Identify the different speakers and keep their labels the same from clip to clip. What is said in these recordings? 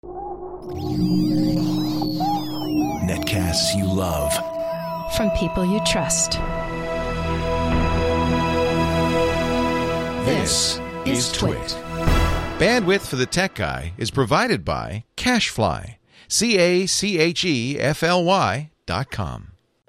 Speaker 1: Netcasts you love.
Speaker 2: From people you trust.
Speaker 1: This is Twit.
Speaker 3: Bandwidth for the Tech Guy is provided by CacheFly. CacheFly.com.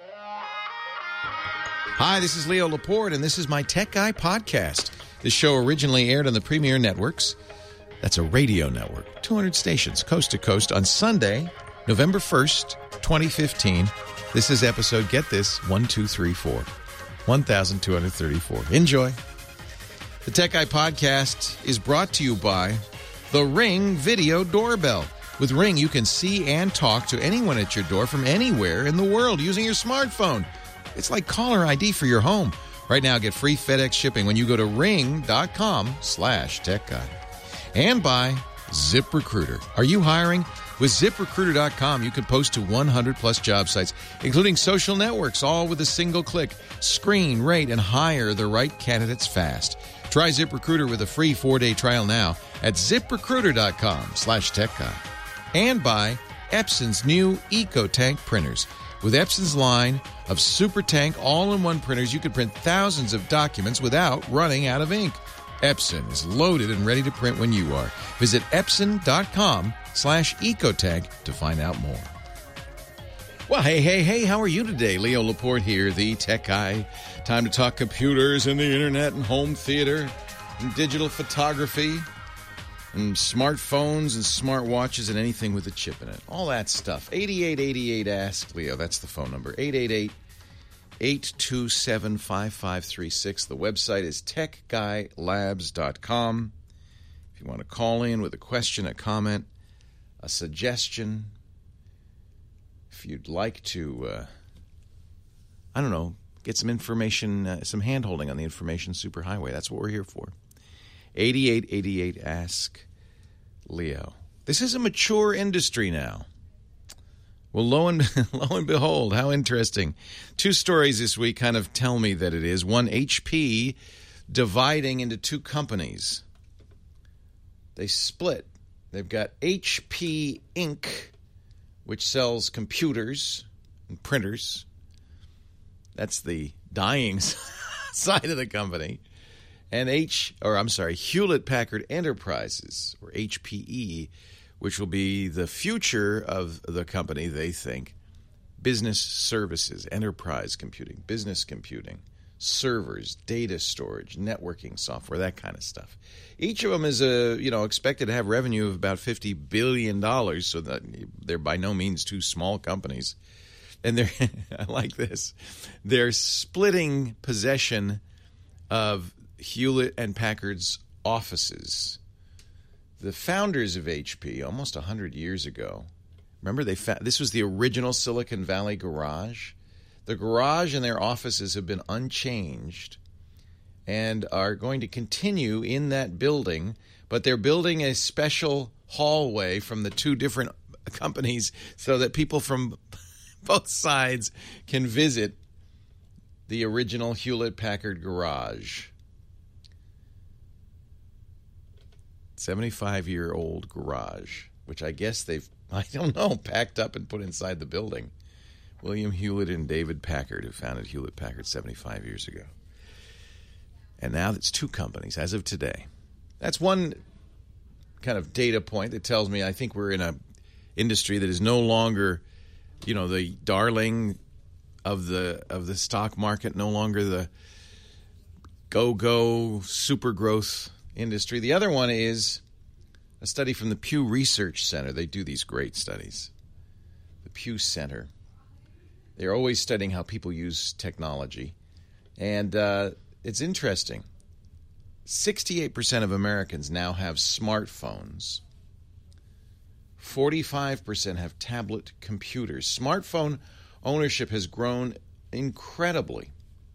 Speaker 3: Hi, this is Leo Laporte, and this is my Tech Guy podcast. This show originally aired on the Premier Networks. That's a radio network. 200 stations, coast to coast, on Sunday, November 1st, 2015. This is episode, get this, 1234. 1234. Enjoy. The Tech Guy podcast is brought to you by the Ring Video Doorbell. With Ring, you can see and talk to anyone at your door from anywhere in the world using your smartphone. It's like caller ID for your home. Right now, get free FedEx shipping when you go to ring.com/techguy. And by ZipRecruiter. Are you hiring? With ZipRecruiter.com, you can post to 100-plus job sites, including social networks, all with a single click. Screen, rate, and hire the right candidates fast. Try ZipRecruiter with a free 4-day trial now at ZipRecruiter.com/techguy. And by Epson's new EcoTank printers. With Epson's line of SuperTank all-in-one printers, you can print thousands of documents without running out of ink. Epson is loaded and ready to print when you are. Visit Epson.com/EcoTank to find out more. Well, hey, how are you today? Leo Laporte here, the Tech Guy. Time to talk computers and the internet and home theater and digital photography and smartphones and smartwatches and anything with a chip in it. All that stuff. 8888 Ask Leo. That's the phone number. 888-827-5536. The website is techguylabs.com. If you want to call in with a question, a comment, a suggestion, if you'd like to, get some information, some hand-holding on the information superhighway, that's what we're here for. 8888 Ask Leo. This is a mature industry now. Well, lo and behold, how interesting. Two stories this week kind of tell me that it is. One, HP dividing into two companies. They split. They've got HP Inc., which sells computers and printers. That's the dying side of the company. And Hewlett-Packard Enterprises, or HPE, which will be the future of the company, they think. Business services, enterprise computing, business computing, servers, data storage, networking software, that kind of stuff. Each of them is expected to have revenue of about $50 billion, so that they're by no means two small companies. And they're, I like this, they're splitting possession of Hewlett and Packard's offices. The founders of HP, almost 100 years ago, remember this was the original Silicon Valley garage. The garage and their offices have been unchanged and are going to continue in that building, but they're building a special hallway from the two different companies so that people from both sides can visit the original Hewlett-Packard garage. 75-year-old garage, which I guess they've, packed up and put inside the building. William Hewlett and David Packard, who founded Hewlett-Packard 75 years ago. And now it's two companies as of today. That's one kind of data point that tells me I think we're in an industry that is no longer, the darling of the stock market, no longer the go super growth industry. The other one is a study from the Pew Research Center. They do these great studies. The Pew Center. They're always studying how people use technology. And it's interesting. 68% of Americans now have smartphones. 45% have tablet computers. Smartphone ownership has grown incredibly.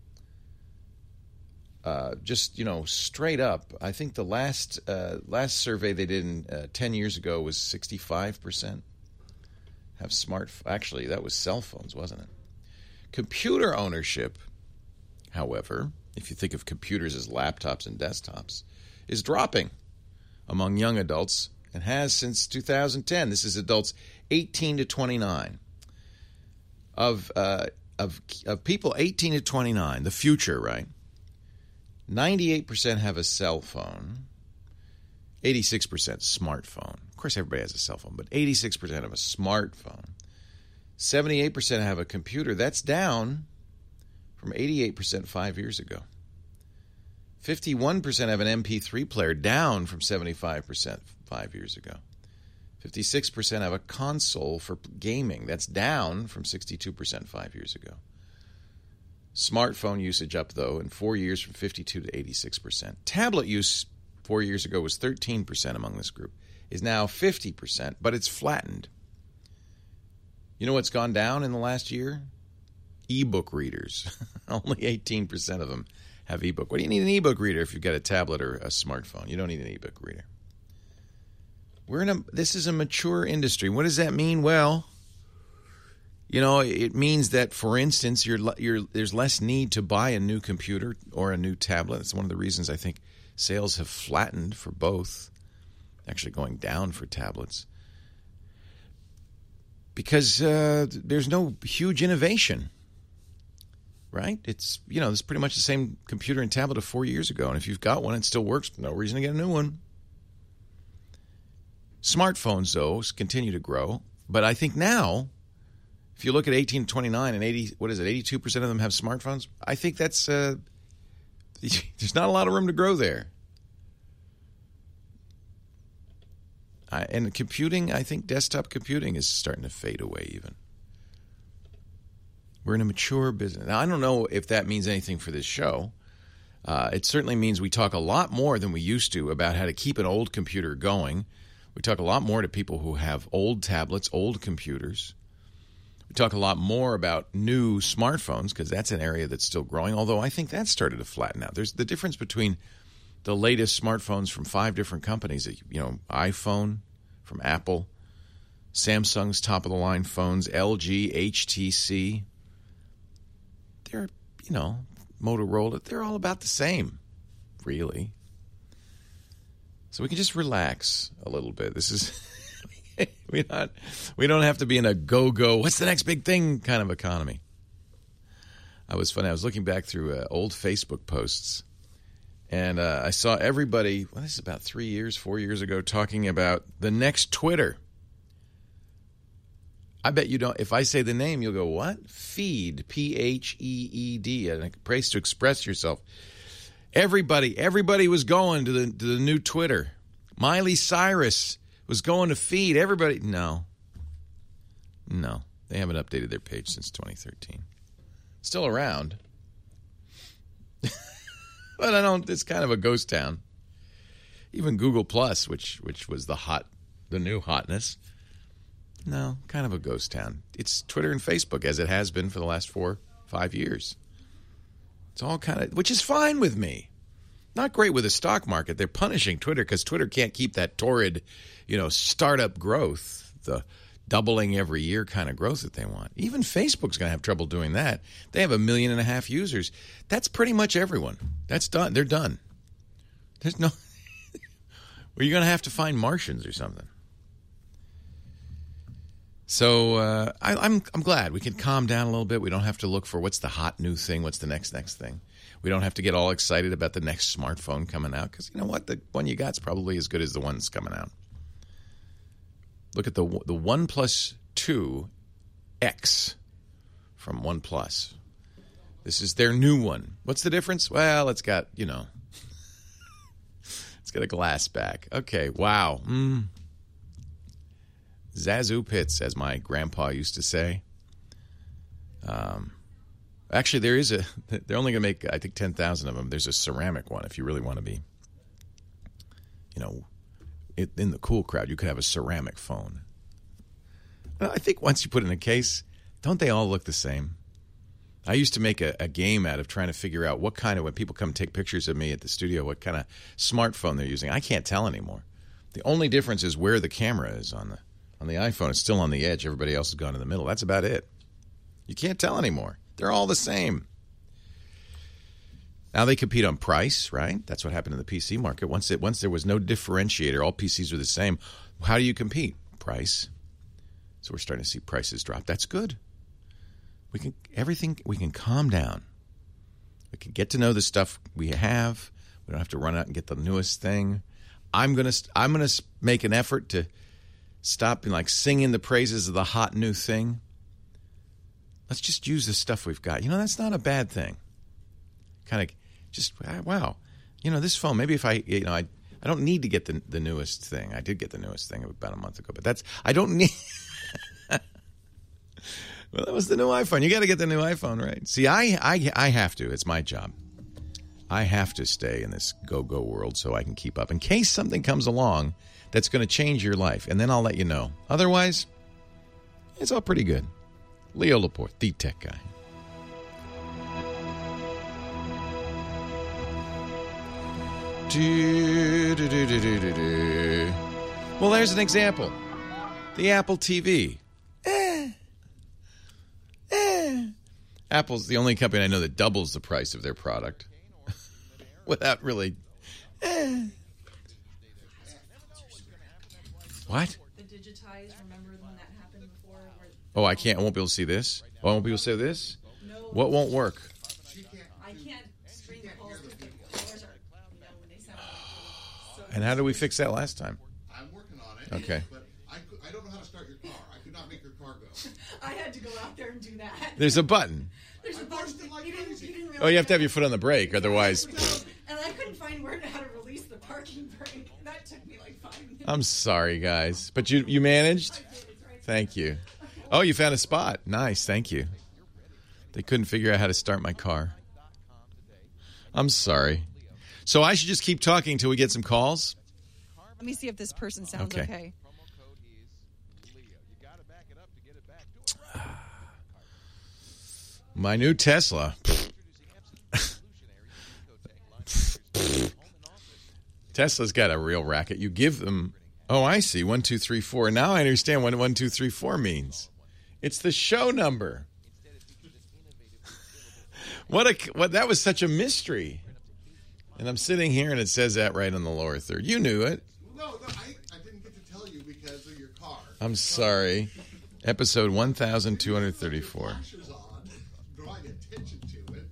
Speaker 3: Straight up, I think the last survey they did 10 years ago was 65% have actually, that was cell phones, wasn't it? Computer ownership, however, if you think of computers as laptops and desktops, is dropping among young adults and has since 2010. This is adults 18 to 29. Of people 18 to 29, the future, right? 98% have a cell phone. 86% smartphone. Of course, everybody has a cell phone, but 86% have a smartphone. 78% have a computer. That's down from 88% 5 years ago. 51% have an MP3 player, down from 75% 5 years ago. 56% have a console for gaming. That's down from 62% 5 years ago. Smartphone usage up, though, in 4 years from 52 to 86%. Tablet use 4 years ago was 13% among this group, is now 50%, but it's flattened. You know what's gone down in the last year? E-book readers. Only 18% of them have e-book. What do you need an e-book reader if you've got a tablet or a smartphone? You don't need an e-book reader. This is a mature industry. What does that mean? Well, you know, it means that, for instance, there's less need to buy a new computer or a new tablet. It's one of the reasons I think sales have flattened for both, actually going down for tablets, because there's no huge innovation, right? It's pretty much the same computer and tablet of 4 years ago, and if you've got one, it still works. No reason to get a new one. Smartphones, though, continue to grow, but I think now, if you look at 18 to 29 and 82% of them have smartphones, I think that's there's not a lot of room to grow there. And computing, I think desktop computing is starting to fade away even. We're in a mature business. Now, I don't know if that means anything for this show. It certainly means we talk a lot more than we used to about how to keep an old computer going. We talk a lot more to people who have old tablets, old computers. We talk a lot more about new smartphones because that's an area that's still growing, although I think that's started to flatten out. There's the difference between the latest smartphones from 5 different companies, iPhone from Apple, Samsung's top-of-the-line phones, LG, HTC. They're, Motorola, they're all about the same, really. So we can just relax a little bit. This is... we don't have to be in a go-go, what's the next big thing kind of economy. I was looking back through old Facebook posts, and I saw everybody, this is about 4 years ago, talking about the next Twitter. I bet you don't, if I say the name, you'll go, what? Feed, P-H-E-E-D, a place to express yourself. Everybody was going to the new Twitter. Miley Cyrus was going to Feed. Everybody, no. They haven't updated their page since 2013. Still around. But it's kind of a ghost town. Even Google Plus, which was the new hotness. No, kind of a ghost town. It's Twitter and Facebook, as it has been for the last 4-5 years. It's all kind of, which is fine with me. Not great with the stock market. They're punishing Twitter because Twitter can't keep that torrid, startup growth, the doubling every year kind of growth that they want. Even Facebook's going to have trouble doing that. They have 1.5 million users. That's pretty much everyone. That's done. They're done. There's no... Well, you're going to have to find Martians or something. So I'm glad we can calm down a little bit. We don't have to look for what's the hot new thing, what's the next thing. We don't have to get all excited about the next smartphone coming out because you know what? The one you got's probably as good as the one that's coming out. Look at the OnePlus 2X from OnePlus. This is their new one. What's the difference? Well, it's got, it's got a glass back. Okay, wow. Zazu pits, as my grandpa used to say. Actually, they're only going to make, I think, 10,000 of them. There's a ceramic one if you really want to be, in the cool crowd. You could have a ceramic phone. Well, I think once you put it in a case, don't they all look the same? I used to make a game out of trying to figure out when people come take pictures of me at the studio, what kind of smartphone they're using. I can't tell anymore. The only difference is where the camera is on the iPhone. It's still on the edge. Everybody else has gone in the middle. That's about it. You can't tell anymore. They're all the same. Now they compete on price, right? That's what happened in the PC market. Once there was no differentiator, all PCs are the same. How do you compete? Price. So we're starting to see prices drop. That's good. We can calm down. We can get to know the stuff we have. We don't have to run out and get the newest thing. I'm gonna make an effort to stop singing the praises of the hot new thing. Let's just use the stuff we've got. That's not a bad thing. Kind of just, wow. This phone, maybe if I don't need to get the newest thing. I did get the newest thing about a month ago, but I don't need. Well, that was the new iPhone. You got to get the new iPhone, right? See, I have to. It's my job. I have to stay in this go-go world so I can keep up in case something comes along that's going to change your life, and then I'll let you know. Otherwise, it's all pretty good. Leo Laporte, the tech guy. Well, there's an example. The Apple TV. Apple's the only company I know that doubles the price of their product without really. What?
Speaker 4: The digitized, remember when that happened before?
Speaker 3: Oh, I won't be able to see this? Oh, I won't be able to see this?
Speaker 4: No.
Speaker 3: What won't work?
Speaker 4: I can't screen the calls because the callers are, when they sound so.
Speaker 3: And how did we fix that last time?
Speaker 5: I'm working on it.
Speaker 3: Okay.
Speaker 5: But I don't know how to start your car. I could not make your car go.
Speaker 4: I had to go out there and do that.
Speaker 3: There's a button.
Speaker 4: There's a button. You didn't realize
Speaker 3: Oh, you have to have your foot on the brake, otherwise.
Speaker 4: And I couldn't find how to release the parking brake. That took me like 5 minutes.
Speaker 3: I'm sorry, guys. But you managed? Thank you. Oh, you found a spot. Nice, thank you. They couldn't figure out how to start my car. I'm sorry. So I should just keep talking until we get some calls?
Speaker 4: Let me see if this person sounds okay.
Speaker 3: My new Tesla. Tesla's got a real racket. You give them, oh, I see, 1, 2, 3, 4. Now I understand what 1, 2, 3, 4 means. It's the show number. What? That was such a mystery. And I'm sitting here and it says that right on the lower third. You knew it.
Speaker 5: No, I didn't get to tell you because of your car.
Speaker 3: I'm sorry. Episode 1234.
Speaker 5: Flashers on, drawing attention to it.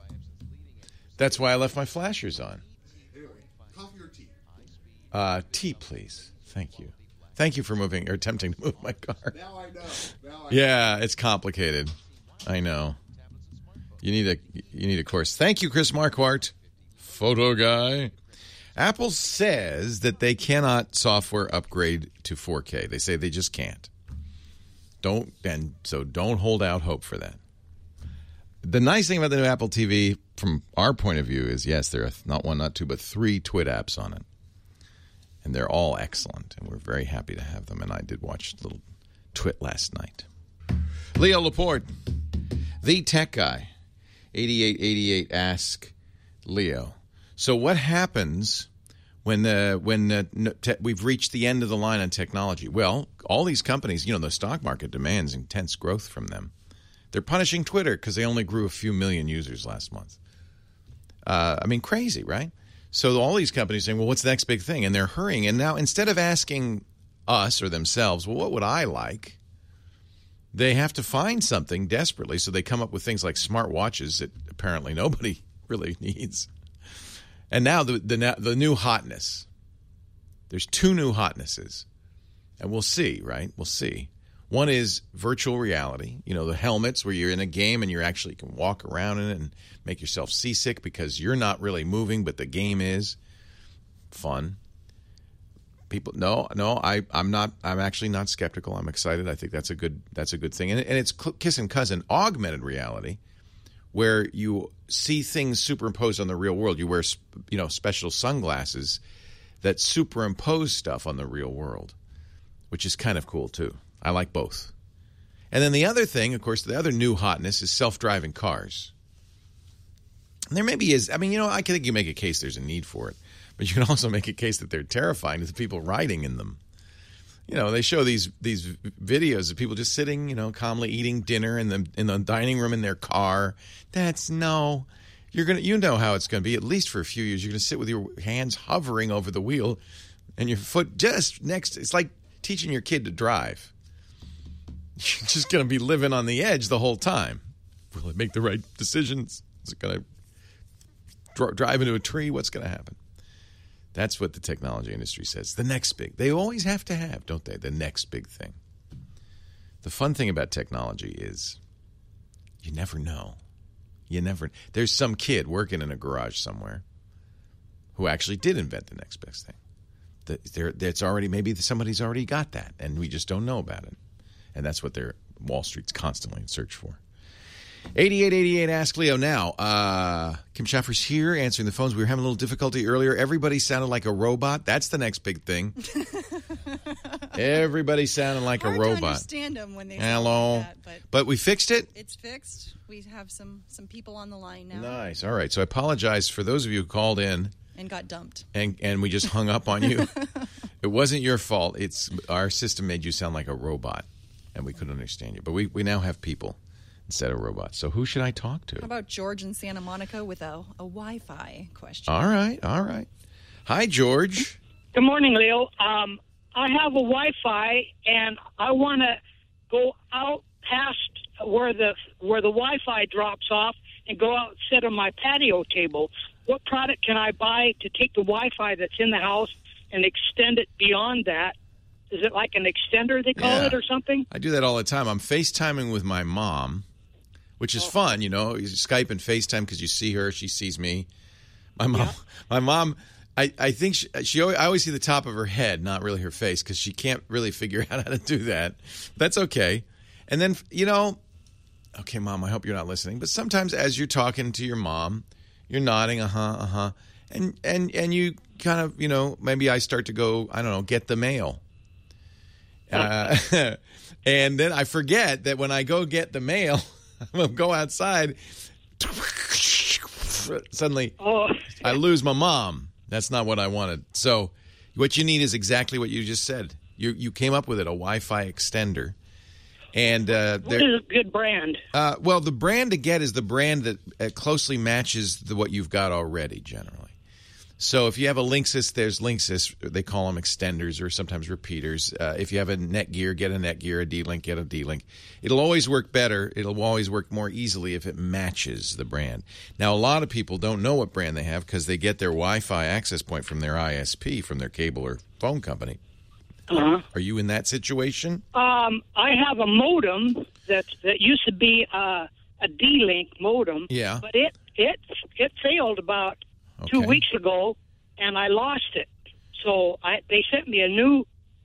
Speaker 3: That's why I left my flashers on.
Speaker 5: Anyway, coffee or tea?
Speaker 3: Tea, please. Thank you. Thank you for attempting to move my car.
Speaker 5: Now I know.
Speaker 3: Yeah, it's complicated. I know. You need a course. Thank you, Chris Marquardt, photo guy. Apple says that they cannot software upgrade to 4K. They say they just can't. Don't hold out hope for that. The nice thing about the new Apple TV, from our point of view, is yes, there are not one, not two, but 3 Twit apps on it. And they're all excellent, and we're very happy to have them. And I did watch a little Twit last night. Leo Laporte, the tech guy, 8888 Ask Leo. So what happens when we've reached the end of the line on technology? Well, all these companies, the stock market demands intense growth from them. They're punishing Twitter because they only grew a few million users last month. Crazy, right? So all these companies saying, well, what's the next big thing? And they're hurrying. And now instead of asking us or themselves, well, what would I like? They have to find something desperately. So they come up with things like smart watches that apparently nobody really needs. And now the new hotness. There's 2 new hotnesses. And we'll see, right? We'll see. One is virtual reality. The helmets where you're in a game and you actually can walk around in it and make yourself seasick because you're not really moving, but the game is fun. People, no, I'm not. I'm actually not skeptical. I'm excited. I think that's a good thing. And it's kissing cousin augmented reality, where you see things superimposed on the real world. You wear special sunglasses that superimpose stuff on the real world, which is kind of cool too. I like both. And then the other thing, of course, the other new hotness is self-driving cars. And there maybe is, I think you can make a case there's a need for it. But you can also make a case that they're terrifying to the people riding in them. They show these videos of people just sitting, calmly eating dinner in the dining room in their car. You're gonna how it's gonna be, at least for a few years. You're gonna sit with your hands hovering over the wheel. and your foot just next. It's like teaching your kid to drive. You're just going to be living on the edge the whole time. Will it make the right decisions? Is it going to drive into a tree? What's going to happen? That's what the technology industry says. The next big. They always have to have, don't they? The next big thing. The fun thing about technology is you never know. There's some kid working in a garage somewhere who actually did invent the next best thing. That's already, maybe somebody's already got that, and we just don't know about it. And that's what Wall Street's constantly in search for. 8888 Ask Leo now. Kim Schaffer's here answering the phones. We were having a little difficulty earlier. Everybody sounded like a robot. That's the next big thing. Everybody sounded like a robot.
Speaker 6: To understand them when they
Speaker 3: Hello.
Speaker 6: Like that,
Speaker 3: but we fixed it?
Speaker 6: It's fixed. We have some people on the line now.
Speaker 3: Nice. All right. So I apologize for those of you who called in.
Speaker 6: And got dumped.
Speaker 3: And we just hung up on you. It wasn't your fault. It's our system made you sound like a robot, and we couldn't understand you. But we now have people instead of robots. So who should I talk to?
Speaker 6: How about George in Santa Monica with a Wi-Fi question?
Speaker 3: All right. Hi, George.
Speaker 7: Good morning, Leo. I have a Wi-Fi, and I want to go out past where the Wi-Fi drops off and go out and sit on my patio table. What product can I buy to take the Wi-Fi that's in the house and extend it beyond that? Is it like an extender they call it or something?
Speaker 3: I do that all the time. I'm FaceTiming with my mom, which is fun, you Skype and FaceTime because you see her, she sees me. My mom, I think I always see the top of her head, not really her face, because she can't really figure out how to do that. That's okay. And then, okay, Mom, I hope you're not listening, but sometimes as you're talking to your mom, you're nodding, and you kind of, maybe I start to go, I don't know, get the mail. And then I forget that when I go get the mail, I'm going to go outside. Suddenly, I lose my mom. That's not what I wanted. So what you need is exactly what you just said. You came up with it, a Wi-Fi extender. And
Speaker 7: what is a good brand?
Speaker 3: Well, the brand to get is the brand that closely matches what you've got already, generally. So if you have a Linksys, there's Linksys. They call them extenders or sometimes repeaters. If you have a Netgear, get a Netgear. A D-Link, get a D-Link. It'll always work better. It'll always work more easily if it matches the brand. Now, a lot of people don't know what brand they have because they get their Wi-Fi access point from their ISP, from their cable or phone company.
Speaker 7: Uh-huh.
Speaker 3: Are you in that situation?
Speaker 7: I have a modem that used to be a D-Link modem.
Speaker 3: Yeah.
Speaker 7: But it failed about 2 weeks ago, and I lost it. So they sent me a new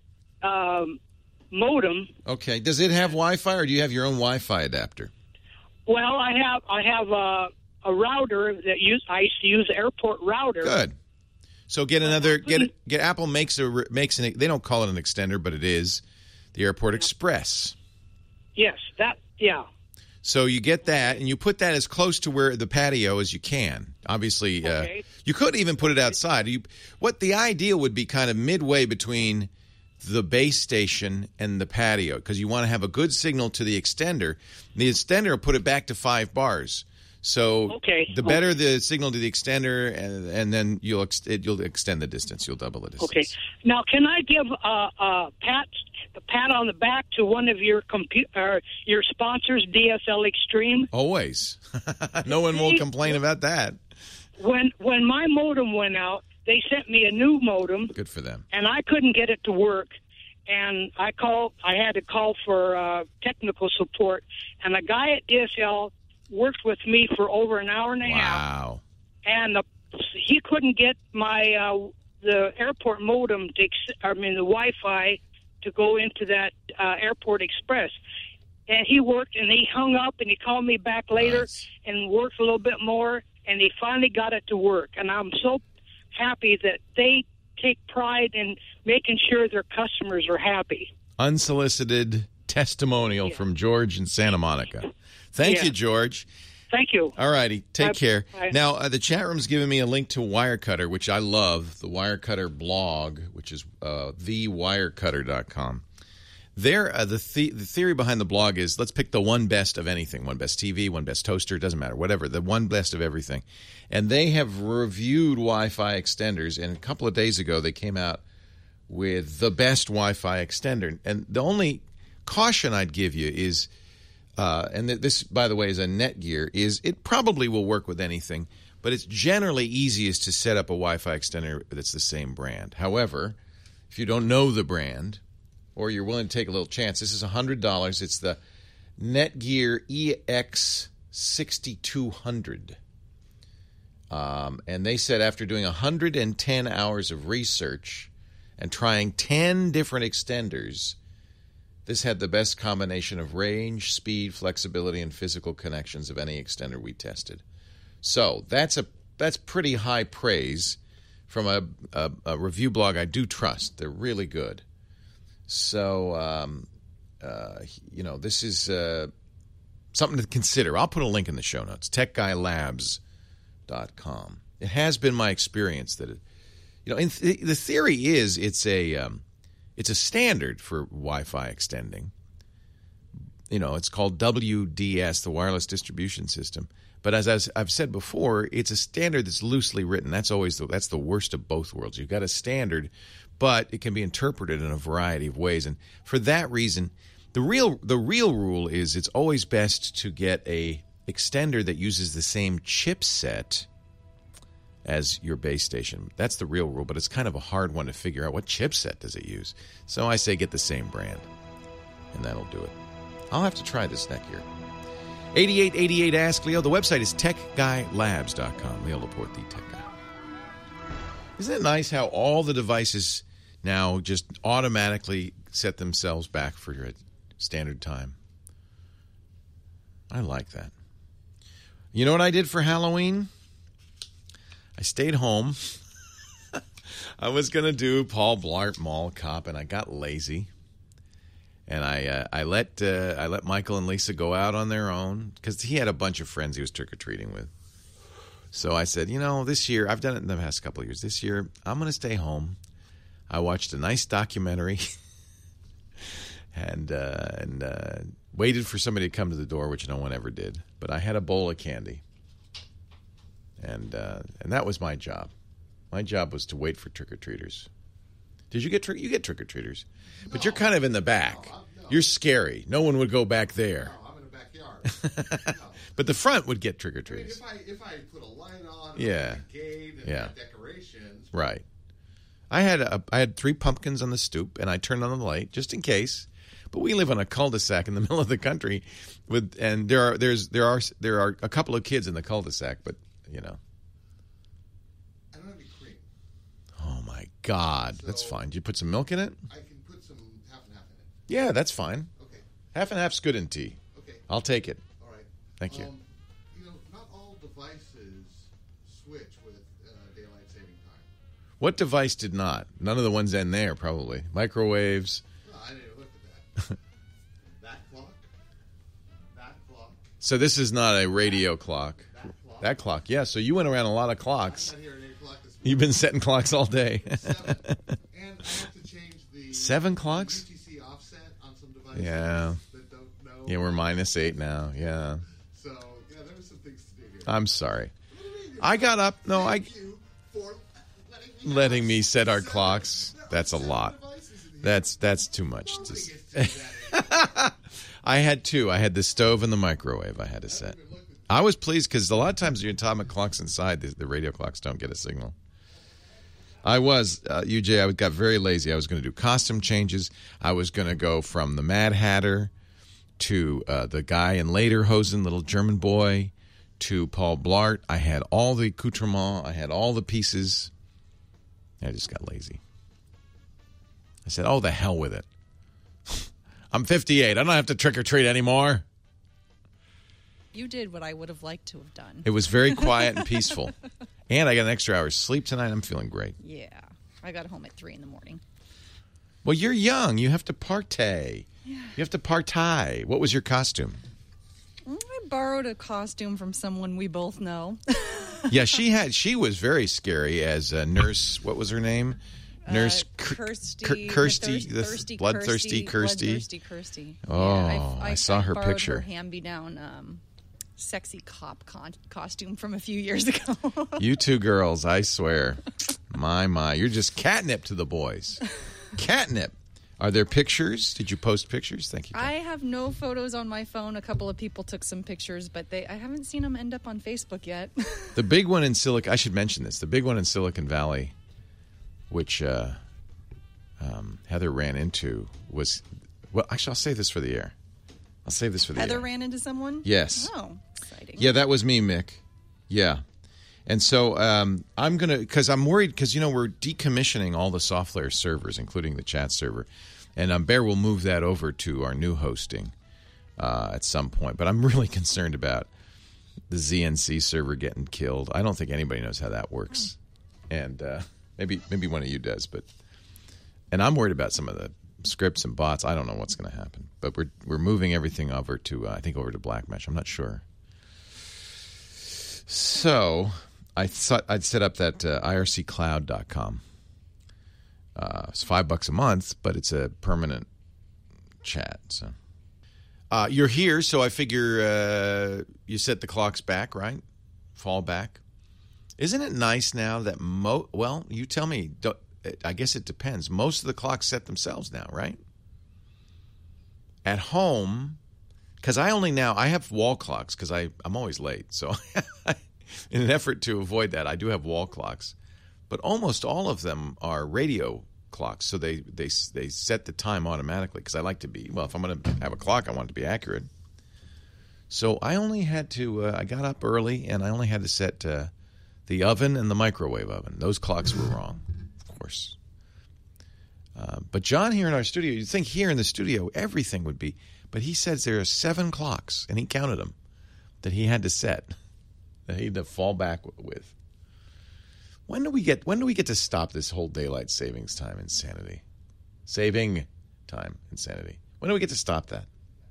Speaker 7: modem.
Speaker 3: Okay. Does it have Wi-Fi, or do you have your own Wi-Fi adapter?
Speaker 7: Well, I have a router that I used to use, the airport router.
Speaker 3: Good. So get another. Get Apple makes an. They don't call it an extender, but it is the Airport Express.
Speaker 7: Yes, yeah.
Speaker 3: So you get that, and you put that as close to where the patio as you can. Obviously, you could even put it outside. What the ideal would be kind of midway between the base station and the patio, because you want to have a good signal to the extender. The extender will put it back to 5 bars. So the better the signal to the extender, and then you'll extend the distance. You'll double the distance.
Speaker 7: Okay. Now, can I give a pat on the back to one of your your sponsors, DSL Extreme?
Speaker 3: Always. No one will complain about that.
Speaker 7: When my modem went out, they sent me a new modem.
Speaker 3: Good for them. And
Speaker 7: I couldn't get it to work. And I had to call for technical support. And a guy at DSL worked with me for over an hour and a half.
Speaker 3: Wow.
Speaker 7: And he couldn't get my the airport modem the Wi-Fi to go into that Airport Express. And he worked, and he hung up, and he called me back later and worked a little bit more, and he finally got it to work. And I'm so happy that they take pride in making sure their customers are happy.
Speaker 3: Unsolicited testimonial from George in Santa Monica. Thank you, George.
Speaker 7: Thank you.
Speaker 3: All righty. Take care.
Speaker 7: Bye.
Speaker 3: Now, the chat room's giving me a link to Wirecutter, which I love, the Wirecutter blog, which is thewirecutter.com. There, the theory behind the blog is let's pick the one best of anything, one best TV, one best toaster, doesn't matter, whatever, the one best of everything. And they have reviewed Wi-Fi extenders, and a couple of days ago they came out with the best Wi-Fi extender. And the only caution I'd give you is, and this, by the way, is a Netgear, is it probably will work with anything, but it's generally easiest to set up a Wi-Fi extender that's the same brand. However, if you don't know the brand or you're willing to take a little chance, this is $100. It's the Netgear EX6200. And they said after doing 110 hours of research and trying 10 different extenders, this had the best combination of range, speed, flexibility, and physical connections of any extender we tested. So that's pretty high praise from a review blog I do trust. They're really good. So, this is something to consider. I'll put a link in the show notes, techguylabs.com. It has been my experience that, the theory is it's a standard for Wi-Fi extending. It's called WDS, the Wireless Distribution System. But as I've said before, it's a standard that's loosely written. That's the worst of both worlds. You've got a standard, but it can be interpreted in a variety of ways. And for that reason, the real rule is it's always best to get a extender that uses the same chipset as your base station. That's the real rule, but it's kind of a hard one to figure out. What chipset does it use? So I say get the same brand, and that'll do it. I'll have to try this Netgear. 8888 Ask Leo. The website is techguylabs.com. Leo Laporte, the Tech Guy. Isn't it nice how all the devices now just automatically set themselves back for your standard time? I like that. You know what I did for Halloween? I stayed home. I was going to do Paul Blart Mall Cop, and I got lazy. And I let Michael and Lisa go out on their own because he had a bunch of friends he was trick-or-treating with. So I said, this year, I've done it in the past couple of years. This year, I'm going to stay home. I watched a nice documentary and waited for somebody to come to the door, which no one ever did. But I had a bowl of candy. And that was my job. My job was to wait for trick-or-treaters. Did you get trick-or-treaters? But you're kind of in the back.
Speaker 5: No.
Speaker 3: You're scary. No one would go back there.
Speaker 5: No, I'm in the backyard. No.
Speaker 3: But the front would get trick-or-treaters.
Speaker 5: If I put a light on,
Speaker 3: Yeah.
Speaker 5: a gate, and
Speaker 3: Yeah.
Speaker 5: decorations.
Speaker 3: Right. I had 3 pumpkins on the stoop, and I turned on the light just in case. But we live on a cul-de-sac in the middle of the country, and there are a couple of kids in the cul-de-sac, but
Speaker 5: I don't have any cream.
Speaker 3: Oh my God, that's fine. Did you put some milk in it?
Speaker 5: I can put some half and half in it.
Speaker 3: Yeah, that's fine.
Speaker 5: Okay.
Speaker 3: Half and half's good in tea.
Speaker 5: Okay.
Speaker 3: I'll take it.
Speaker 5: All right.
Speaker 3: Thank you.
Speaker 5: Not all devices switch with daylight saving time.
Speaker 3: What device did not? None of the ones in there, probably. Microwaves.
Speaker 5: No, I didn't look at that. That clock.
Speaker 3: So this is not a radio clock. That clock, yeah. So you went around a lot of clocks.
Speaker 5: I got here at 8 o'clock this morning.
Speaker 3: You've been setting clocks all day.
Speaker 5: 7. And I have to change the
Speaker 3: 7 clocks?
Speaker 5: UTC offset on some devices
Speaker 3: Yeah.
Speaker 5: that don't know.
Speaker 3: Yeah, we're -8 now. Yeah.
Speaker 5: So, there were some things to do here.
Speaker 3: I'm sorry. I got up. No,
Speaker 5: Thank you for
Speaker 3: letting me set our clocks. That's a lot. That's too much.
Speaker 5: Nobody gets to do that.
Speaker 3: I had 2. I had the stove and the microwave I had to set. I was pleased because a lot of times the atomic clocks inside, the radio clocks don't get a signal. I got very lazy. I was going to do costume changes. I was going to go from the Mad Hatter to the guy in Lederhosen, little German boy, to Paul Blart. I had all the accoutrements. I had all the pieces. I just got lazy. I said, oh, the hell with it. I'm 58. I don't have to trick-or-treat anymore.
Speaker 6: You did what I would have liked to have done.
Speaker 3: It was very quiet and peaceful. And I got an extra hour's sleep tonight. I'm feeling great.
Speaker 6: Yeah. I got home at 3 in the morning.
Speaker 3: Well, you're young. You have to partay. Yeah. You have to partay. What was your costume?
Speaker 6: I borrowed a costume from someone we both know.
Speaker 3: Yeah, she was very scary as a nurse. What was her name? Nurse
Speaker 6: Kirsty.
Speaker 3: Bloodthirsty Kirsty.
Speaker 6: Bloodthirsty Kirsty.
Speaker 3: Oh,
Speaker 6: yeah,
Speaker 3: I saw her
Speaker 6: borrowed
Speaker 3: picture.
Speaker 6: Her hand-me-down sexy cop costume from a few years ago.
Speaker 3: You two girls, I swear. My, you're just catnip to the boys. Catnip. Are there pictures? Did you post pictures? Thank you.
Speaker 6: I have no photos on my phone. A couple of people took some pictures, but I haven't seen them end up on Facebook yet.
Speaker 3: The big one in I should mention this. The big one in Silicon Valley, which Heather ran into, was, well, actually, I'll save this for the air. I'll save this for the
Speaker 6: Heather
Speaker 3: air.
Speaker 6: ran into someone?
Speaker 3: Yes.
Speaker 6: Oh, exciting.
Speaker 3: Yeah, that was me, Mick. Yeah. And so I'm going to, because I'm worried, because, we're decommissioning all the SoftLayer servers, including the chat server. And Bear will move that over to our new hosting at some point. But I'm really concerned about the ZNC server getting killed. I don't think anybody knows how that works. And maybe one of you does. And I'm worried about some of the scripts and bots. I don't know what's going to happen. But we're moving everything over to, I think, over to Blackmesh. I'm not sure. So I thought I'd set up that irccloud.com. It's $5 a month, but it's a permanent chat. So you're here, so I figure you set the clocks back, right? Fall back. Isn't it nice now that well, you tell me. I guess it depends. Most of the clocks set themselves now, right? At home, because I have wall clocks because I'm always late. So in an effort to avoid that, I do have wall clocks. But almost all of them are radio clocks, so they set the time automatically because I like to be, well, if I'm going to have a clock, I want it to be accurate. So I only had to, I got up early, and I only had to set the oven and the microwave oven. Those clocks were wrong, of course. But John here in our studio, you'd think here in the studio everything would be, but he says there are 7 clocks, and he counted them, that he had to set, that he had to fall back with. When do we get to stop this whole daylight savings time insanity? Saving time insanity. When do we get to stop that?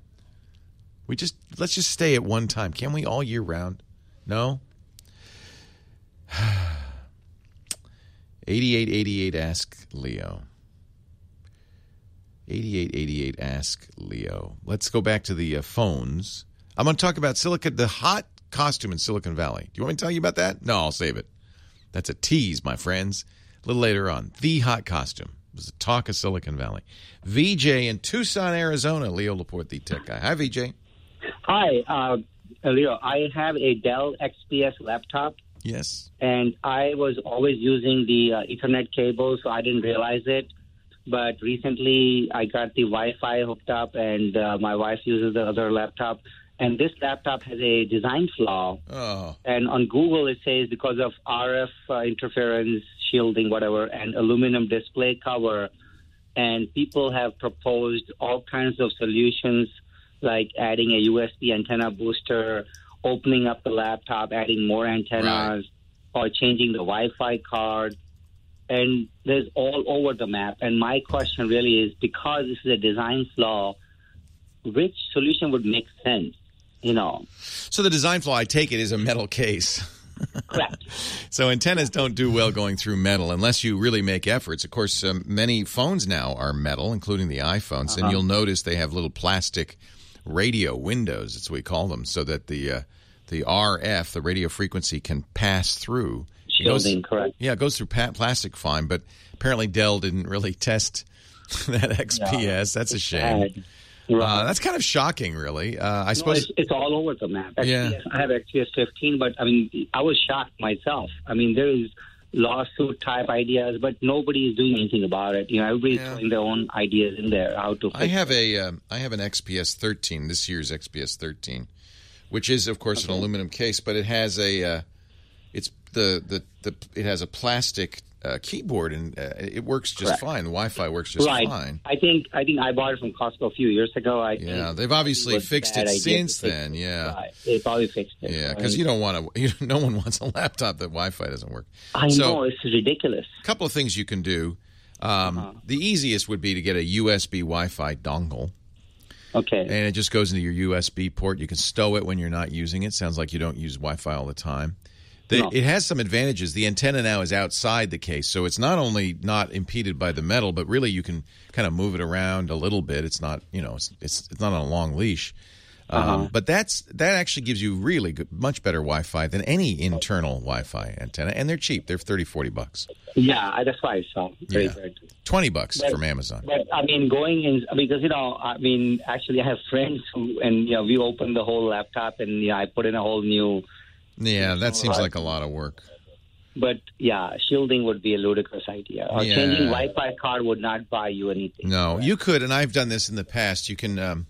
Speaker 3: Let's just stay at one time. Can we all year round? No? 8888 Ask Leo. 8888 Ask Leo. Let's go back to the phones. I'm going to talk about the hot costume in Silicon Valley. Do you want me to tell you about that? No, I'll save it. That's a tease, my friends. A little later on. The hot costume. It was the talk of Silicon Valley. VJ in Tucson, Arizona. Leo Laporte, the tech guy. Hi, VJ.
Speaker 8: Hi, Leo. I have a Dell XPS laptop.
Speaker 3: Yes.
Speaker 8: And I was always using the Ethernet cable, so I didn't realize it. But recently, I got the Wi-Fi hooked up, and my wife uses the other laptop. And this laptop has a design flaw.
Speaker 3: Oh.
Speaker 8: And on Google, it says because of RF interference, shielding, whatever, and aluminum display cover. And people have proposed all kinds of solutions, like adding a USB antenna booster, opening up the laptop, adding more antennas, or changing the Wi-Fi card. And there's all over the map. And my question really is, because this is a design flaw, which solution would make sense?
Speaker 3: So the design flaw, I take it, is a metal case.
Speaker 8: Correct.
Speaker 3: So antennas don't do well going through metal unless you really make efforts. Of course, many phones now are metal, including the iPhones, and you'll notice they have little plastic radio windows, that's what we call them, so that the RF, the radio frequency, can pass through.
Speaker 8: Shielding, correct.
Speaker 3: Yeah, it goes through plastic fine, but apparently Dell didn't really test that XPS.
Speaker 8: Yeah,
Speaker 3: that's a shame. That's kind of shocking, really. I suppose
Speaker 8: it's all over the map. XPS,
Speaker 3: yeah.
Speaker 8: I have XPS 15, but I was shocked myself. There is lawsuit type ideas, but nobody is doing anything about it. Everybody's throwing their own ideas in there. How to?
Speaker 3: I have an XPS 13, this year's XPS 13, which is of course an aluminum case, but it has it has a plastic keyboard, and it works just fine. The Wi-Fi works just fine.
Speaker 8: I think I bought it from Costco a few years ago.
Speaker 3: They've obviously fixed it since then. Yeah,
Speaker 8: right. They probably fixed it.
Speaker 3: Yeah, because you don't want to. No one wants a laptop that Wi-Fi doesn't work.
Speaker 8: I know, it's ridiculous.
Speaker 3: A couple of things you can do. The easiest would be to get a USB Wi-Fi dongle.
Speaker 8: Okay.
Speaker 3: And it just goes into your USB port. You can stow it when you're not using it. Sounds like you don't use Wi-Fi all the time. It has some advantages. The antenna now is outside the case, so it's not only not impeded by the metal, but really you can kind of move it around a little bit. It's not, it's not on a long leash. But that actually gives you really good, much better Wi-Fi than any internal Wi-Fi antenna, and they're cheap. They're $30-$40.
Speaker 8: Yeah, that's why I saw. Very good.
Speaker 3: $20 from Amazon.
Speaker 8: But I mean, going in because actually, I have friends who, and we opened the whole laptop, and I put in a whole new.
Speaker 3: Yeah, that seems like a lot of work.
Speaker 8: But yeah, shielding would be a ludicrous idea. Or changing Wi-Fi card would not buy you anything.
Speaker 3: No, you could, and I've done this in the past. You can.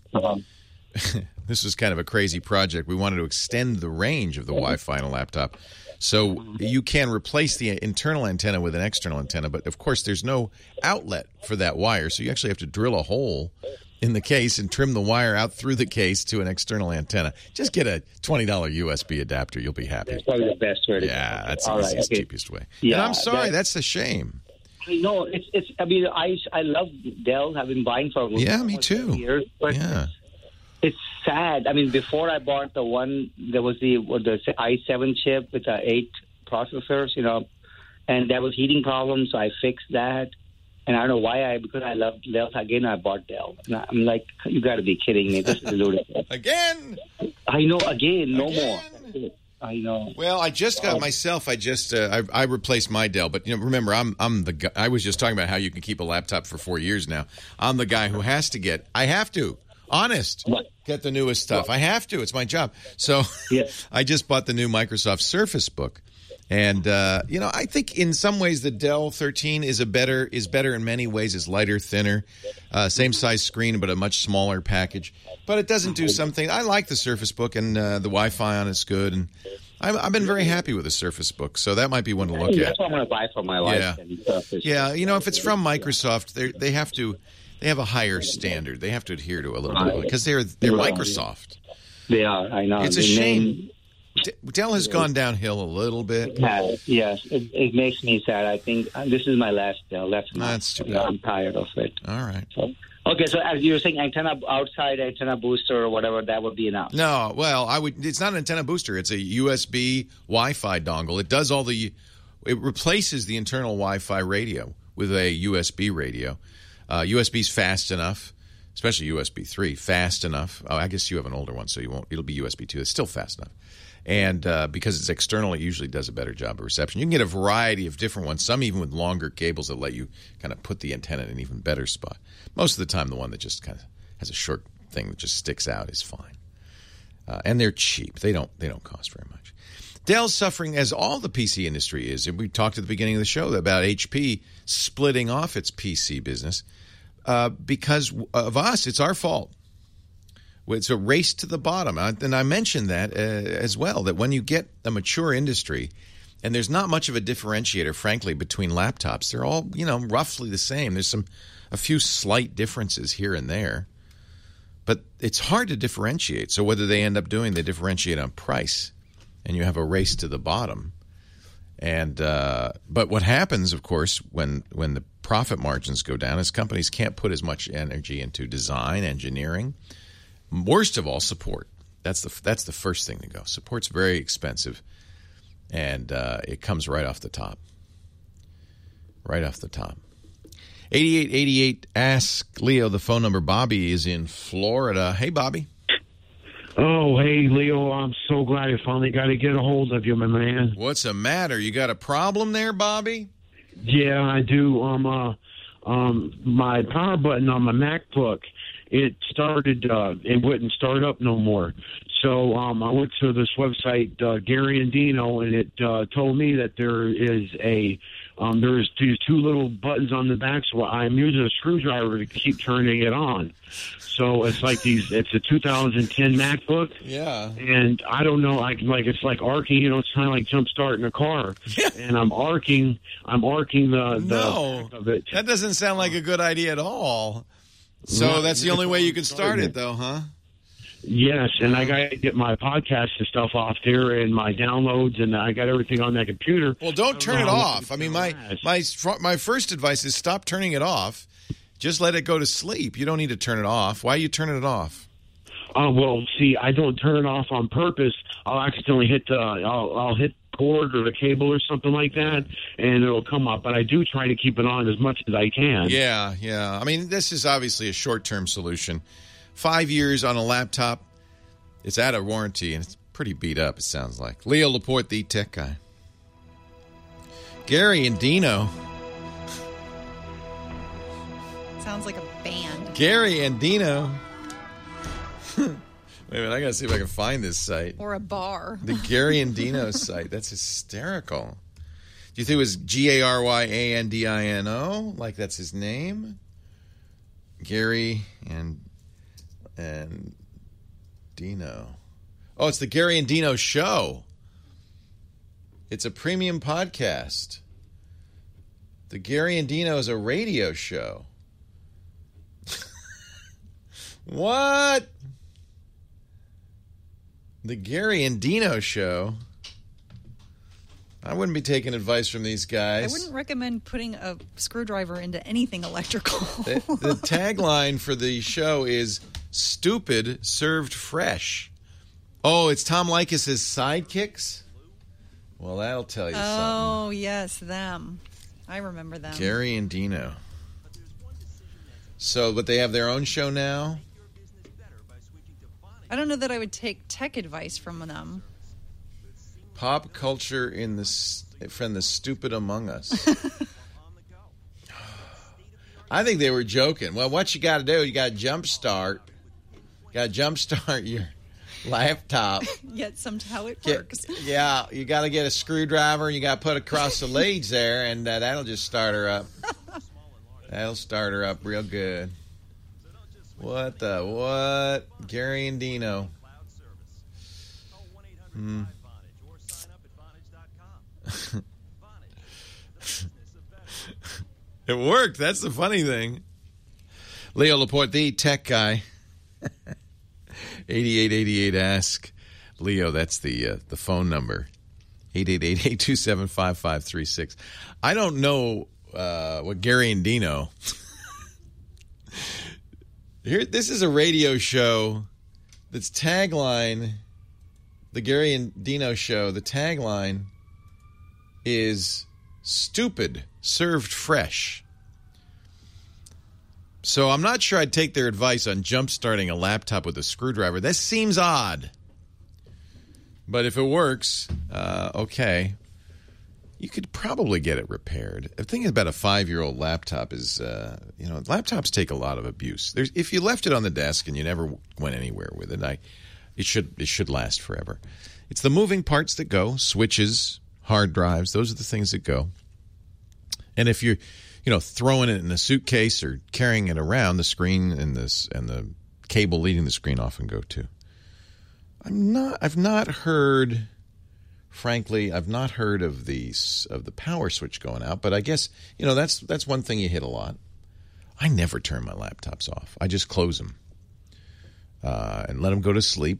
Speaker 3: This was kind of a crazy project. We wanted to extend the range of the Wi-Fi in a laptop. So you can replace the internal antenna with an external antenna, but of course there's no outlet for that wire. So you actually have to drill a hole in the case and trim the wire out through the case to an external antenna. Just get a $20 USB adapter. You'll be happy.
Speaker 8: That's probably the best way to go.
Speaker 3: Yeah, that's the easiest, cheapest way.
Speaker 8: Yeah,
Speaker 3: and I'm sorry, that's a shame.
Speaker 8: I know. I love Dell. I've been buying for
Speaker 3: me too.
Speaker 8: Years, but it's sad. I mean, before I bought the one, there was the i7 chip with 8 processors, and there was heating problems, so I fixed that. And I don't know why because I love Dell. Again, I bought Dell. And I'm like, you got to be kidding me. This is ludicrous.
Speaker 3: Again?
Speaker 8: I know, no more. I know.
Speaker 3: Well, I just got myself. I replaced my Dell, but remember, I'm the guy. I was just talking about how you can keep a laptop for 4 years now. I'm the guy who has to get. I have to. Honest. Get the newest stuff. I have to. It's my job. So I just bought the new Microsoft Surface Book. And, I think in some ways the Dell 13 is better in many ways. It's lighter, thinner, same size screen, but a much smaller package. But it doesn't do something. I like the Surface Book, and the Wi-Fi on it's good. And I've been very happy with the Surface Book, so that might be one to look at.
Speaker 8: That's what I'm going to buy for my wife.
Speaker 3: Yeah, if it's from Microsoft, they have a higher standard. They have to adhere to a little bit because they're Microsoft.
Speaker 8: They are. I know.
Speaker 3: It's a shame. Dell has gone downhill a little bit.
Speaker 8: Yes, it makes me sad. I think this is my last Dell.
Speaker 3: That's too bad.
Speaker 8: I'm tired of it.
Speaker 3: All right.
Speaker 8: So as you were saying, outside antenna booster or whatever, that would be enough.
Speaker 3: No, well, it's not an antenna booster. It's a USB Wi-Fi dongle. It does it replaces the internal Wi-Fi radio with a USB radio. USB's fast enough, especially USB 3, fast enough. Oh, I guess you have an older one, so it'll be USB 2. It's still fast enough. And because it's external, it usually does a better job of reception. You can get a variety of different ones, some even with longer cables that let you kind of put the antenna in an even better spot. Most of the time, the one that just kind of has a short thing that just sticks out is fine. And they're cheap. They don't cost very much. Dell's suffering, as all the PC industry is. And we talked at the beginning of the show about HP splitting off its PC business. Because of us, it's our fault. It's a race to the bottom. And I mentioned that as well, that when you get a mature industry, and there's not much of a differentiator, frankly, between laptops. They're all, roughly the same. There's a few slight differences here and there. But it's hard to differentiate. So whether they end up they differentiate on price, and you have a race to the bottom. And but what happens, of course, when the profit margins go down is companies can't put as much energy into design, engineering. Worst of all, support. That's the first thing to go. Support's very expensive, and it comes right off the top. Right off the top. 8888 Ask Leo. The phone number. Bobby is in Florida. Hey, Bobby.
Speaker 9: Oh, hey, Leo. I'm so glad I finally got to get a hold of you, my man.
Speaker 3: What's the matter? You got a problem there, Bobby?
Speaker 9: Yeah, I do. My power button on my MacBook, it started, it wouldn't start up no more. So I went to this website, Gary and Dino, and it told me that there is there's these two little buttons on the back, so I'm using a screwdriver to keep turning it on. So it's like it's a 2010 MacBook.
Speaker 3: Yeah.
Speaker 9: And I don't know, it's like arcing, it's kind of like jump starting a car. And I'm arcing the back of it.
Speaker 3: That doesn't sound like a good idea at all. So that's the only way you can start it, though, huh?
Speaker 9: Yes, and I got to get my podcast and stuff off there and my downloads, and I got everything on that computer.
Speaker 3: Well, don't turn it off. I mean, my first advice is stop turning it off. Just let it go to sleep. You don't need to turn it off. Why are you turning it off?
Speaker 9: Well, see, I don't turn it off on purpose. I'll accidentally hit I'll hit the cord or the cable or something like that, and it'll come up. But I do try to keep it on as much as I can.
Speaker 3: Yeah. I mean, this is obviously a short-term solution. 5 years on a laptop, It's out of warranty, and it's pretty beat up, it sounds like. Leo Laporte, the tech guy. Gary and Dino.
Speaker 6: Sounds like a band.
Speaker 3: Gary and Dino. Wait a minute, I got to see if I can find this site.
Speaker 6: Or a bar.
Speaker 3: The Gary and Dino site. That's hysterical. Do you think it was Garyandino? Like that's his name? Gary and Dino. Oh, it's the Gary and Dino Show. It's a premium podcast. The Gary and Dino is a radio show. What? The Gary and Dino Show? I wouldn't be taking advice from these guys.
Speaker 6: I wouldn't recommend putting a screwdriver into anything electrical.
Speaker 3: The tagline for the show is "Stupid Served Fresh." Oh, it's Tom Leykis' sidekicks? Well, that'll tell you something.
Speaker 6: Oh, yes, them. I remember them.
Speaker 3: Gary and Dino. So, but they have their own show now?
Speaker 6: I don't know that I would take tech advice from them.
Speaker 3: Pop culture from the stupid among us. I think they were joking. Well, what you got to do, you got to jumpstart your laptop.
Speaker 6: Yet somehow it works.
Speaker 3: Yeah, you got to get a screwdriver and you got to put across the leads there, and that'll just start her up. That'll start her up real good. What? Gary and Dino. It worked. That's the funny thing. Leo Laporte, the tech guy. 8888-ASK. Leo, that's the phone number. 888-827-5536. I don't know what Gary and Dino... This is a radio show that's tagline, the Gary and Dino Show, the tagline is "Stupid Served Fresh." So I'm not sure I'd take their advice on jump-starting a laptop with a screwdriver. This seems odd. But if it works, okay. You could probably get it repaired. The thing about a 5-year-old laptop is, laptops take a lot of abuse. If you left it on the desk and you never went anywhere with it, it should last forever. It's the moving parts that go, switches, hard drives. Those are the things that go. And if you're, throwing it in a suitcase or carrying it around, the screen and the cable leading the screen often go too. Frankly, I've not heard of the power switch going out, but I guess, that's one thing you hit a lot. I never turn my laptops off. I just close them and let them go to sleep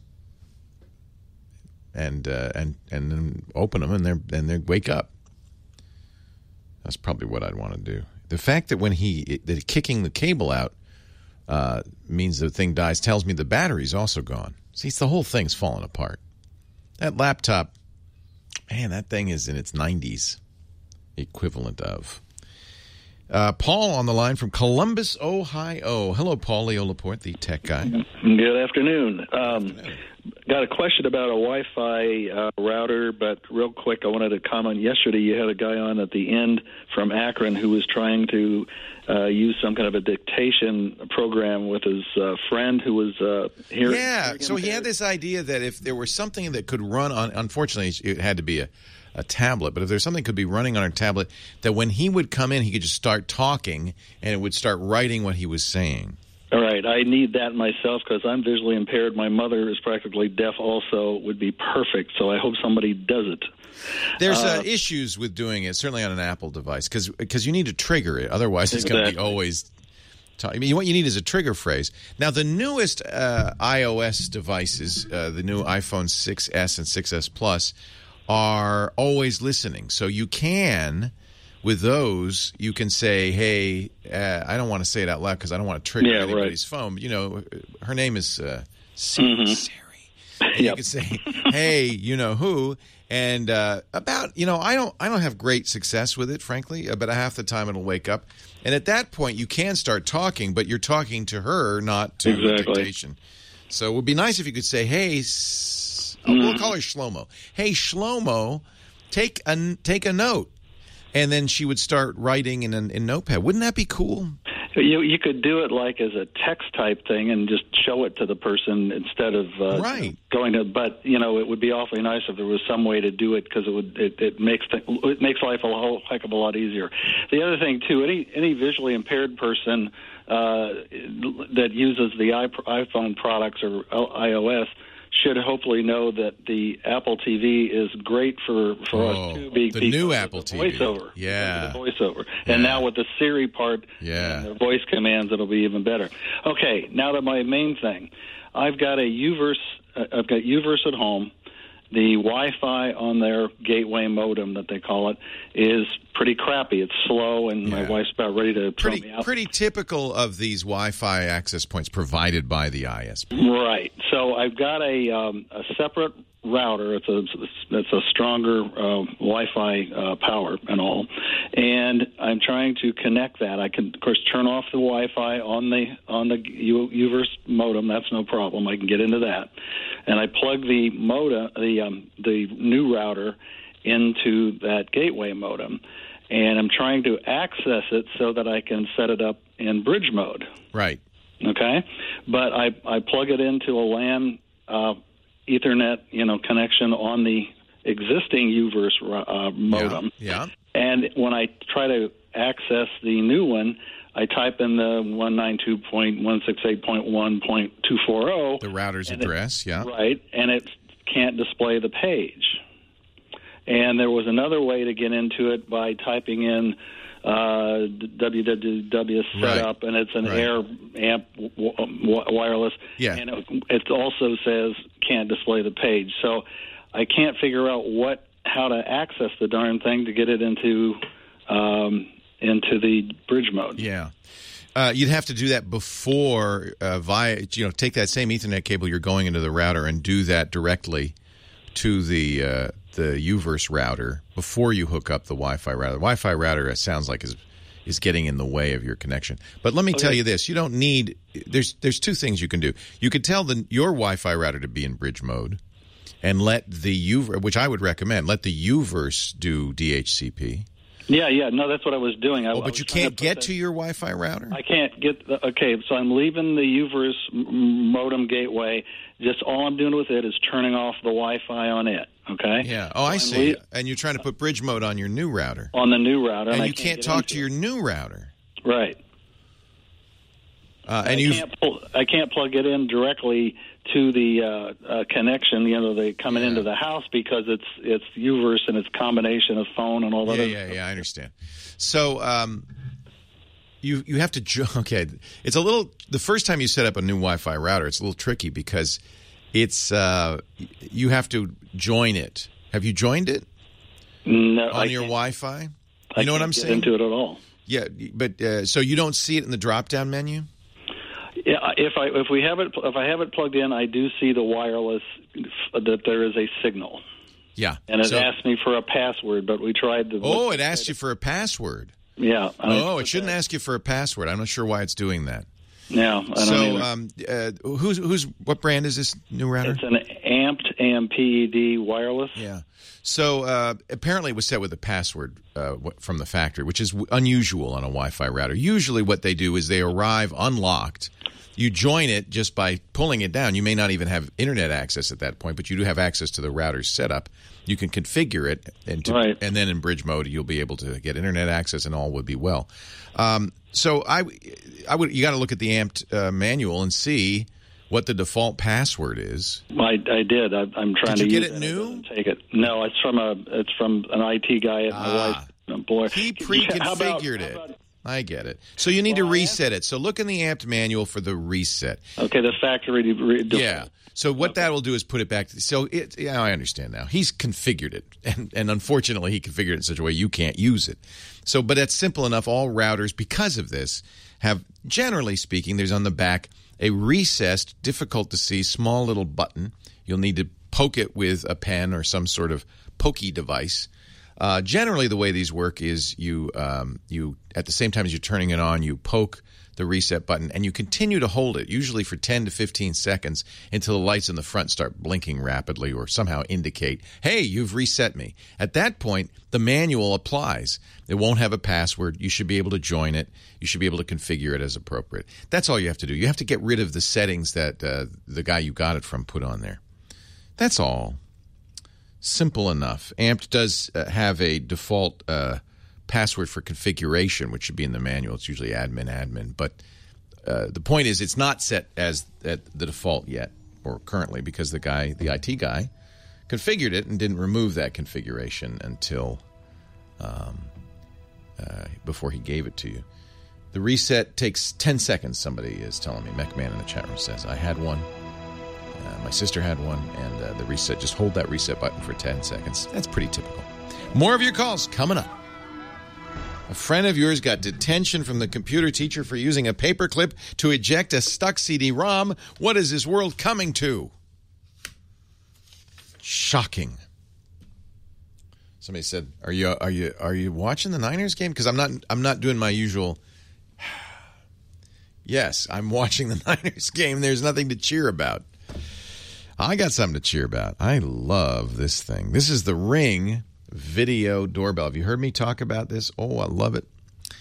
Speaker 3: and then open them and they wake up. That's probably what I'd want to do. The fact that that kicking the cable out means the thing dies tells me the battery's also gone. See, the whole thing's falling apart. That laptop, man, that thing is in its 90s equivalent of. Paul on the line from Columbus, Ohio. Hello, Paul. Leo Laporte, the tech guy.
Speaker 10: Good afternoon. Got a question about a Wi-Fi router, but real quick, I wanted to comment. Yesterday, you had a guy on at the end from Akron who was trying to use some kind of a dictation program with his friend who was here.
Speaker 3: Yeah, so he had this idea that if there was something that could run on, unfortunately, it had to be a tablet, but if there's something that could be running on a tablet, that when he would come in, he could just start talking, and it would start writing what he was saying.
Speaker 10: All right, I need that myself because I'm visually impaired. My mother is practically deaf also. Would be perfect, so I hope somebody does it.
Speaker 3: There's issues with doing it, certainly on an Apple device, because you need to trigger it. Otherwise, it's going to be always I mean, what you need is a trigger phrase. Now, the newest iOS devices, the new iPhone 6S and 6S Plus, are always listening. So you can, with those, you can say, hey, I don't want to say it out loud because I don't want to trigger anybody's phone. You know, her name is Siri. And you can say, hey, you know who, and about, you know, I don't have great success with it, frankly, but half the time it'll wake up. And at that point, you can start talking, but you're talking to her, not to the dictation. So it would be nice if you could say, hey, we'll call her Shlomo. Hey, Shlomo, take a note. And then she would start writing in Notepad. Wouldn't that be cool?
Speaker 10: You could do it like as a text type thing and just show it to the person instead of going to. But it would be awfully nice if there was some way to do it, because it makes life a whole heck of a lot easier. The other thing too, any visually impaired person that uses the iPhone products or iOS should hopefully know that the Apple TV is great for us too.
Speaker 3: The new Apple TV.
Speaker 10: Voiceover.
Speaker 3: Yeah.
Speaker 10: The voiceover. Yeah. And now with the Siri part and the voice commands, it'll be even better. Okay, now to my main thing. I've got UVerse at home. The Wi-Fi on their gateway modem, that they call it, is pretty crappy. It's slow, and my wife's about ready to throw me out.
Speaker 3: Pretty typical of these Wi-Fi access points provided by the ISP.
Speaker 10: Right. So I've got a separate router. It's a stronger Wi-Fi power and all, and I'm trying to connect that. I can, of course, turn off the Wi-Fi on the UVerse modem. That's no problem. I can get into that, and I plug the modem, the new router, into that gateway modem, and I'm trying to access it so that I can set it up in bridge mode.
Speaker 3: Right.
Speaker 10: Okay, but I plug it into a LAN Ethernet, connection on the existing UVerse modem.
Speaker 3: Yeah.
Speaker 10: And when I try to access the new one, I type in the 192.168.1.240.
Speaker 3: The router's address,
Speaker 10: Right, and it can't display the page. And there was another way to get into it by typing in www setup, and it's an Air Amp wireless, and it also says can't display the page. So I can't figure out how to access the darn thing to get it into the bridge mode.
Speaker 3: Yeah. You'd have to do that before take that same Ethernet cable you're going into the router and do that directly to the UVerse router before you hook up the Wi-Fi router. The Wi-Fi router, it sounds like, is getting in the way of your connection. But let me tell you this: you don't need. There's two things you can do. You could tell your Wi-Fi router to be in bridge mode, and let the which I would recommend, let the UVerse do DHCP.
Speaker 10: Yeah, no, that's what I was doing.
Speaker 3: But you can't get to your Wi-Fi router?
Speaker 10: I can't get... Okay, so I'm leaving the UVerse modem gateway. Just all I'm doing with it is turning off the Wi-Fi on it, okay?
Speaker 3: Yeah. Oh, I see. And you're trying to put bridge mode on your new router.
Speaker 10: On the new router.
Speaker 3: And you can't talk to your new router.
Speaker 10: Right. I can't plug it in directly to the connection, the coming into the house, because it's UVerse and it's a combination of phone and all that.
Speaker 3: Yeah, I understand. So you have to it's a little, the first time you set up a new Wi-Fi router, it's a little tricky because it's you have to join it. Have you joined it?
Speaker 10: No,
Speaker 3: on your Wi-Fi? You know what I'm saying?
Speaker 10: Into it at all.
Speaker 3: Yeah, but so you don't see it in the drop-down menu?
Speaker 10: Yeah, if I have it plugged in, I do see the wireless that there is a signal.
Speaker 3: Yeah,
Speaker 10: and it asked me for a password, but we tried to.
Speaker 3: Oh, it asked you for a password.
Speaker 10: Yeah.
Speaker 3: It shouldn't ask you for a password. I'm not sure why it's doing that.
Speaker 10: Yeah.
Speaker 3: What brand is this new router?
Speaker 10: It's an Amped AMPED wireless.
Speaker 3: Yeah. So apparently it was set with a password from the factory, which is unusual on a Wi-Fi router. Usually what they do is they arrive unlocked. You join it just by pulling it down. You may not even have internet access at that point, but you do have access to the router's setup. You can configure it, and then in bridge mode you'll be able to get internet access, and all would be well. So you got to look at the Amped manual and see what the default password is.
Speaker 10: I did. I'm trying to
Speaker 3: get
Speaker 10: use
Speaker 3: it new.
Speaker 10: Take it. No, it's from an IT guy at my wife's employer.
Speaker 3: He pre-configured it. I get it. So you need to reset it. So look in the Amped manual for the reset.
Speaker 10: Okay, the factory.
Speaker 3: Yeah. So what that will do is put it back. I understand now. He's configured it, and unfortunately, he configured it in such a way you can't use it. So, but that's simple enough. All routers, because of this, have, generally speaking, there's on the back a recessed, difficult to see, small little button. You'll need to poke it with a pen or some sort of pokey device. Generally, the way these work is you at the same time as you're turning it on, you poke the reset button, and you continue to hold it, usually for 10 to 15 seconds, until the lights in the front start blinking rapidly or somehow indicate, hey, you've reset me. At that point, the manual applies. It won't have a password. You should be able to join it. You should be able to configure it as appropriate. That's all you have to do. You have to get rid of the settings that the guy you got it from put on there. That's all. Simple enough. AMPed does have a default password for configuration, which should be in the manual. It's usually admin. But the point is, it's not set as at the default yet, or currently, because the IT guy, configured it and didn't remove that configuration until before he gave it to you. The reset takes 10 seconds, somebody is telling me. McMahon in the chat room says, I had one. My sister had one, and the reset, just hold that reset button for 10 seconds. That's pretty typical. More of your calls coming up. A friend of yours got detention from the computer teacher for using a paperclip to eject a stuck CD-ROM. What is this world coming to? Shocking. Somebody said, "Are you watching the Niners game?" Because I'm not doing my usual. Yes, I'm watching the Niners game. There's nothing to cheer about. I got something to cheer about. I love this thing. This is the Ring video doorbell. Have you heard me talk about this? Oh, I love it.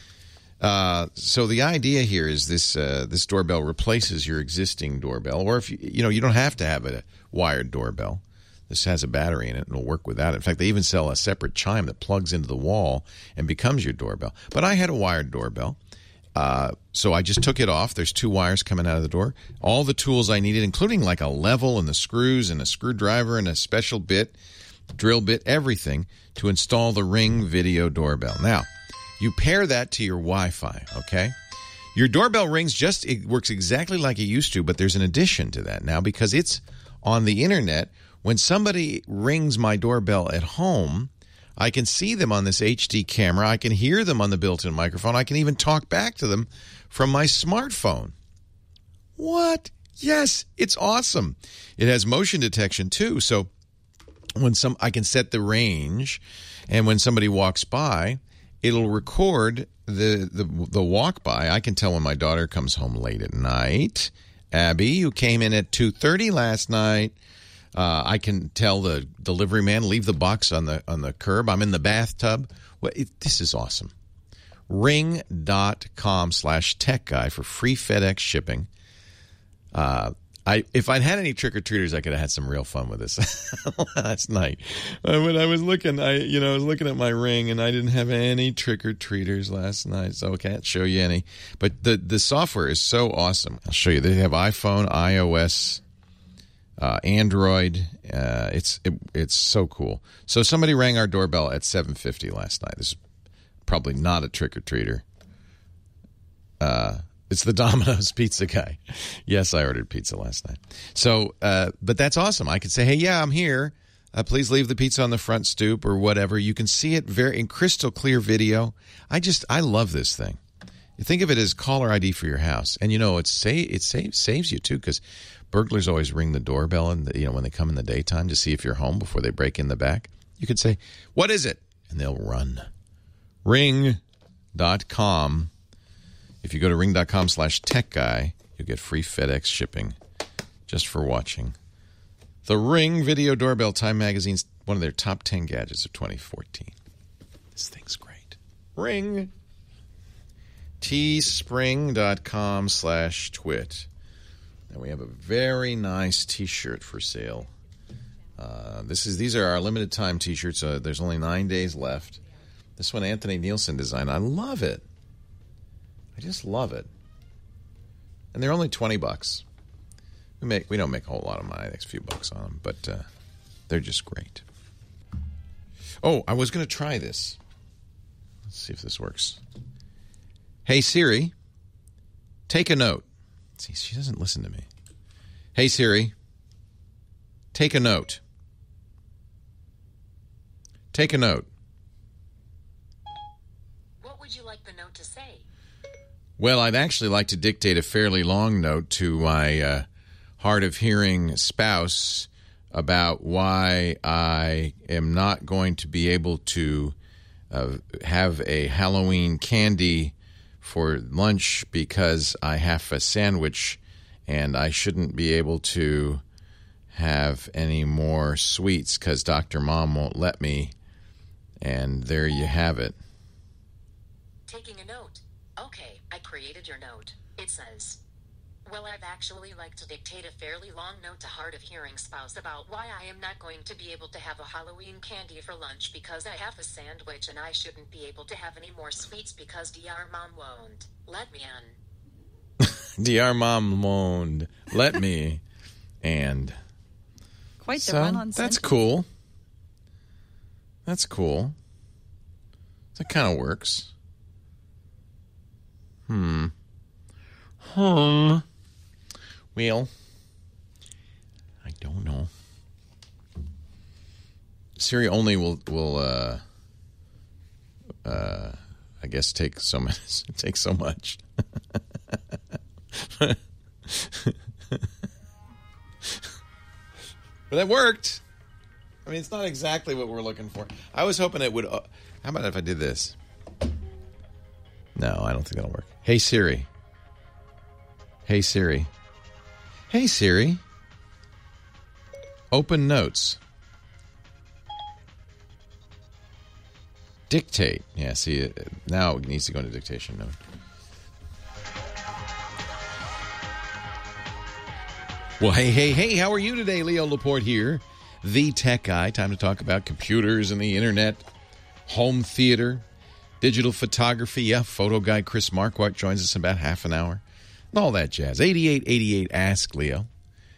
Speaker 3: So the idea here is this doorbell replaces your existing doorbell, or if you don't have to have a wired doorbell. This has a battery in it and it'll work without it. In fact, they even sell a separate chime that plugs into the wall and becomes your doorbell. But I had a wired doorbell. So I just took it off. There's 2 wires coming out of the door. All the tools I needed, including like a level and the screws and a screwdriver and a special bit, drill bit, everything to install the Ring video doorbell. Now, you pair that to your Wi-Fi, okay? Your doorbell rings it works exactly like it used to, but there's an addition to that now because it's on the internet. When somebody rings my doorbell at home, I can see them on this HD camera. I can hear them on the built-in microphone. I can even talk back to them from my smartphone. What? Yes, it's awesome. It has motion detection too, so I can set the range, and when somebody walks by, it'll record the walk by. I can tell when my daughter comes home late at night. Abby, you came in at 2:30 last night. I can tell the delivery man, leave the box on the curb. I'm in the bathtub. Well, this is awesome. Ring.com/techguy for free FedEx shipping. If I'd had any trick-or-treaters, I could have had some real fun with this last night. When I was looking, I was looking at my Ring, and I didn't have any trick-or-treaters last night, so I can't show you any. But the software is so awesome. I'll show you. They have iPhone, iOS, Android. It's so cool. So somebody rang our doorbell at 7:50 last night. This is probably not a trick-or-treater. It's the Domino's pizza guy. Yes, I ordered pizza last night. So, but that's awesome. I could say, hey, yeah, I'm here. Please leave the pizza on the front stoop or whatever. You can see it in crystal clear video. I love this thing. You think of it as caller ID for your house. And, it saves you, too, because burglars always ring the doorbell and when they come in the daytime to see if you're home before they break in the back. You could say, what is it? And they'll run. Ring.com. If you go to ring.com/techguy, you'll get free FedEx shipping just for watching. The Ring Video Doorbell, Time Magazine's one of their top 10 gadgets of 2014. This thing's great. Ring. Teespring.com/twit. And we have a very nice T-shirt for sale. These are our limited time T-shirts. There's only 9 days left. This one, Anthony Nielsen designed. I love it. I just love it. And they're only $20. We don't make a whole lot of money. It's a few bucks on them, but they're just great. Oh, I was going to try this. Let's see if this works. Hey, Siri, take a note. See, she doesn't listen to me. Hey, Siri, take a note. Take a note.
Speaker 11: What would you like the note to say?
Speaker 3: Well, I'd actually like to dictate a fairly long note to my hard-of-hearing spouse about why I am not going to be able to have a Halloween candy for lunch because I have a sandwich and I shouldn't be able to have any more sweets because Dr. Mom won't let me. And there you have it.
Speaker 11: Taking a note. Okay, I created your note. It says, well, I'd actually like to dictate a fairly long note to hard of hearing spouse about why I am not going to be able to have a Halloween candy for lunch because I have a sandwich and I shouldn't be able to have any more sweets because DR Mom won't let me in.
Speaker 3: DR Mom won't let me. And
Speaker 6: quite the
Speaker 3: so
Speaker 6: run-on
Speaker 3: that's
Speaker 6: sentence.
Speaker 3: cool. That's cool. That kind of works. Well, I don't know. Siri only will I guess take so much. Take so much. But that worked. I mean, it's not exactly what we're looking for. I was hoping it would. How about if I did this? No, I don't think that'll work. Hey, Siri. Hey, Siri. Hey, Siri. Open notes. Dictate. Yeah, see, now it needs to go into dictation mode. Well, hey, how are you today? Leo Laporte here, the tech guy. Time to talk about computers and the internet, home theater, digital photography. Yeah, photo guy Chris Marquardt joins us in about half an hour. And all that jazz. 8888 Ask Leo.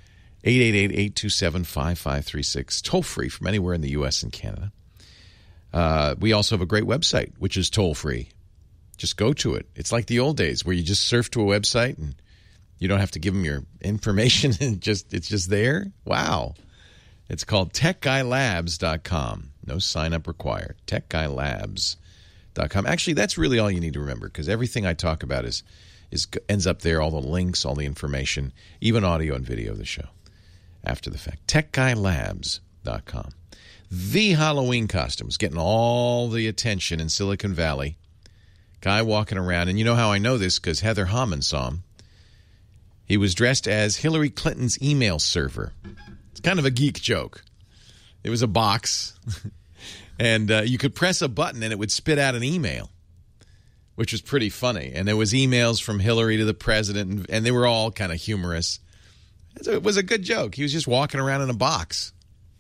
Speaker 3: 888-827-5536. Toll free from anywhere in the U.S. and Canada. We also have a great website, which is toll free. Just go to it. It's like the old days where you just surf to a website and you don't have to give them your information and it's just there. Wow. It's called techguylabs.com. No sign up required. techguylabs.com. Actually, that's really all you need to remember because everything I talk about ends up there, all the links, all the information, even audio and video of the show after the fact. techguylabs.com. The Halloween costumes getting all the attention in Silicon Valley. Guy walking around, and you know how I know this because Heather Hammond saw him. He was dressed as Hillary Clinton's email server. It's kind of a geek joke. It was a box, and you could press a button and it would spit out an email, which was pretty funny. And there was emails from Hillary to the president, and they were all kind of humorous. It was a good joke. He was just walking around in a box.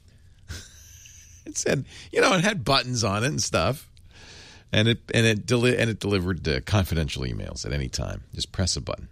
Speaker 3: It said, it had buttons on it and stuff. And it delivered confidential emails at any time. Just press a button.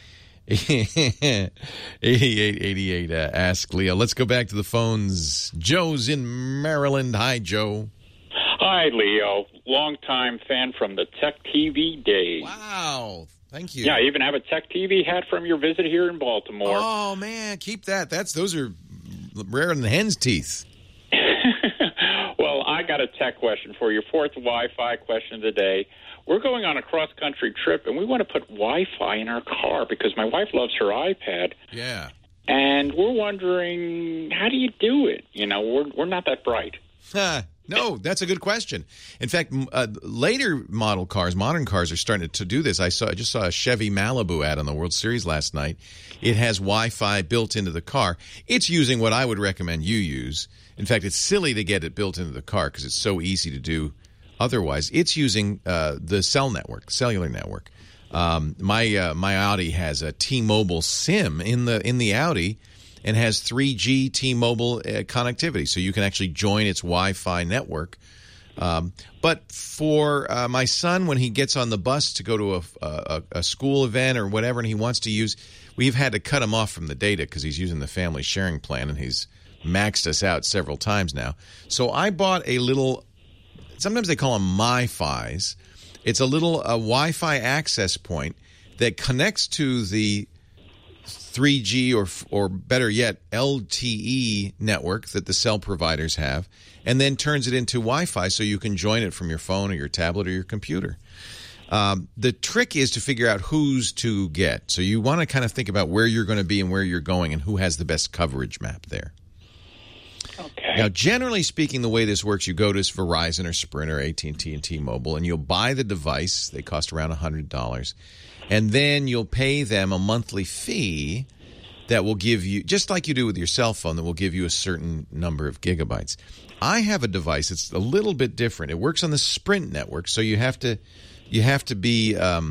Speaker 3: 8888 Ask Leo. Let's go back to the phones. Joe's in Maryland. Hi, Joe.
Speaker 12: Hi, Leo. Long-time fan from the Tech TV days.
Speaker 3: Wow. Thank you.
Speaker 12: Yeah, I even have a Tech TV hat from your visit here in Baltimore.
Speaker 3: Oh, man. Keep that. Those are rarer than hen's teeth.
Speaker 12: Well, I got a tech question for you. Fourth Wi-Fi question of the day. We're going on a cross-country trip, and we want to put Wi-Fi in our car because my wife loves her iPad.
Speaker 3: Yeah.
Speaker 12: And we're wondering, how do you do it? We're not that bright.
Speaker 3: No, that's a good question. In fact, later model cars, modern cars, are starting to do this. I just saw a Chevy Malibu ad on the World Series last night. It has Wi-Fi built into the car. It's using what I would recommend you use. In fact, it's silly to get it built into the car because it's so easy to do otherwise. It's using the cellular network. My Audi has a T-Mobile SIM in the Audi and has 3G T-Mobile connectivity, so you can actually join its Wi-Fi network. But for my son, when he gets on the bus to go to a school event or whatever, and he wants to use, we've had to cut him off from the data because he's using the family sharing plan, and he's maxed us out several times now. So I bought a little, sometimes they call them MiFis. It's a little Wi-Fi access point that connects to the 3G or better yet, LTE network that the cell providers have, and then turns it into Wi-Fi so you can join it from your phone or your tablet or your computer. The trick is to figure out who's to get. So you want to kind of think about where you're going to be and where you're going and who has the best coverage map there.
Speaker 12: Okay.
Speaker 3: Now, generally speaking, the way this works, you go to Verizon or Sprint or AT&T and T-Mobile, and you'll buy the device. They cost around $100. And then you'll pay them a monthly fee that will give you, just like you do with your cell phone, that will give you a certain number of gigabytes. I have a device that's a little bit different. It works on the Sprint network, so you have to be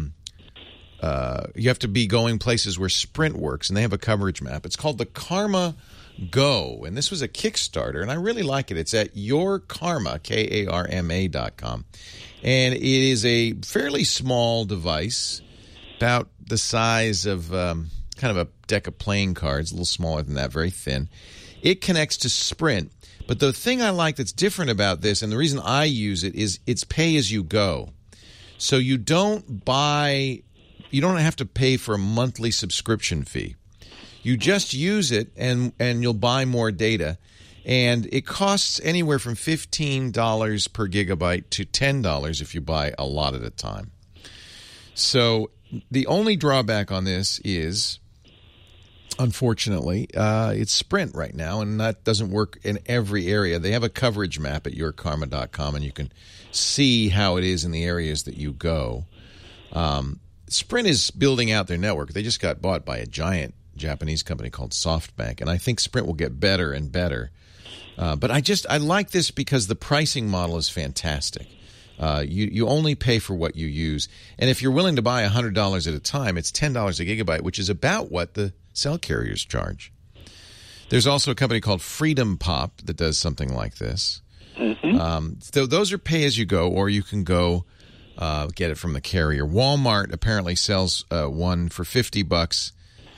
Speaker 3: going places where Sprint works, and they have a coverage map. It's called the Karma Go, and this was a Kickstarter, and I really like it. It's at YourKarma, KARMA.com, and it is a fairly small device, about the size of kind of a deck of playing cards, a little smaller than that, very thin. It connects to Sprint, but the thing I like that's different about this, and the reason I use it, is it's pay-as-you-go. So you don't have to pay for a monthly subscription fee. You just use it, and you'll buy more data. And it costs anywhere from $15 per gigabyte to $10 if you buy a lot at a time. So the only drawback on this is, unfortunately, it's Sprint right now, and that doesn't work in every area. They have a coverage map at yourkarma.com, and you can see how it is in the areas that you go. Sprint is building out their network. They just got bought by a giant Japanese company called SoftBank, and I think Sprint will get better and better. But I like this because the pricing model is fantastic. You only pay for what you use, and if you're willing to buy $100 at a time, it's $10 a gigabyte, which is about what the cell carriers charge. There's also a company called Freedom Pop that does something like this. So those are pay-as-you-go, or you can go get it from the carrier. Walmart apparently sells one for $50,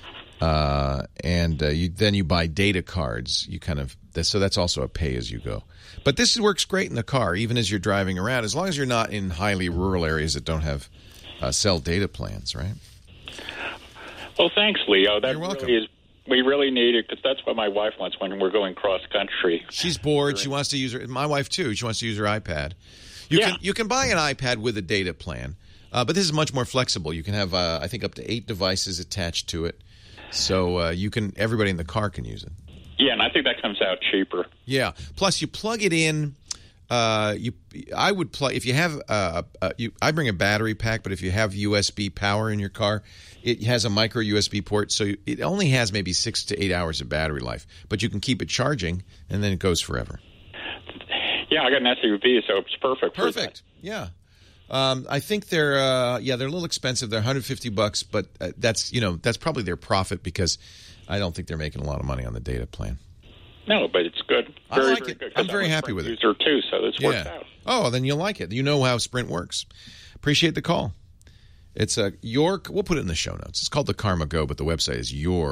Speaker 3: and then you buy data cards. So that's also a pay-as-you-go. But this works great in the car, even as you're driving around, as long as you're not in highly rural areas that don't have cell data plans, right?
Speaker 12: Well, thanks, Leo.
Speaker 3: You're welcome.
Speaker 12: We really need it, because that's what my wife wants when we're going cross-country.
Speaker 3: She's bored. She wants to use my wife, too. She wants to use her iPad. You can buy an iPad with a data plan, but this is much more flexible. You can have, I think, up to 8 devices attached to it, so everybody in the car can use it.
Speaker 12: Yeah, and I think that comes out cheaper.
Speaker 3: Yeah. Plus, you plug it in. I would plug if you have. I bring a battery pack, but if you have USB power in your car, it has a micro USB port, so it only has maybe 6 to 8 hours of battery life. But you can keep it charging, and then it goes forever.
Speaker 12: Yeah, I got an SUV, so it's perfect.
Speaker 3: Perfect. Yeah. I think they're a little expensive. They're $150, but that's probably their profit, because I don't think they're making a lot of money on the data plan.
Speaker 12: No, but it's good.
Speaker 3: I like it. I'm very happy with it.
Speaker 12: User too, so this works out.
Speaker 3: Oh, then you'll like it. You know how Sprint works. Appreciate the call. It's we'll put it in the show notes. It's called the Karma Go, but the website is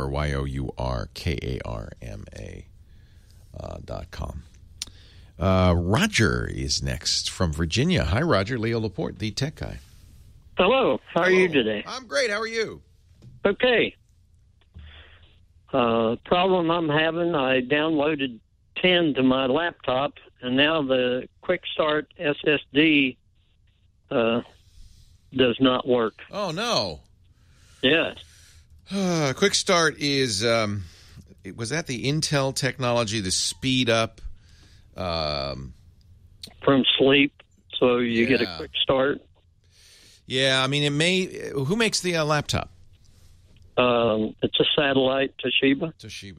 Speaker 3: YourKarma.com. Roger is next from Virginia. Hi, Roger. Leo Laporte, the tech guy.
Speaker 13: Hello. How are you today?
Speaker 3: I'm great. How are you?
Speaker 13: Okay. Problem I'm having, I downloaded 10 to my laptop, and now the Quick Start SSD does not work.
Speaker 3: Oh, no.
Speaker 13: Yes.
Speaker 3: Quick Start is, was that the Intel technology, the speed up?
Speaker 13: From sleep, so you get a quick start.
Speaker 3: Yeah, I mean, who makes the laptop?
Speaker 13: It's a satellite, Toshiba.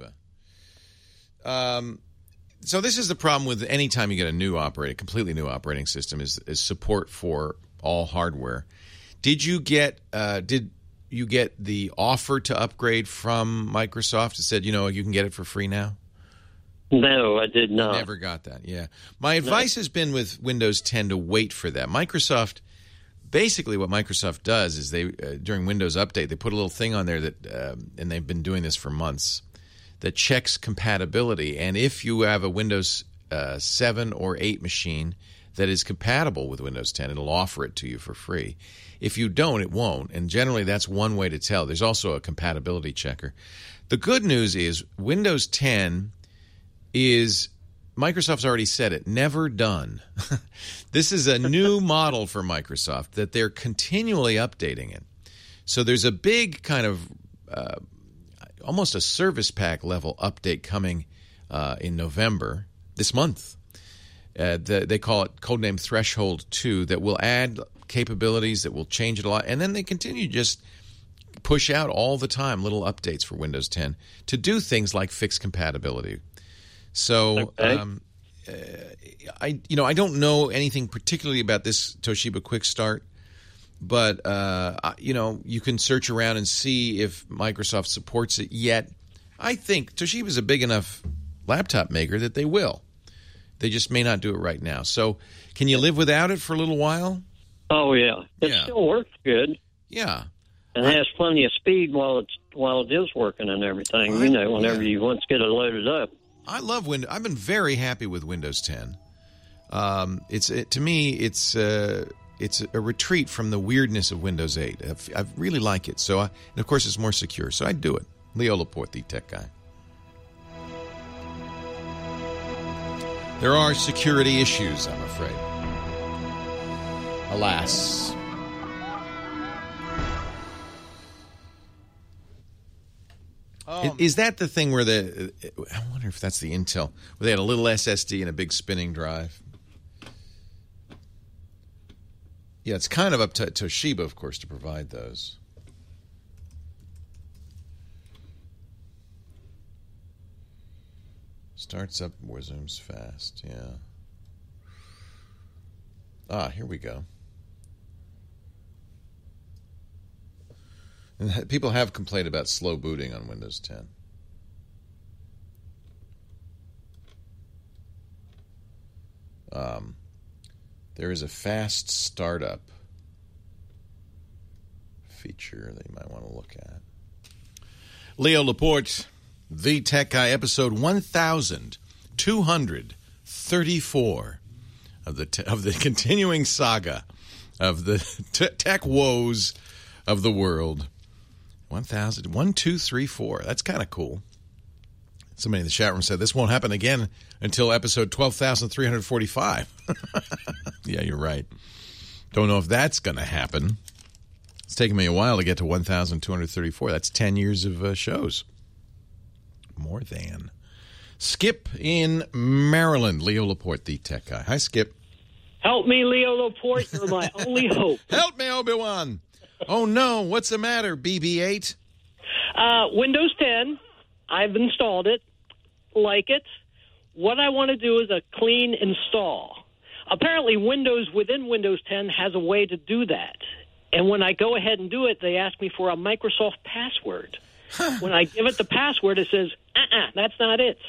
Speaker 3: So this is the problem with any time you get a completely new operating system is support for all hardware. Did you get the offer to upgrade from Microsoft? It said, you can get it for free now?
Speaker 13: No, I did not.
Speaker 3: I never got that, yeah. My advice has been with Windows 10 to wait for that. Basically what Microsoft does is they, during Windows Update, they put a little thing on there that, and they've been doing this for months, that checks compatibility. And if you have a Windows 7 or 8 machine that is compatible with Windows 10, it'll offer it to you for free. If you don't, it won't. And generally, that's one way to tell. There's also a compatibility checker. The good news is Windows 10 is, Microsoft's already said it, never done. This is a new model for Microsoft that they're continually updating it. So there's a big kind of almost a service pack level update coming in November this month. They call it codename Threshold 2, that will add capabilities, that will change it a lot. And then they continue to just push out all the time little updates for Windows 10 to do things like fix compatibility. So I don't know anything particularly about this Toshiba Quick Start, but you can search around and see if Microsoft supports it yet. I think Toshiba is a big enough laptop maker that they will. They just may not do it right now. So can you live without it for a little while?
Speaker 13: Oh, yeah. It still works good.
Speaker 3: Yeah.
Speaker 13: And has plenty of speed while it is working and everything, whenever you once get it loaded up.
Speaker 3: I love Windows. I've been very happy with Windows 10. To me, it's a retreat from the weirdness of Windows 8. I really like it. So, and of course, it's more secure. So I'd do it. Leo Laporte, the tech guy. There are security issues, I'm afraid. Alas. Is that the thing where I wonder if that's the Intel, where they had a little SSD and a big spinning drive? Yeah, it's kind of up to Toshiba, of course, to provide those. Starts up, resumes fast, yeah. Here we go. And people have complained about slow booting on Windows 10. There is a fast startup feature that you might want to look at. Leo Laporte, the Tech Guy, episode 1234 of the continuing saga of the tech woes of the world. 1234. That's kind of cool. Somebody in the chat room said this won't happen again until episode 12,345. Yeah, you're right. Don't know if that's going to happen. It's taken me a while to get to 1,234. That's 10 years of shows. More than. Skip in Maryland. Leo Laporte, the tech guy. Hi, Skip.
Speaker 14: Help me, Leo Laporte. You're my only hope.
Speaker 3: Help me, Obi-Wan. Oh, no. What's the matter, BB-8?
Speaker 14: Windows 10. I've installed it. Like it. What I want to do is a clean install. Apparently, Windows within Windows 10 has a way to do that. And when I go ahead and do it, they ask me for a Microsoft password. When I give it the password, it says, that's not it.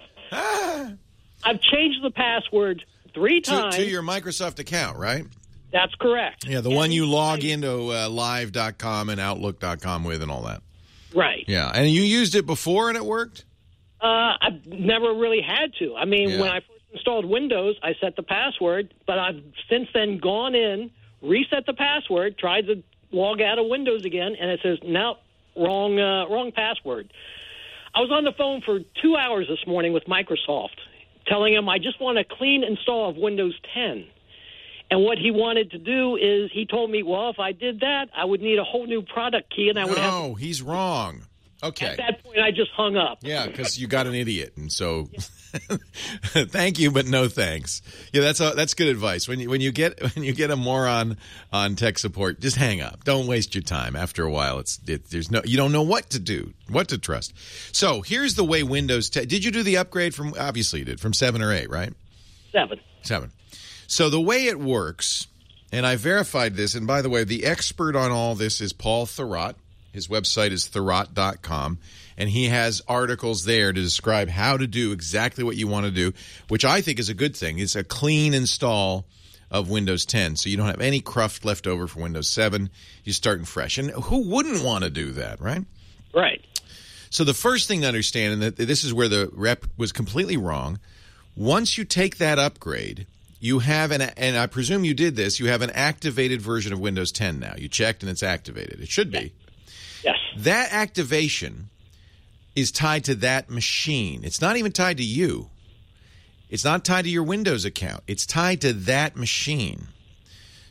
Speaker 14: I've changed the password 3 times.
Speaker 3: To your Microsoft account, right?
Speaker 14: That's correct.
Speaker 3: Yeah, the one you log into live.com and outlook.com with and all that.
Speaker 14: Right.
Speaker 3: Yeah, and you used it before and it worked?
Speaker 14: I've never really had to. I mean, when I first installed Windows, I set the password, but I've since then gone in, reset the password, tried to log out of Windows again, and it says, no, wrong password. I was on the phone for 2 hours this morning with Microsoft, telling them I just want a clean install of Windows 10. And what he wanted to do is he told me, well, if I did that, I would need a whole new product key, and I would have...
Speaker 3: No, he's wrong. Okay.
Speaker 14: At that point, I just hung up.
Speaker 3: Yeah, because you got an idiot, and so thank you, but no thanks. Yeah, that's good advice. When you get a moron on tech support, just hang up. Don't waste your time. After a while, you don't know what to do, what to trust. So here's the way Windows 10. Did you do the upgrade from? Obviously, you did from 7 or 8, right?
Speaker 14: 7.
Speaker 3: So the way it works, and I verified this. And by the way, the expert on all this is Paul Thurrott. His website is Thurrott.com, and he has articles there to describe how to do exactly what you want to do, which I think is a good thing. It's a clean install of Windows 10, so you don't have any cruft left over for Windows 7. You're starting fresh. And who wouldn't want to do that, right?
Speaker 14: Right.
Speaker 3: So the first thing to understand, and this is where the rep was completely wrong, once you take that upgrade, you have and I presume you did this, you have an activated version of Windows 10 now. You checked and it's activated. It should be.
Speaker 14: Yes.
Speaker 3: That activation is tied to that machine. It's not even tied to you. It's not tied to your Windows account. It's tied to that machine.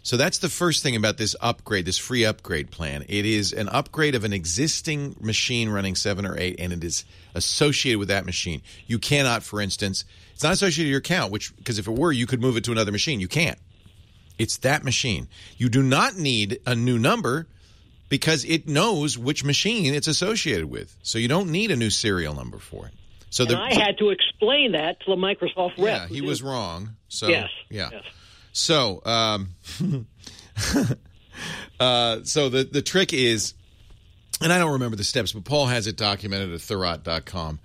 Speaker 3: So that's the first thing about this upgrade, this free upgrade plan. It is an upgrade of an existing machine running 7 or 8, and it is associated with that machine. You cannot, for instance, it's not associated with your account, because if it were, you could move it to another machine. You can't. It's that machine. You do not need a new number because it knows which machine it's associated with. So you don't need a new serial number for it. So
Speaker 14: I had to explain that to the Microsoft rep.
Speaker 3: Yeah, he was wrong. So,
Speaker 14: yes.
Speaker 3: Yeah.
Speaker 14: Yes.
Speaker 3: So, so the trick is, and I don't remember the steps, but Paul has it documented at Thurrott.com.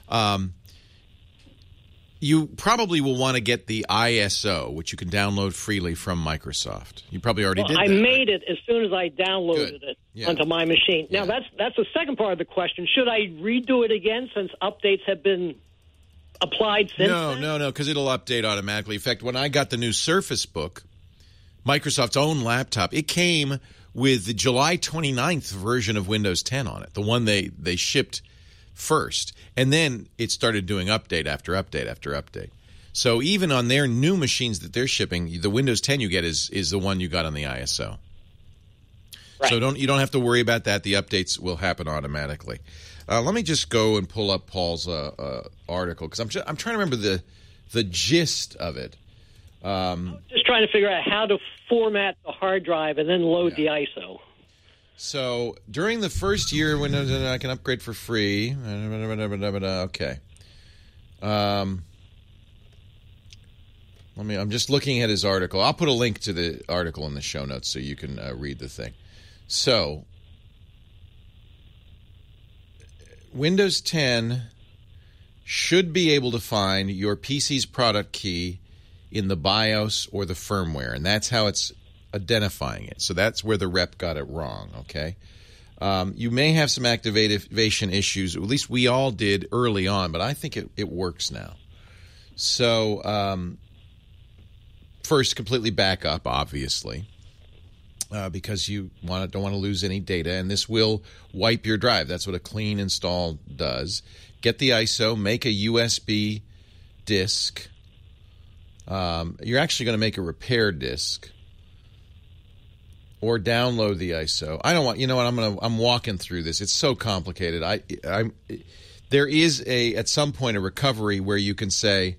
Speaker 3: You probably will want to get the ISO, which you can download freely from Microsoft. You probably already did that.
Speaker 14: I made it as soon as I downloaded it onto my machine. Now, that's the second part of the question. Should I redo it again since updates have been applied since then?
Speaker 3: No, because it'll update automatically. In fact, when I got the new Surface Book, Microsoft's own laptop, it came with the July 29th version of Windows 10 on it, the one they shipped first. And then it started doing update after update after update. So even on their new machines that they're shipping, the Windows 10 you get is the one you got on the ISO. Right. So you don't have to worry about that. The updates will happen automatically. Let me just go and pull up Paul's article because I'm trying to remember the gist of it.
Speaker 14: Just trying to figure out how to format the hard drive and then load the ISO.
Speaker 3: So during the first year, Windows I can upgrade for free. Okay. I'm just looking at his article. I'll put a link to the article in the show notes so you can read the thing. So Windows 10 should be able to find your PC's product key in the BIOS or the firmware, and that's how it's identifying it. So that's where the rep got it wrong, okay? You may have some activation issues. At least we all did early on, but I think it works now. So first, completely back up, obviously, because you don't want to lose any data, and this will wipe your drive. That's what a clean install does. Get the ISO, make a USB disk. You're actually going to make a repair disk. Or download the ISO. I don't want. You know what? I'm walking through this. It's so complicated. There is at some point a recovery where you can say,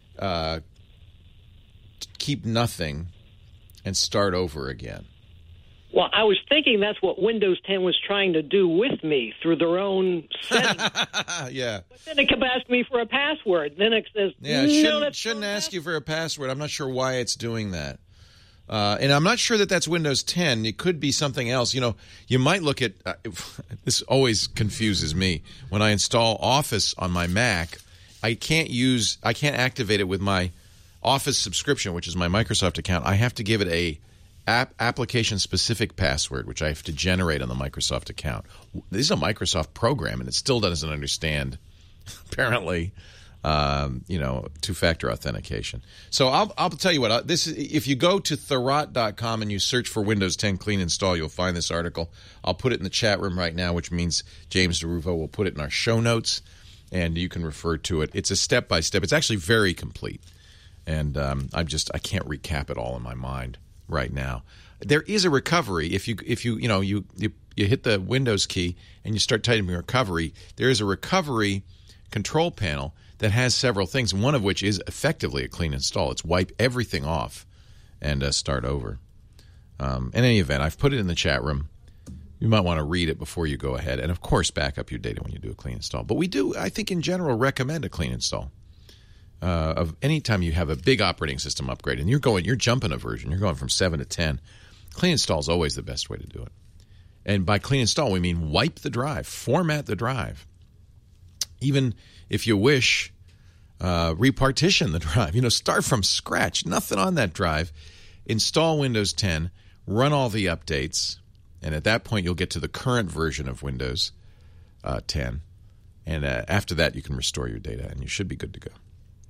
Speaker 3: keep nothing, and start over again.
Speaker 14: Well, I was thinking that's what Windows 10 was trying to do with me through their own settings.
Speaker 3: Yeah.
Speaker 14: But then it kept asking me for a password. Then it says,
Speaker 3: it shouldn't ask you for a password. I'm not sure why it's doing that. And I'm not sure that that's Windows 10. It could be something else. You know, you might look at this always confuses me. When I install Office on my Mac, I can't activate it with my Office subscription, which is my Microsoft account. I have to give it a application-specific password, which I have to generate on the Microsoft account. This is a Microsoft program, and it still doesn't understand, apparently, two-factor authentication. So I'll tell you what. If you go to Thurrott.com and you search for Windows 10 Clean Install, you'll find this article. I'll put it in the chat room right now, which means James DeRuvo will put it in our show notes, and you can refer to it. It's a step-by-step. It's actually very complete, and I can't recap it all in my mind right now. There is a recovery if you hit the Windows key and you start typing recovery. There is a recovery control panel that has several things, one of which is effectively a clean install. It's wipe everything off and start over. In any event, I've put it in the chat room. You might want to read it before you go ahead, and of course, back up your data when you do a clean install. But we do, I think, in general, recommend a clean install. Of any time you have a big operating system upgrade and you're jumping a version, you're going from 7 to 10, clean install is always the best way to do it. And by clean install, we mean wipe the drive, format the drive. Even if you wish, repartition the drive. Start from scratch, nothing on that drive. Install Windows 10, run all the updates, and at that point you'll get to the current version of Windows 10. And after that, you can restore your data, and you should be good to go.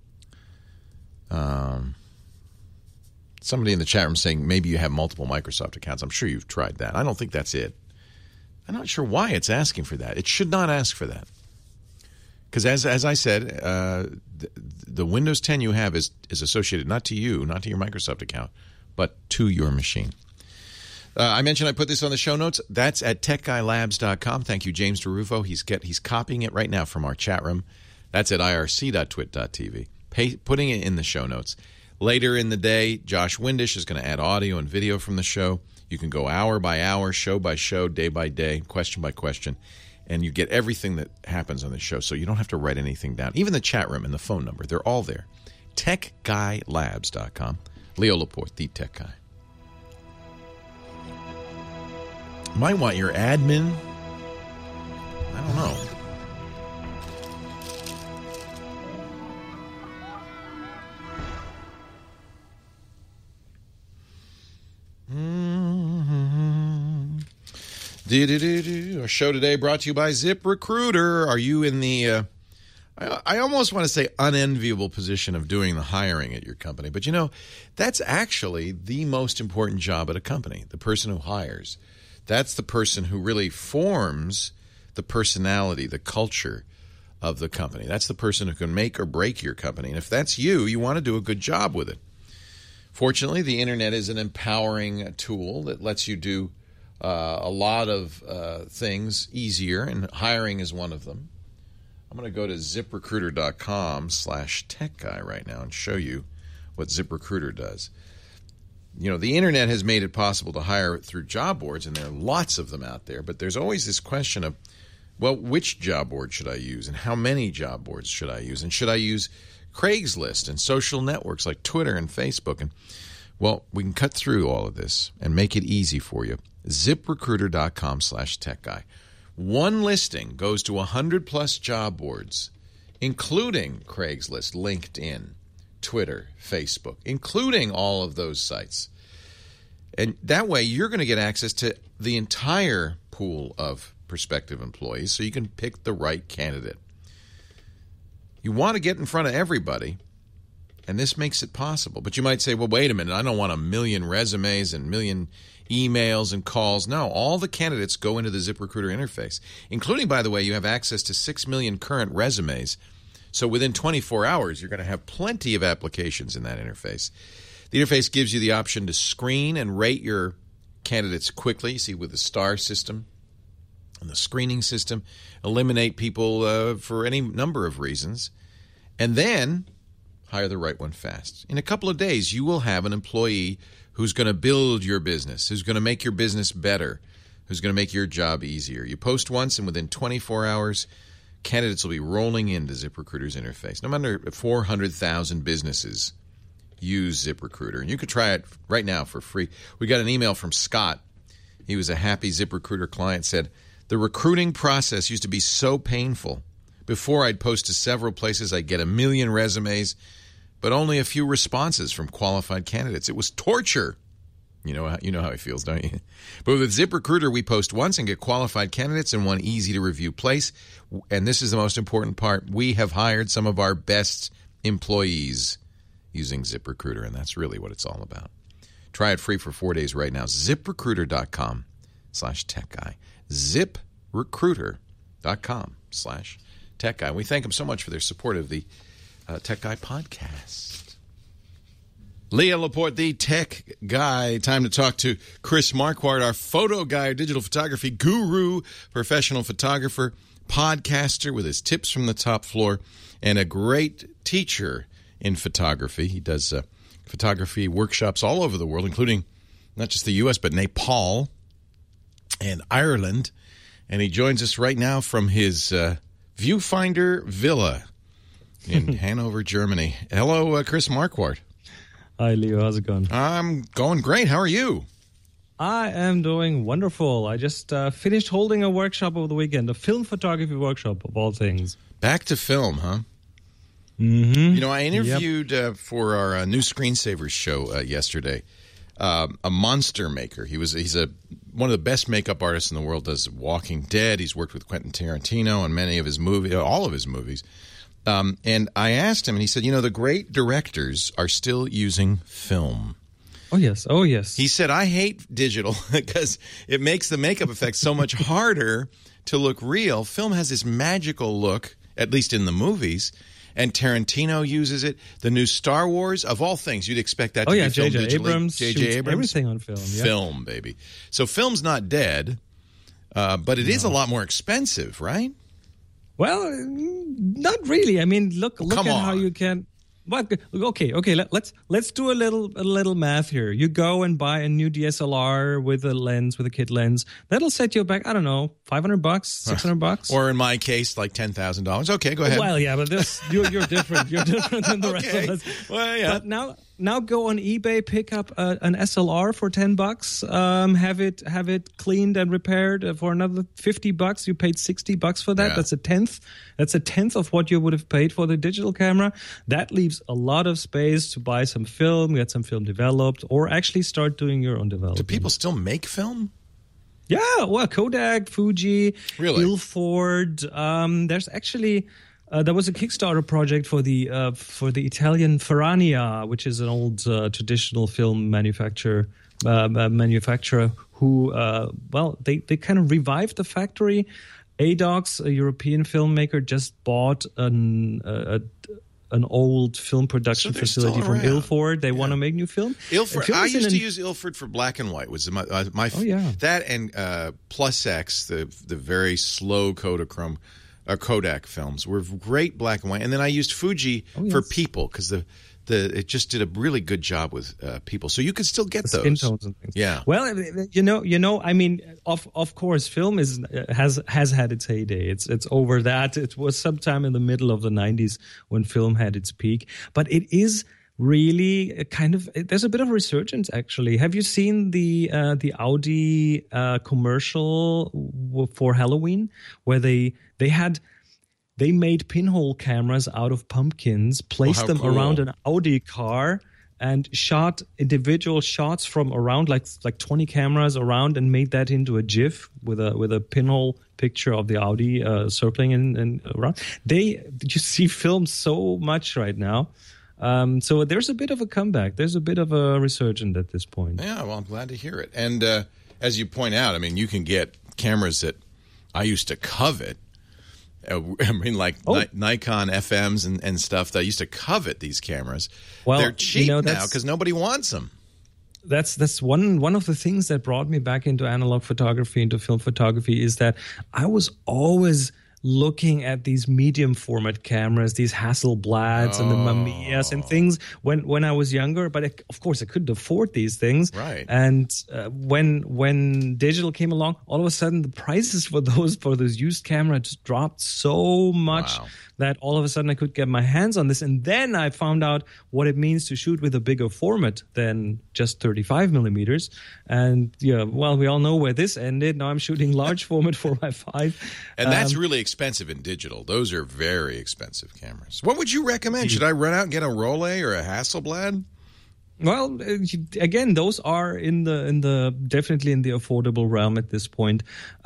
Speaker 3: Somebody in the chat room saying maybe you have multiple Microsoft accounts. I'm sure you've tried that. I don't think that's it. I'm not sure why it's asking for that. It should not ask for that. Because as I said, the Windows 10 you have is associated not to you, not to your Microsoft account, but to your machine. I mentioned I put this on the show notes. That's at techguylabs.com. Thank you, James DeRufo. He's copying it right now from our chat room. That's at irc.twit.tv. Putting it in the show notes. Later in the day, Josh Windish is going to add audio and video from the show. You can go hour by hour, show by show, day by day, question by question, and you get everything that happens on the show. So you don't have to write anything down. Even the chat room and the phone number, they're all there. techguylabs.com. Leo Laporte, the Tech Guy. Might want your admin. I don't know. Our show today brought to you by ZipRecruiter. Are you in the, I almost want to say unenviable position of doing the hiring at your company? But, that's actually the most important job at a company, the person who hires. That's the person who really forms the personality, the culture of the company. That's the person who can make or break your company. And if that's you, you want to do a good job with it. Fortunately, the Internet is an empowering tool that lets you do a lot of things easier, and hiring is one of them. I'm going to go to ZipRecruiter.com/techguy right now and show you what ZipRecruiter does. The Internet has made it possible to hire through job boards, and there are lots of them out there, but there's always this question of, well, which job board should I use, and how many job boards should I use, and should I use Craigslist and social networks like Twitter and Facebook? And, well, we can cut through all of this and make it easy for you. ZipRecruiter.com/techguy. One listing goes to 100-plus job boards, including Craigslist, LinkedIn, Twitter, Facebook, including all of those sites. And that way, you're going to get access to the entire pool of prospective employees so you can pick the right candidate. You want to get in front of everybody, and this makes it possible. But you might say, well, wait a minute, I don't want 1 million resumes and 1 million emails and calls. No, all the candidates go into the ZipRecruiter interface, including, by the way, you have access to 6 million current resumes. So within 24 hours, you're going to have plenty of applications in that interface. The interface gives you the option to screen and rate your candidates quickly. See, with the star system and the screening system, eliminate people for any number of reasons, and then hire the right one fast. In a couple of days, you will have an employee who's going to build your business, who's going to make your business better, who's going to make your job easier. You post once, and within 24 hours, candidates will be rolling into ZipRecruiter's interface. No matter 400,000 businesses use ZipRecruiter, and you could try it right now for free. We got an email from Scott. He was a happy ZipRecruiter client, said, the recruiting process used to be so painful. Before, I'd post to several places, I'd get 1 million resumes, but only a few responses from qualified candidates. It was torture. You know how he feels, don't you? But with ZipRecruiter, we post once and get qualified candidates in one easy-to-review place. And this is the most important part. We have hired some of our best employees using ZipRecruiter, and that's really what it's all about. Try it free for 4 days right now. ZipRecruiter.com/techguy. ZipRecruiter.com/techguy. We thank them so much for their support of the Tech Guy podcast. Leo Laporte, the Tech Guy. Time to talk to Chris Marquardt, our photo guy, digital photography guru, professional photographer, podcaster with his tips from the top floor, and a great teacher in photography. He does photography workshops all over the world, including not just the U.S., but Nepal and Ireland. And he joins us right now from his Viewfinder Villa in Hanover, Germany. Hello, Chris Marquardt.
Speaker 15: Hi, Leo. How's it going?
Speaker 3: I'm going great. How are you?
Speaker 15: I am doing wonderful. I just finished holding a workshop over the weekend, a film photography workshop of all things.
Speaker 3: Back to film, huh?
Speaker 15: Mm-hmm.
Speaker 3: I interviewed for our new Screensavers show yesterday a monster maker. He's one of the best makeup artists in the world. Does Walking Dead. He's worked with Quentin Tarantino on many of his movies, all of his movies. And I asked him, and he said, the great directors are still using film.
Speaker 15: Oh, yes. Oh, yes.
Speaker 3: He said, I hate digital because it makes the makeup effects so much harder to look real. Film has this magical look, at least in the movies, And Tarantino uses it. The new Star Wars, of all things, you'd expect that to be filmed
Speaker 15: J.J.
Speaker 3: digitally.
Speaker 15: Abrams
Speaker 3: J.J.
Speaker 15: shoots
Speaker 3: Abrams,
Speaker 15: everything on film. Yeah.
Speaker 3: Film, baby. So film's not dead, but it is a lot more expensive, right?
Speaker 15: Well, not really. I mean, look at how you can. Well, okay. Let's do a little math here. You go and buy a new DSLR with a kit lens. That'll set you back, I don't know, $500, $600,
Speaker 3: or in my case, like $10,000. Okay, go ahead.
Speaker 15: Well, yeah, but you're different. You're different than the rest of us.
Speaker 3: Well, yeah.
Speaker 15: But now go on eBay, pick up an SLR for $10. Have it cleaned and repaired for another $50. You paid $60 for that.
Speaker 3: Yeah.
Speaker 15: That's a tenth. That's a tenth of what you would have paid for the digital camera. That leaves a lot of space to buy some film, get some film developed, or actually start doing your own development.
Speaker 3: Do people still make film?
Speaker 15: Yeah, well, Kodak, Fuji,
Speaker 3: Really?
Speaker 15: Ilford. There's actually there was a Kickstarter project for the Italian Ferrania, which is an old traditional film manufacturer who they kind of revived the factory. ADOX, a European filmmaker, just bought an old film production facility from Ilford. They want to make new film.
Speaker 3: Ilford. I used to use Ilford for black and white. Was my that and Plus X, the very slow Kodachrome. Kodak films were great black and white, and then I used Fuji for people because it just did a really good job with people. So you can still get those
Speaker 15: skin tones and things.
Speaker 3: Yeah.
Speaker 15: Well, you know. I mean, of course, film has had its heyday. It's over that. It was sometime in the middle of the 90s when film had its peak, but it is really there's a bit of a resurgence actually. Have you seen the Audi commercial for Halloween where they made pinhole cameras out of pumpkins, placed them around an Audi car, and shot individual shots from around like 20 cameras around, and made that into a GIF with a pinhole picture of the Audi circling and around. You see film so much right now. So there's a bit of a comeback. There's a bit of a resurgence at this point.
Speaker 3: Yeah, well, I'm glad to hear it. And as you point out, I mean, you can get cameras that I used to covet. I mean, Nikon FMs and stuff. I used to covet these cameras. Well, they're cheap now because nobody wants them.
Speaker 15: That's one of the things that brought me back into analog photography, into film photography, is that I was always looking at these medium format cameras, these Hasselblads and the Mamiyas and things when I was younger. But of course, I couldn't afford these things.
Speaker 3: Right.
Speaker 15: And when digital came along, all of a sudden the prices for those used cameras just dropped so much that all of a sudden I could get my hands on this. And then I found out what it means to shoot with a bigger format than just 35 millimeters. And yeah, well, we all know where this ended. Now I'm shooting large format 4x5.
Speaker 3: And that's really expensive in digital. Those are very expensive cameras. What would you recommend? Should I run out and get a Rolleiflex or a Hasselblad?
Speaker 15: Well, again, those are definitely in the affordable realm at this point.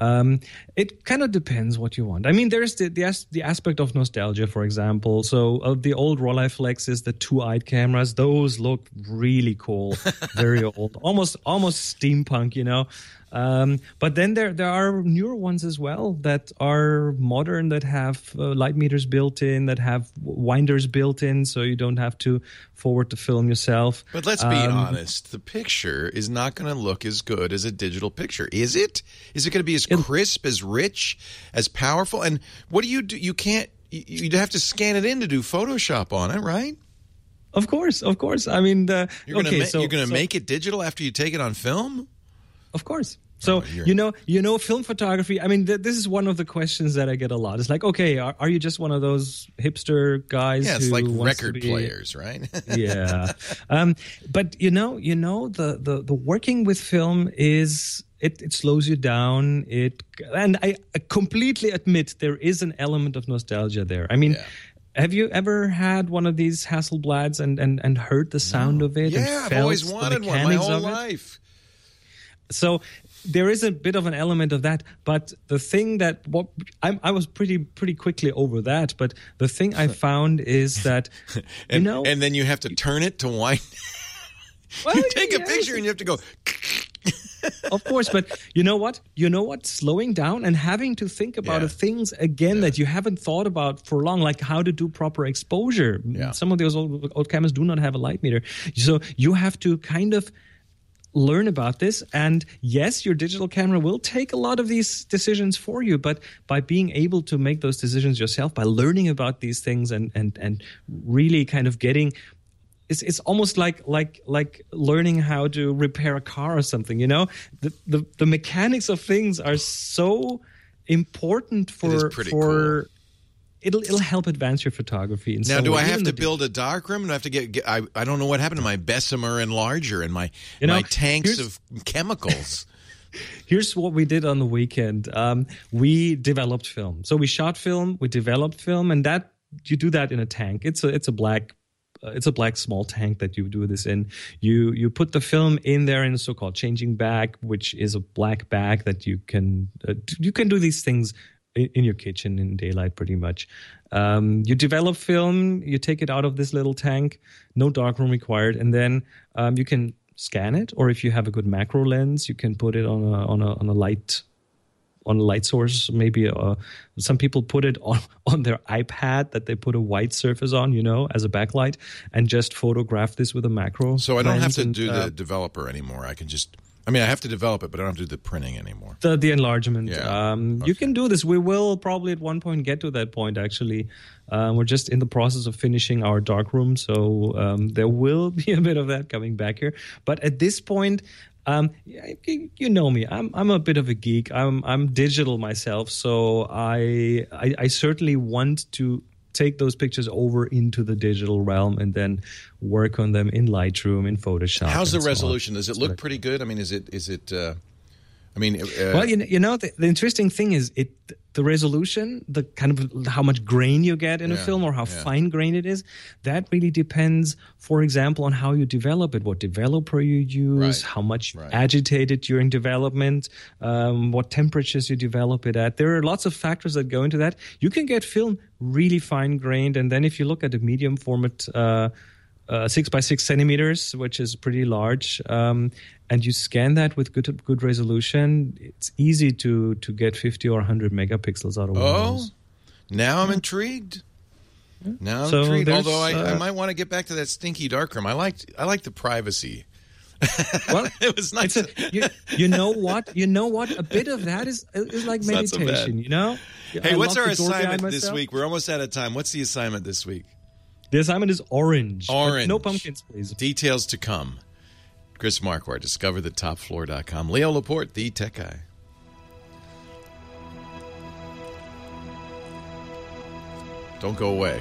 Speaker 15: It kind of depends what you want. I mean, there's the aspect of nostalgia, for example. So the old Rolleiflexes, the two-eyed cameras, those look really cool, very old, almost steampunk, you know. But then there are newer ones as well that are modern, that have light meters built in, that have winders built in, so you don't have to forward the film yourself.
Speaker 3: But let's be honest, the picture is not going to look as good as a digital picture, is it? Is it going to be as crisp, as rich, as powerful? And what do? You'd have to scan it in to do Photoshop on it, right?
Speaker 15: Of course. I mean,
Speaker 3: you're going to make it digital after you take it on film?
Speaker 15: Of course. So, you know, film photography, I mean, this is one of the questions that I get a lot. It's like, okay, are you just one of those hipster guys?
Speaker 3: Yeah, it's
Speaker 15: who
Speaker 3: like
Speaker 15: wants
Speaker 3: record players, right?
Speaker 15: Yeah. But, you know, the working with film is... It slows you down. And I completely admit there is an element of nostalgia there. I mean... Yeah. Have you ever had one of these Hasselblads and heard the sound of it?
Speaker 3: Yeah, I've always wanted one my whole life.
Speaker 15: So there is a bit of an element of that, but the thing I was pretty quickly over that. But the thing I found is that
Speaker 3: and then you have to turn it to wind. Well, you take a picture and you have to go.
Speaker 15: Of course, but you know what? Slowing down and having to think about things again that you haven't thought about for long, like how to do proper exposure. Some of those old cameras do not have a light meter. So you have to kind of learn about this. And yes, your digital camera will take a lot of these decisions for you, but by being able to make those decisions yourself, by learning about these things and really kind of getting... It's almost like learning how to repair a car or something, you know? The mechanics of things are so important for
Speaker 3: cool.
Speaker 15: It'll help advance your photography.
Speaker 3: Now, do I have to build a darkroom? Do I have to get I don't know what happened to my Bessemer enlarger and my tanks of chemicals.
Speaker 15: Here's what we did on the weekend. We developed film. So we shot film, we developed film, and that you do that in a tank. It's a black small tank that you do this in. You put the film in there in a so-called changing bag, which is a black bag that you can do these things in your kitchen in daylight pretty much. You develop film, you take it out of this little tank, no darkroom required, and then you can scan it, or if you have a good macro lens, you can put it on a light source. Maybe some people put it on their iPad that they put a white surface on, as a backlight, and just photograph this with a macro.
Speaker 3: So I don't have to do the developer anymore. I can just... I have to develop it, but I don't have to do the printing anymore.
Speaker 15: The enlargement.
Speaker 3: Yeah.
Speaker 15: You can do this. We will probably at one point get to that point, actually. We're just in the process of finishing our darkroom, so there will be a bit of that coming back here. But at this point... you know me. I'm a bit of a geek. I'm digital myself, so I certainly want to take those pictures over into the digital realm and then work on them in Lightroom, in Photoshop.
Speaker 3: How's the resolution? Does it look pretty good? Is it?
Speaker 15: Well, the interesting thing is the resolution, the kind of how much grain you get in a film or how fine grained it is, that really depends, for example, on how you develop it, what developer you use, how much you agitate it during development, what temperatures you develop it at. There are lots of factors that go into that. You can get film really fine grained, and then if you look at the medium format 6x6 centimeters, which is pretty large, and you scan that with good resolution, it's easy to get 50 or 100 megapixels out of those.
Speaker 3: Now I'm intrigued. Although I might want to get back to that stinky darkroom. I like the privacy.
Speaker 15: Well,
Speaker 3: it was nice.
Speaker 15: You know what? A bit of that is like meditation.
Speaker 3: Hey, what's our assignment this week? We're almost out of time. What's the assignment this week?
Speaker 15: The assignment is orange.
Speaker 3: Orange.
Speaker 15: No pumpkins, please.
Speaker 3: Details to come. Chris Marquardt, discoverthetopfloor.com. Leo Laporte, the tech guy. Don't go away.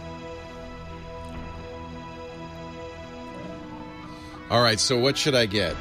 Speaker 3: All right, so what should I get?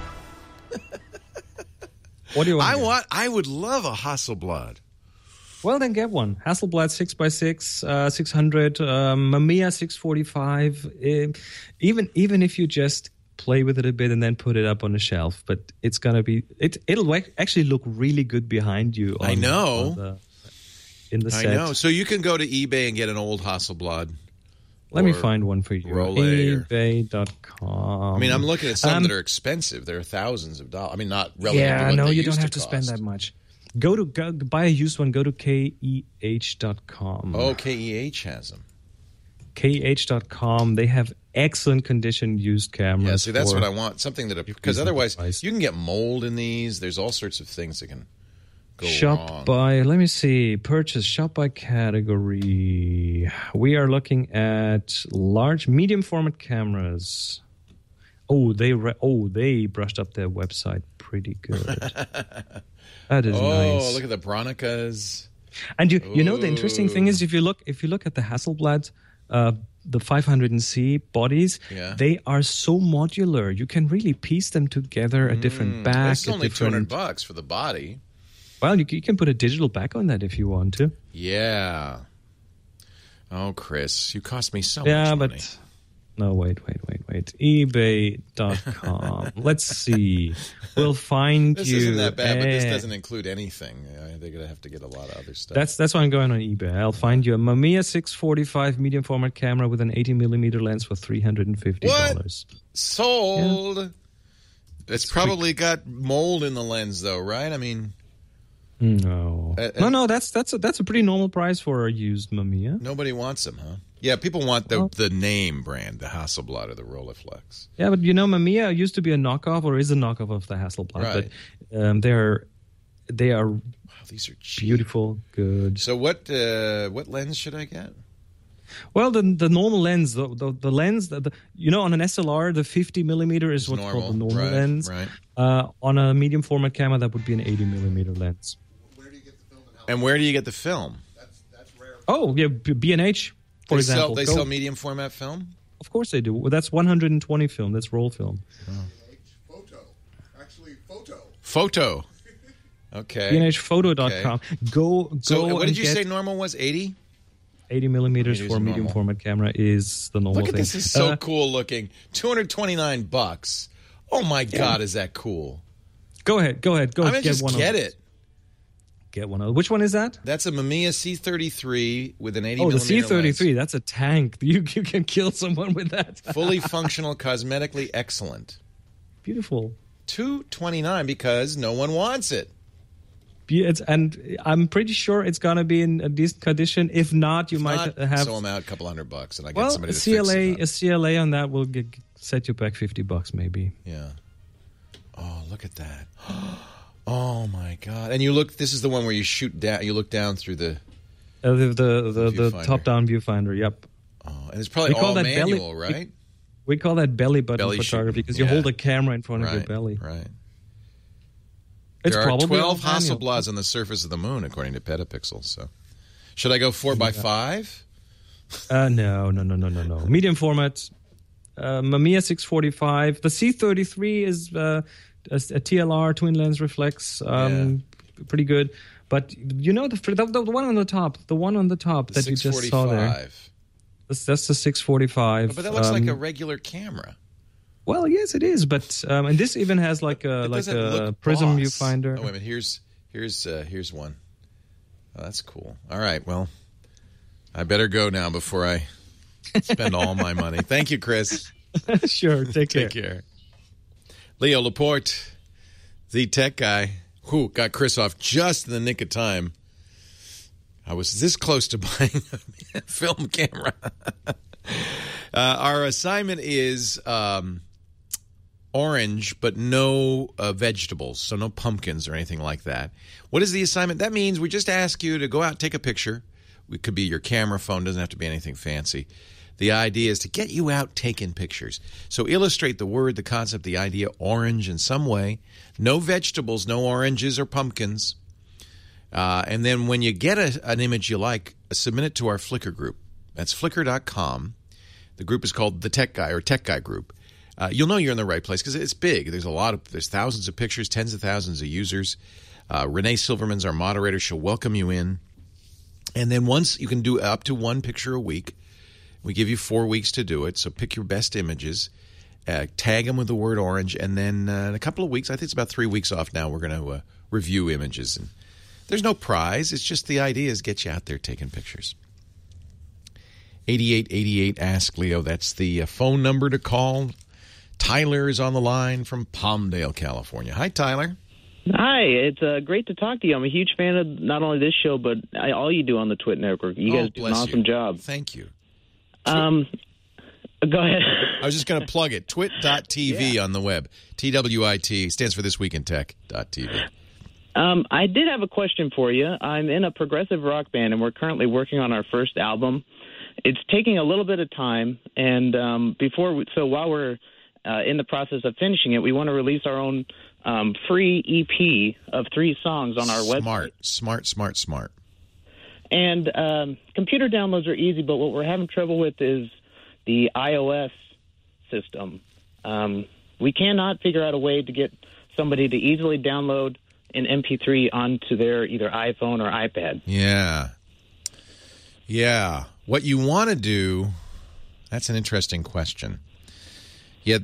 Speaker 15: What do you want?
Speaker 3: I would love a Hasselblad.
Speaker 15: Well, then get one. Hasselblad 6x6, 600, Mamiya 645. Even if you just play with it a bit and then put it up on a shelf, but it's gonna be it'll actually look really good behind you.
Speaker 3: I know.
Speaker 15: In the set.
Speaker 3: I know. So you can go to eBay and get an old Hasselblad.
Speaker 15: Let me find one for you. eBay.com.
Speaker 3: I'm looking at some that are expensive. There are thousands of dollars. Not relative.
Speaker 15: Yeah, no, you don't have to spend that much. Go buy a used one. Go to KEH.com.
Speaker 3: Oh, KEH has them.
Speaker 15: KEH.com. They have excellent condition used cameras.
Speaker 3: Yeah, see, that's what I want. Something that, because otherwise you can get mold in these. There's all sorts of things that can go wrong.
Speaker 15: Let me see. Purchase, shop by category. We are looking at large, medium format cameras. They brushed up their website pretty good. That is nice.
Speaker 3: Oh, look at the Bronicas.
Speaker 15: And you know the interesting thing is if you look at the Hasselblad, the 500C bodies, they are so modular. You can really piece them together. A different back.
Speaker 3: It's only $200 for the body.
Speaker 15: Well, you can put a digital back on that if you want to.
Speaker 3: Yeah. Oh, Chris, you cost me so much money.
Speaker 15: But no, wait. eBay.com. Let's see. We'll find
Speaker 3: this
Speaker 15: you.
Speaker 3: This isn't that bad, but this doesn't include anything. They're going to have to get a lot of other stuff.
Speaker 15: That's why I'm going on eBay. I'll find you a Mamiya 645 medium format camera with an 80mm lens for $350.
Speaker 3: What? Sold. It's probably got mold in the lens, though, right? I mean,
Speaker 15: no, no. That's a pretty normal price for a used Mamiya.
Speaker 3: Nobody wants them, huh? Yeah, people want the name brand, the Hasselblad or the Rolleiflex.
Speaker 15: Yeah, but Mamiya used to be a knockoff, or is a knockoff of the Hasselblad.
Speaker 3: Right.
Speaker 15: But they are. Wow,
Speaker 3: these are cheap.
Speaker 15: Beautiful, good.
Speaker 3: So what lens should I get?
Speaker 15: Well, the normal lens, the lens, on an SLR, the 50 millimeter is what's called the normal lens.
Speaker 3: Right.
Speaker 15: On a medium format camera, that would be an 80 millimeter lens.
Speaker 3: And where do you get the film?
Speaker 5: That's rare.
Speaker 15: Oh, yeah, B&H, for example.
Speaker 3: They sell medium format film?
Speaker 15: Of course they do. Well, that's 120 film. That's roll film.
Speaker 3: Oh.
Speaker 5: Photo.
Speaker 3: Photo. Okay.
Speaker 15: BNHphoto.com.
Speaker 3: Okay.
Speaker 15: Go.
Speaker 3: So what did you say normal was? 80?
Speaker 15: 80 millimeters for a medium format camera is the normal
Speaker 3: thing. Look at this. Is so cool looking. $229. Oh, my God, is that cool.
Speaker 15: Go ahead. Go
Speaker 3: I mean,
Speaker 15: get one
Speaker 3: get
Speaker 15: of
Speaker 3: it.
Speaker 15: Get one of. Which one is that?
Speaker 3: That's a Mamiya C33 with an 80
Speaker 15: the
Speaker 3: millimeter
Speaker 15: C33.
Speaker 3: lens.
Speaker 15: That's a tank. You can kill someone with that.
Speaker 3: Fully functional, cosmetically excellent.
Speaker 15: Beautiful.
Speaker 3: $229 because no one wants it.
Speaker 15: And I'm pretty sure it's going to be in a decent condition. If not, you might have.
Speaker 3: So I'm out a couple $100 and I get somebody to fix it.
Speaker 15: A CLA on that will set you back $50 maybe.
Speaker 3: Yeah. Oh, look at that. Oh my God! And you look. This is the one where you shoot down. You look down through the
Speaker 15: top-down viewfinder. Yep.
Speaker 3: Oh, and it's probably all manual, right?
Speaker 15: We call that belly button photography because you hold a camera in front of your belly.
Speaker 3: Right.
Speaker 15: It's
Speaker 3: there are
Speaker 15: probably
Speaker 3: 12 Hasselblads on the surface of the moon, according to Petapixel. So, should I go 4x5?
Speaker 15: No. Medium format. Mamiya 645. The C33 is a TLR, twin lens reflex. Pretty good. But the one on the top, that you just saw there. That's the 645.
Speaker 3: Oh, but that looks like a regular camera.
Speaker 15: Well, yes, it is. But and this even has like a prism viewfinder.
Speaker 3: Oh, wait a minute. Here's one. Oh, that's cool. All right. Well, I better go now before I spend all my money. Thank you, Chris.
Speaker 15: Sure. Take care.
Speaker 3: Take care. Leo Laporte, the tech guy, who got Chris off just in the nick of time. I was this close to buying a film camera. Our assignment is orange, but no vegetables, so no pumpkins or anything like that. What is the assignment? That means we just ask you to go out and take a picture. It could be your camera phone, doesn't have to be anything fancy. The idea is to get you out taking pictures. So illustrate the word, the concept, the idea, orange in some way. No vegetables, no oranges or pumpkins. And then when you get an image you like, submit it to our Flickr group. That's flickr.com. The group is called The Tech Guy or Tech Guy Group. You'll know you're in the right place because it's big. There's thousands of pictures, tens of thousands of users. Renee Silverman's our moderator. She'll welcome you in. And then once you can do up to one picture a week. We give you 4 weeks to do it, so pick your best images, tag them with the word orange, and then in a couple of weeks, I think it's about 3 weeks off now, we're going to review images. And there's no prize. It's just the idea is get you out there taking pictures. 8888 Ask Leo. That's the phone number to call. Tyler is on the line from Palmdale, California. Hi, Tyler.
Speaker 16: Hi, it's great to talk to you. I'm a huge fan of not only this show, but all you do on the Twit Network. You guys do an awesome job.
Speaker 3: Thank you.
Speaker 16: Go ahead.
Speaker 3: I was just going to plug it. Twit.tv on the web. TWIT stands for This Week in Tech.tv.
Speaker 16: I did have a question for you. I'm in a progressive rock band, and we're currently working on our first album. It's taking a little bit of time, and while we're in the process of finishing it, we want to release our own free EP of 3 songs on our website.
Speaker 3: Smart.
Speaker 16: And computer downloads are easy, but what we're having trouble with is the iOS system. We cannot figure out a way to get somebody to easily download an MP3 onto their either iPhone or iPad.
Speaker 3: Yeah. What you want to do, that's an interesting question. Yeah.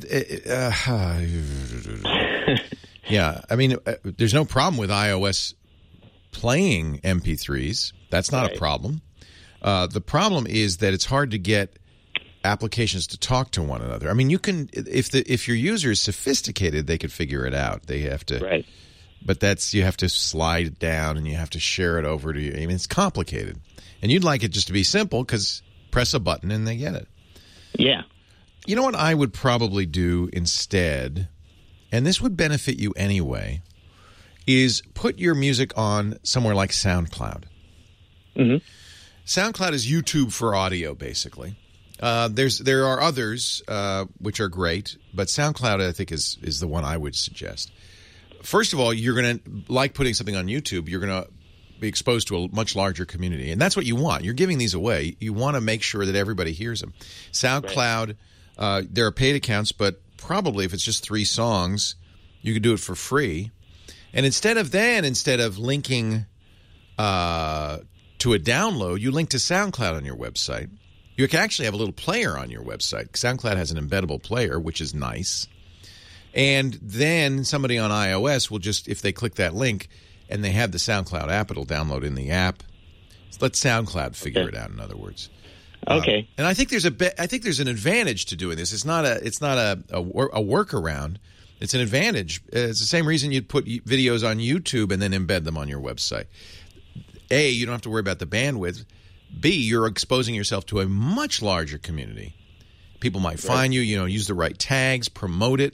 Speaker 3: Yeah. I mean, there's no problem with iOS playing MP3s. That's not a problem. The problem is that it's hard to get applications to talk to one another. I mean, you can if your user is sophisticated, they could figure it out. They have to,
Speaker 16: right?
Speaker 3: But you have to slide it down and you have to share it over to you. I mean, it's complicated, and you'd like it just to be simple because press a button and they get it.
Speaker 16: Yeah.
Speaker 3: You know what I would probably do instead, and this would benefit you anyway, is put your music on somewhere like SoundCloud.
Speaker 16: Mm-hmm.
Speaker 3: SoundCloud is YouTube for audio, basically. There are others which are great, but SoundCloud I think is the one I would suggest. First of all, you're going to like putting something on YouTube. You're going to be exposed to a much larger community, and that's what you want. You're giving these away. You want to make sure that everybody hears them. SoundCloud, there are paid accounts, but probably if it's just 3 songs, you could do it for free. And instead of linking to a download, you link to SoundCloud on your website. You can actually have a little player on your website. SoundCloud has an embeddable player, which is nice. And then somebody on iOS will just, if they click that link and they have the SoundCloud app, it'll download in the app. Let SoundCloud figure it out, in other words.
Speaker 16: Okay.
Speaker 3: And I think there's an advantage to doing this. It's not a workaround. It's an advantage. It's the same reason you'd put videos on YouTube and then embed them on your website. A, you don't have to worry about the bandwidth. B, you're exposing yourself to a much larger community. People might find you, use the right tags, promote it.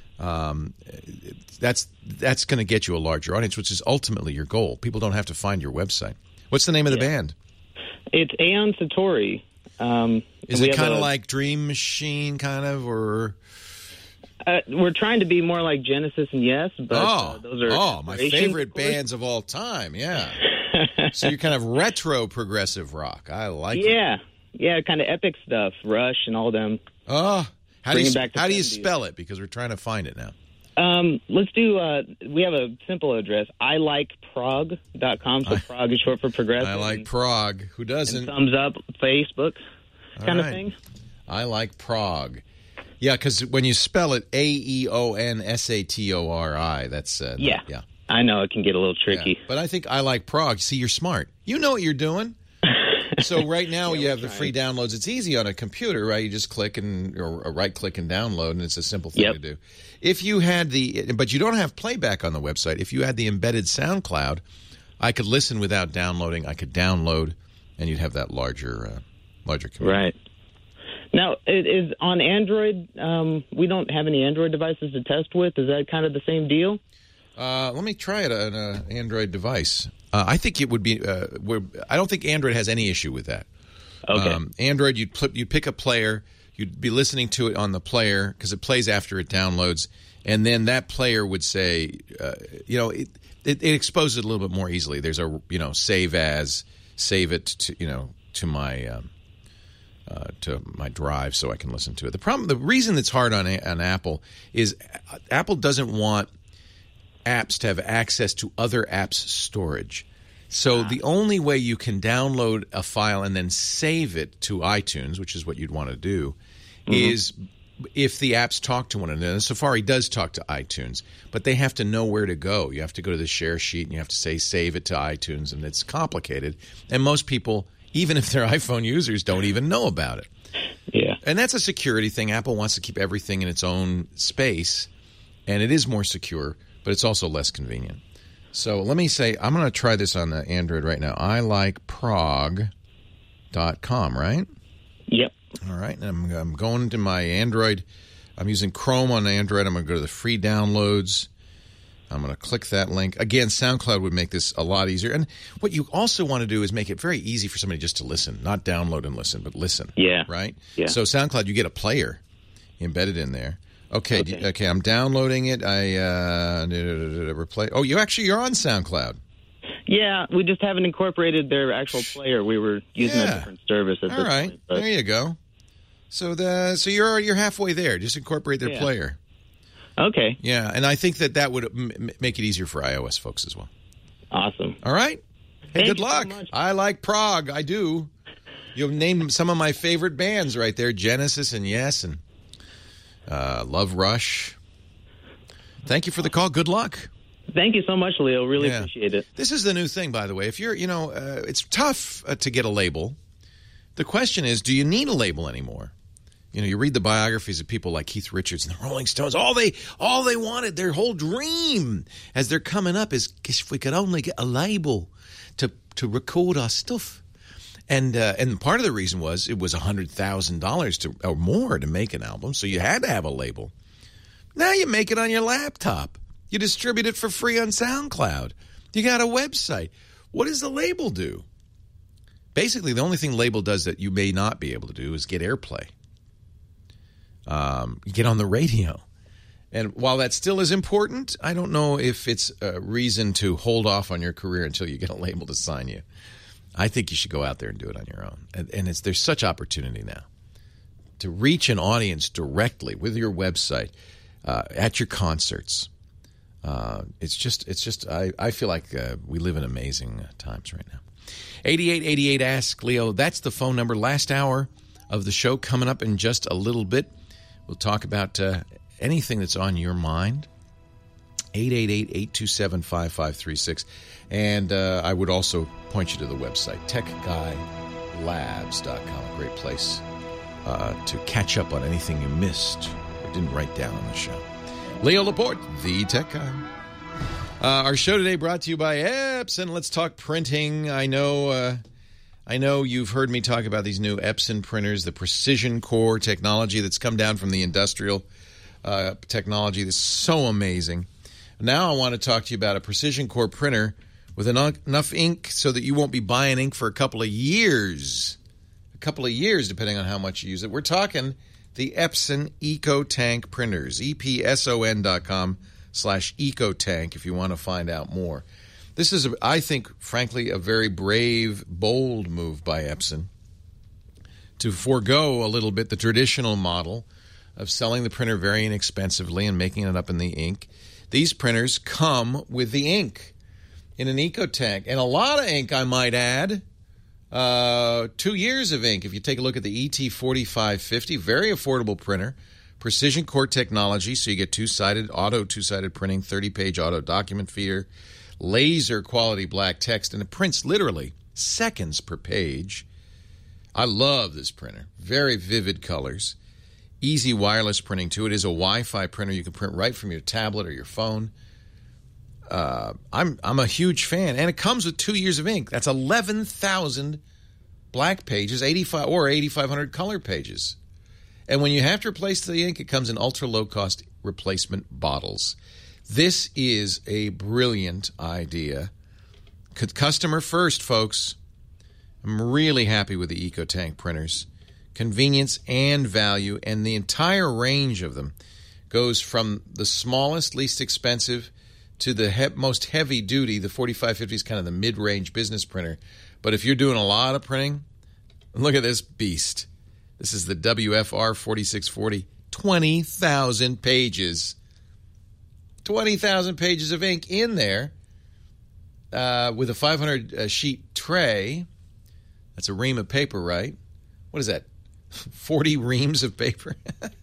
Speaker 3: That's going to get you a larger audience, which is ultimately your goal. People don't have to find your website. What's the name of the band?
Speaker 16: It's Aeon Satori.
Speaker 3: Is it kind of like Dream Machine, kind of, or?
Speaker 16: We're trying to be more like Genesis and Yes, but those are
Speaker 3: my favorite bands of all time. Yeah. So you're kind of retro progressive rock. I like it.
Speaker 16: Yeah, kind of epic stuff. Rush and all them.
Speaker 3: Oh, how do you spell it? Because we're trying to find it now.
Speaker 16: Let's do. We have a simple address. ILikeProg.com. So prog is short for progressive.
Speaker 3: I like prog. Who doesn't?
Speaker 16: And thumbs up, Facebook, kind of thing.
Speaker 3: I like prog. Yeah, because when you spell it AEONSATORI, that's yeah.
Speaker 16: I know it can get a little tricky.
Speaker 3: Yeah, but I think I like prog. See, you're smart. You know what you're doing. So right now you have the free downloads. It's easy on a computer, right? You just click or right-click and download, and it's a simple thing to do. If you had but you don't have playback on the website. If you had the embedded SoundCloud, I could listen without downloading. I could download, and you'd have that larger community.
Speaker 16: Right. Now, is on Android, we don't have any Android devices to test with. Is that kind of the same deal?
Speaker 3: Let me try it on an Android device. I think it would be. I don't think Android has any issue with that.
Speaker 16: Okay.
Speaker 3: Android, you'd pick a player. You'd be listening to it on the player because it plays after it downloads, and then that player would say, it exposes it a little bit more easily. There's a save it to my drive so I can listen to it. The reason it's hard on Apple is Apple doesn't want apps to have access to other apps' storage. So the only way you can download a file and then save it to iTunes, which is what you'd want to do, is if the apps talk to one another. And Safari does talk to iTunes, but they have to know where to go. You have to go to the share sheet and you have to say save it to iTunes, and it's complicated. And most people, even if they're iPhone users, don't even know about it.
Speaker 16: Yeah.
Speaker 3: And that's a security thing. Apple wants to keep everything in its own space, and it is more secure, but it's also less convenient. So let me say, I'm going to try this on the Android right now. ILikeProg.com, right?
Speaker 16: Yep.
Speaker 3: All right. And I'm going to my Android. I'm using Chrome on Android. I'm going to go to the free downloads. I'm going to click that link. Again, SoundCloud would make this a lot easier. And what you also want to do is make it very easy for somebody just to listen, not download and listen, but listen.
Speaker 16: Yeah.
Speaker 3: Right?
Speaker 16: Yeah.
Speaker 3: So SoundCloud, you get a player embedded in there. Okay, I'm downloading it. You're on SoundCloud.
Speaker 16: Yeah, we just haven't incorporated their actual player. We were using a different service at this point. But...
Speaker 3: There you go. So you're halfway there. Just incorporate their player.
Speaker 16: Okay.
Speaker 3: Yeah, and I think that would make it easier for iOS folks as well.
Speaker 16: Awesome.
Speaker 3: All right. Hey, good luck.
Speaker 16: So much.
Speaker 3: I like prog. I do. You've named some of my favorite bands right there: Genesis and Yes and Love Rush. Thank you for the call. Good luck.
Speaker 16: Thank you so much, Leo. Really appreciate it.
Speaker 3: This is the new thing, by the way. If you're, it's tough to get a label. The question is, do you need a label anymore? You read the biographies of people like Keith Richards and the Rolling Stones. All they wanted, their whole dream as they're coming up is if we could only get a label to record our stuff. And part of the reason was it was $100,000 or more to make an album, so you had to have a label. Now you make it on your laptop. You distribute it for free on SoundCloud. You got a website. What does the label do? Basically, the only thing label does that you may not be able to do is get airplay. You get on the radio. And while that still is important, I don't know if it's a reason to hold off on your career until you get a label to sign you. I think you should go out there and do it on your own. And there's such opportunity now to reach an audience directly with your website at your concerts. It's just I feel like we live in amazing times right now. 8888 Ask Leo. That's the phone number. Last hour of the show coming up in just a little bit. We'll talk about anything that's on your mind. 888-827-5536. And I would also point you to the website, techguylabs.com. A great place to catch up on anything you missed or didn't write down on the show. Leo Laporte, the Tech Guy. Our show today brought to you by Epson. Let's talk printing. I know you've heard me talk about these new Epson printers, the precision core technology that's come down from the industrial technology that's so amazing. Now I want to talk to you about a precision core printer with enough ink so that you won't be buying ink for a couple of years. Depending on how much you use it. We're talking the Epson EcoTank printers, epson.com/EcoTank if you want to find out more. This is, I think, frankly, a very brave, bold move by Epson to forego a little bit the traditional model of selling the printer very inexpensively and making it up in the ink. These printers come with the ink in an EcoTank, and a lot of ink, I might add. 2 years of ink. If you take a look at the ET4550, very affordable printer, precision core technology, so you get two-sided printing, 30-page auto document feeder, laser quality black text, and it prints literally seconds per page. I love this printer. Very vivid colors. Easy wireless printing, too. It is a Wi-Fi printer. You can print right from your tablet or your phone. I'm a huge fan. And it comes with 2 years of ink. That's 11,000 black pages, 8,500 color pages. And when you have to replace the ink, it comes in ultra-low-cost replacement bottles. This is a brilliant idea. Customer first, folks. I'm really happy with the EcoTank printers. Convenience and value, and the entire range of them goes from the smallest, least expensive to the most heavy-duty. The 4550 is kind of the mid-range business printer. But if you're doing a lot of printing, look at this beast. This is the WFR 4640, 20,000 pages. 20,000 pages of ink in there with a 500-sheet tray. That's a ream of paper, right? What is that? 40 reams of paper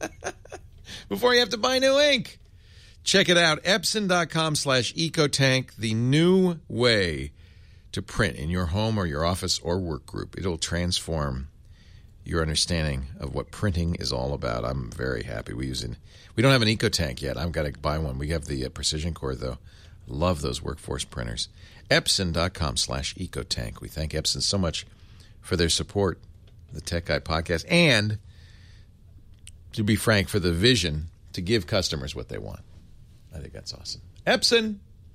Speaker 3: before you have to buy new ink. Check it out, Epson.com/EcoTank, the new way to print in your home or your office or work group. It'll transform your understanding of what printing is all about. I'm very happy. We don't have an EcoTank yet. I've got to buy one. We have the Precision Core, though. Love those workforce printers. Epson.com/EcoTank. We thank Epson so much for their support, the Tech Guy podcast, and, to be frank, for the vision to give customers what they want. I think that's awesome. Epson,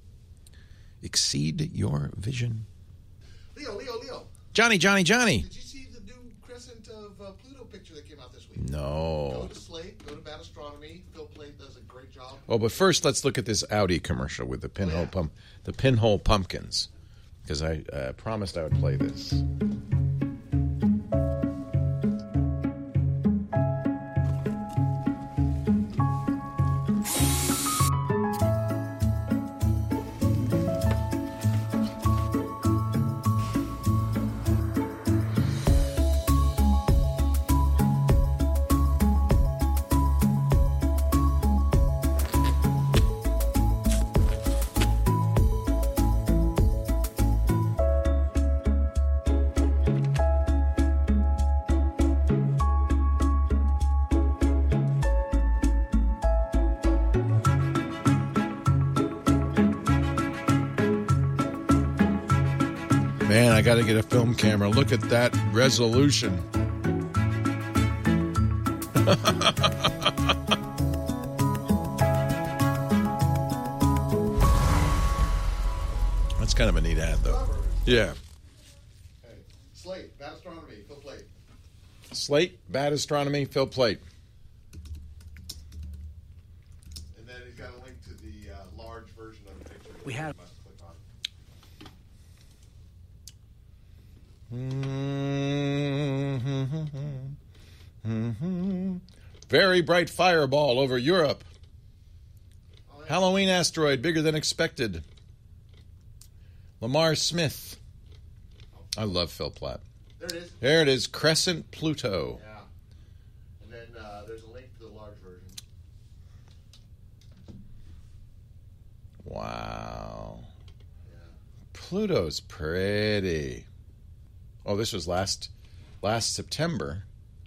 Speaker 3: exceed your vision.
Speaker 5: Leo.
Speaker 3: Johnny.
Speaker 5: Did you see the new crescent of Pluto picture that came out this week?
Speaker 3: No.
Speaker 5: Go to Slate, go to Bad Astronomy. Phil Plait does a great job.
Speaker 3: Oh, but first, let's look at this Audi commercial with the pinhole pumpkins, because I promised I would play this. Man, I got to get a film camera. Look at that resolution. That's kind of a neat ad, though. Yeah.
Speaker 5: Okay. Slate, Bad Astronomy, Phil Plait.
Speaker 3: Slate, Bad Astronomy, Phil Plait.
Speaker 5: And then he's got a link to the large version of the picture.
Speaker 1: We have.
Speaker 3: Very bright fireball over Europe. Halloween asteroid bigger than expected. Lamar Smith. I love Phil Platt.
Speaker 5: There it is.
Speaker 3: There it is. Crescent Pluto.
Speaker 5: Yeah. And then there's a link to the large version.
Speaker 3: Wow. Yeah. Pluto's pretty. Oh, this was last September.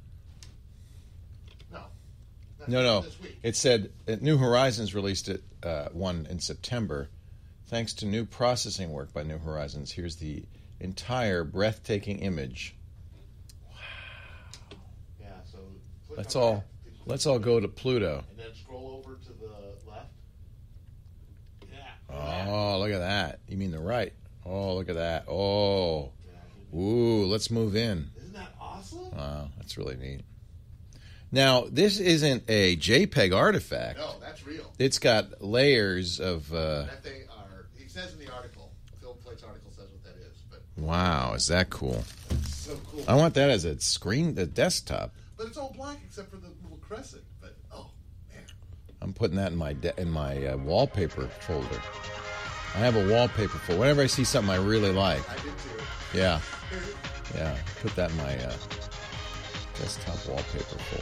Speaker 3: No. It said New Horizons released it one in September. Thanks to new processing work by New Horizons, here's the entire breathtaking image. Wow.
Speaker 5: Yeah. So
Speaker 3: let's all go to Pluto.
Speaker 5: And then scroll over to the left. Yeah.
Speaker 3: Oh, look at that. You mean the right? Oh, look at that. Oh. Ooh, let's move in.
Speaker 5: Isn't that awesome?
Speaker 3: Wow, that's really neat. Now, this isn't a JPEG artifact.
Speaker 5: No, that's real.
Speaker 3: It's got layers of...
Speaker 5: That they are... He says in the article, Phil Plait's article says what that is. But
Speaker 3: wow, is that cool?
Speaker 5: That's so cool.
Speaker 3: I want that as a screen, a desktop.
Speaker 5: But it's all black except for the little crescent. But, oh, man.
Speaker 3: I'm putting that in my wallpaper folder. I have a wallpaper folder. Whenever I see something I really like.
Speaker 5: I did too.
Speaker 3: Yeah. Yeah, put that in my desktop wallpaper folder.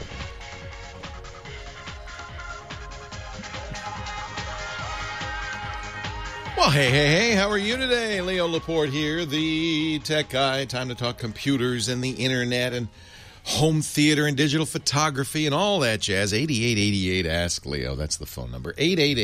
Speaker 3: Well, hey, how are you today? Leo Laporte here, the tech guy. Time to talk computers and the internet and home theater and digital photography and all that jazz. 8888 Ask Leo. That's the phone number.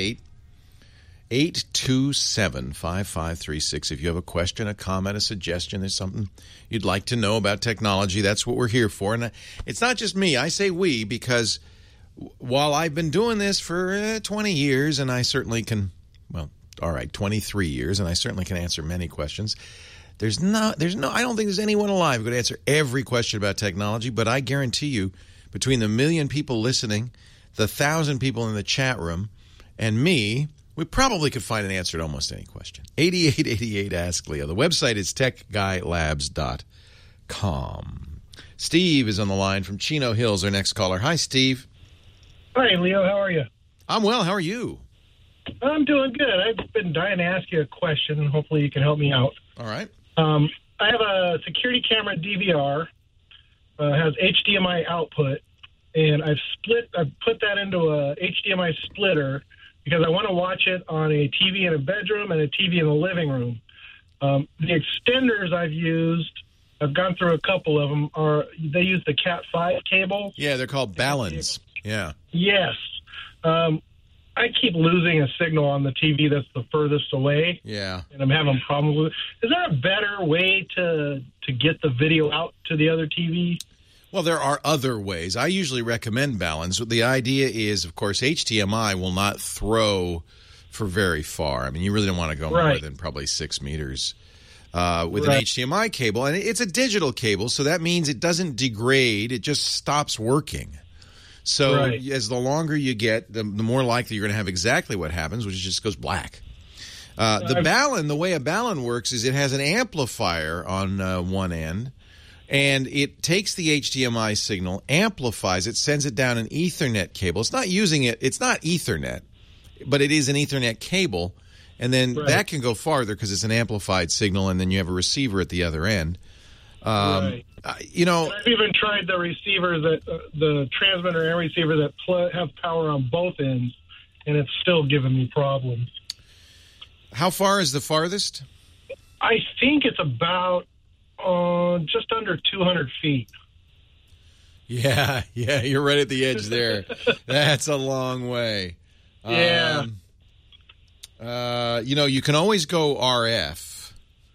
Speaker 3: 888-827-5536. If you have a question, a comment, a suggestion, there's something you'd like to know about technology, that's what we're here for. And it's not just me. I say we because while I've been doing this for 20 years, and I certainly can, 23 years, and I certainly can answer many questions. I don't think there's anyone alive who could answer every question about technology, but I guarantee you, between the 1 million people listening, the 1,000 people in the chat room, and me, we probably could find an answer to almost any question. 8888 Ask Leo. The website is techguylabs.com. Steve is on the line from Chino Hills, our next caller. Hi, Steve.
Speaker 17: Hi, Leo. How are you?
Speaker 3: I'm well. How are you?
Speaker 17: I'm doing good. I've been dying to ask you a question. Hopefully you can help me out.
Speaker 3: All right.
Speaker 17: I have a security camera DVR. Has HDMI output, and I've put that into a HDMI splitter because I want to watch it on a TV in a bedroom and a TV in the living room. The extenders I've gone through a couple of them, they use the Cat 5 cable.
Speaker 3: Yeah, they're called Balance. Yeah.
Speaker 17: Yes. I keep losing a signal on the TV that's the furthest away.
Speaker 3: Yeah.
Speaker 17: And I'm having problems with it. Is there a better way to get the video out to the other TV?
Speaker 3: Well, there are other ways. I usually recommend Balance. The idea is, of course, HDMI will not throw for very far. I mean, you really don't want to go more than probably 6 meters with an HDMI cable. And it's a digital cable, so that means it doesn't degrade. It just stops working. So as the longer you get, the more likely you're going to have exactly what happens, which just goes black. The way a Balun works is it has an amplifier on one end, and it takes the HDMI signal, amplifies it, sends it down an Ethernet cable. It's not Ethernet, but it is an Ethernet cable, and then that can go farther because it's an amplified signal, and then you have a receiver at the other end.
Speaker 17: And I've even tried the receivers the transmitter and receiver that have power on both ends, and it's still giving me problems.
Speaker 3: How far is the farthest?
Speaker 17: I think it's about just under 200 feet.
Speaker 3: Yeah, you're right at the edge there. That's a long way.
Speaker 17: Yeah.
Speaker 3: You can always go RF.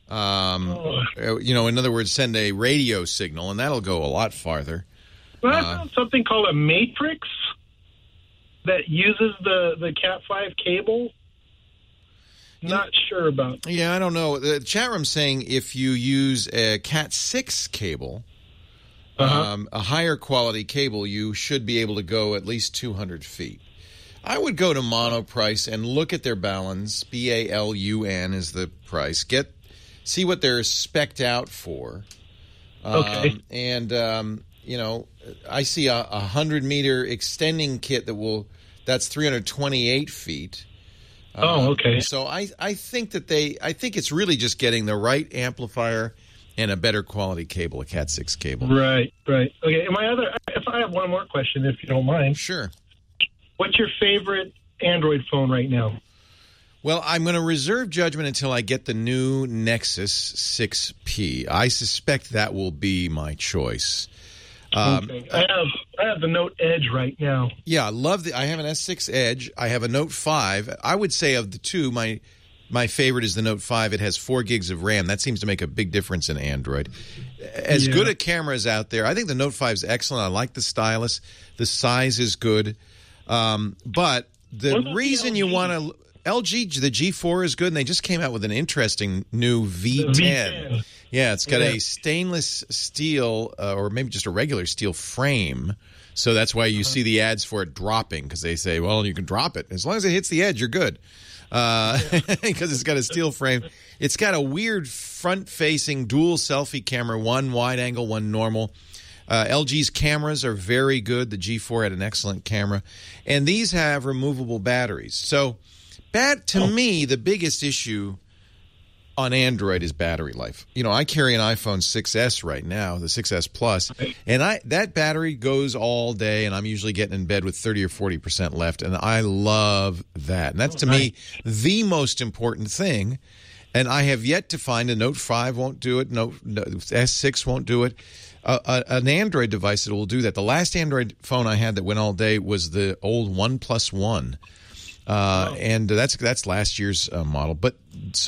Speaker 3: In other words, send a radio signal, and that'll go a lot farther.
Speaker 17: Well, I found something called a matrix that uses the Cat5 cable. Not sure about.
Speaker 3: Yeah, I don't know. The chat room's saying if you use a Cat6 cable, a higher quality cable, you should be able to go at least 200 feet. I would go to Monoprice and look at their balance. BALUN is the price. See what they're spec'd out for.
Speaker 17: Okay.
Speaker 3: I see a 100-meter extending kit that's 328 feet.
Speaker 17: Okay.
Speaker 3: So I think it's really just getting the right amplifier and a better quality cable, a Cat6 cable.
Speaker 17: Right. Okay. And if I have one more question, if you don't mind.
Speaker 3: Sure.
Speaker 17: What's your favorite Android phone right now?
Speaker 3: Well, I'm going to reserve judgment until I get the new Nexus 6P. I suspect that will be my choice.
Speaker 17: Okay. I have the Note Edge right now.
Speaker 3: Yeah, I have an S6 Edge. I have a Note 5. I would say of the two, my favorite is the Note 5. It has 4 gigs of RAM. That seems to make a big difference in Android. As good a cameras out there, I think the Note 5 is excellent. I like the stylus. The size is good. But the reason you want to... LG, the G4 is good, and they just came out with an interesting new V10. Yeah, it's got a stainless steel or maybe just a regular steel frame. So that's why you see the ads for it dropping, because they say, well, you can drop it. As long as it hits the edge, you're good. Because it's got a steel frame. It's got a weird front-facing dual selfie camera, one wide angle, one normal. LG's cameras are very good. The G4 had an excellent camera. And these have removable batteries. So to me, the biggest issue on Android is battery life. I carry an iPhone 6S right now, the 6S Plus, and that battery goes all day, and I'm usually getting in bed with 30 or 40% left, and I love that. And that's, to me, the most important thing. And I have yet to find a Note 5 won't do it, S6 won't do it. An Android device that will do that. The last Android phone I had that went all day was the old OnePlus One. And that's last year's model. But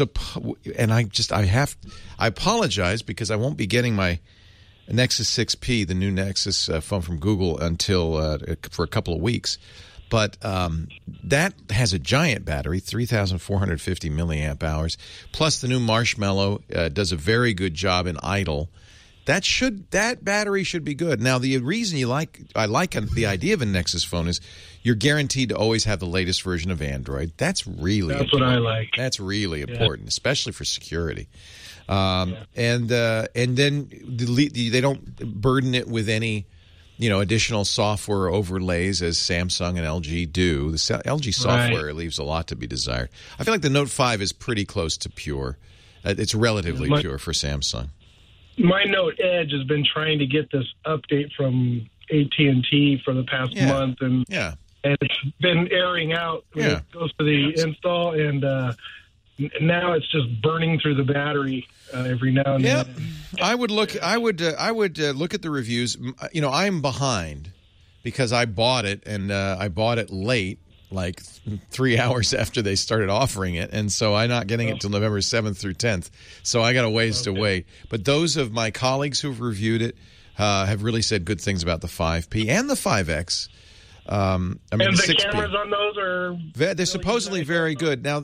Speaker 3: I apologize because I won't be getting my Nexus 6P, the new Nexus phone from Google, until for a couple of weeks. But that has a giant battery, 3,450 milliamp hours. Plus, the new Marshmallow does a very good job in idle. That battery should be good. Now, the reason I like the idea of a Nexus phone is you're guaranteed to always have the latest version of Android. That's important.
Speaker 17: What I like.
Speaker 3: That's really important, especially for security. And then they don't burden it with any additional software overlays as Samsung and LG do. The LG software leaves a lot to be desired. I feel like the Note 5 is pretty close to pure. It's relatively pure for Samsung.
Speaker 17: My Note Edge has been trying to get this update from AT&T for the past month, and it's been airing out when it goes to the install, and now it's just burning through the battery every now and then.
Speaker 3: I would look at the reviews. I'm behind because I bought it, and I bought it late, like 3 hours after they started offering it, and so I'm not getting it till November 7th through 10th. So I got a ways to wait. But those of my colleagues who've reviewed it have really said good things about the 5P and the 5X.
Speaker 17: And the 6P. Cameras on those are
Speaker 3: they're supposedly very good. Now,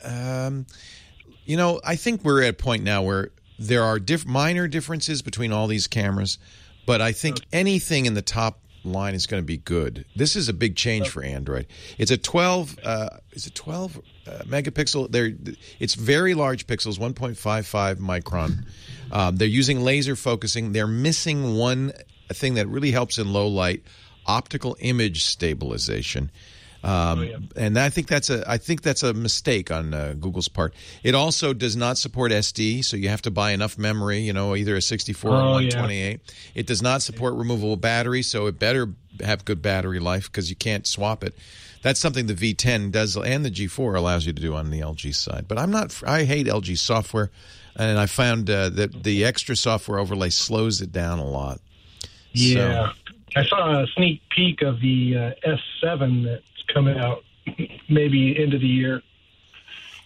Speaker 3: I think we're at a point now where there are minor differences between all these cameras, but I think anything in the top line is going to be good. This is a big change for Android. It's a 12 megapixel. It's very large pixels, 1.55 micron. They're using laser focusing. They're missing one thing that really helps in low light: optical image stabilization. And I think that's a mistake on Google's part. It also does not support SD, so you have to buy enough memory, either a 64 or 128. It does not support removable battery, so it better have good battery life because you can't swap it. That's something the V10 does, and the G4 allows you to do on the LG side. But I hate LG software, and I found that the extra software overlay slows it down a lot.
Speaker 17: Yeah. So, I saw a sneak peek of the S7 that's coming out maybe end of the year.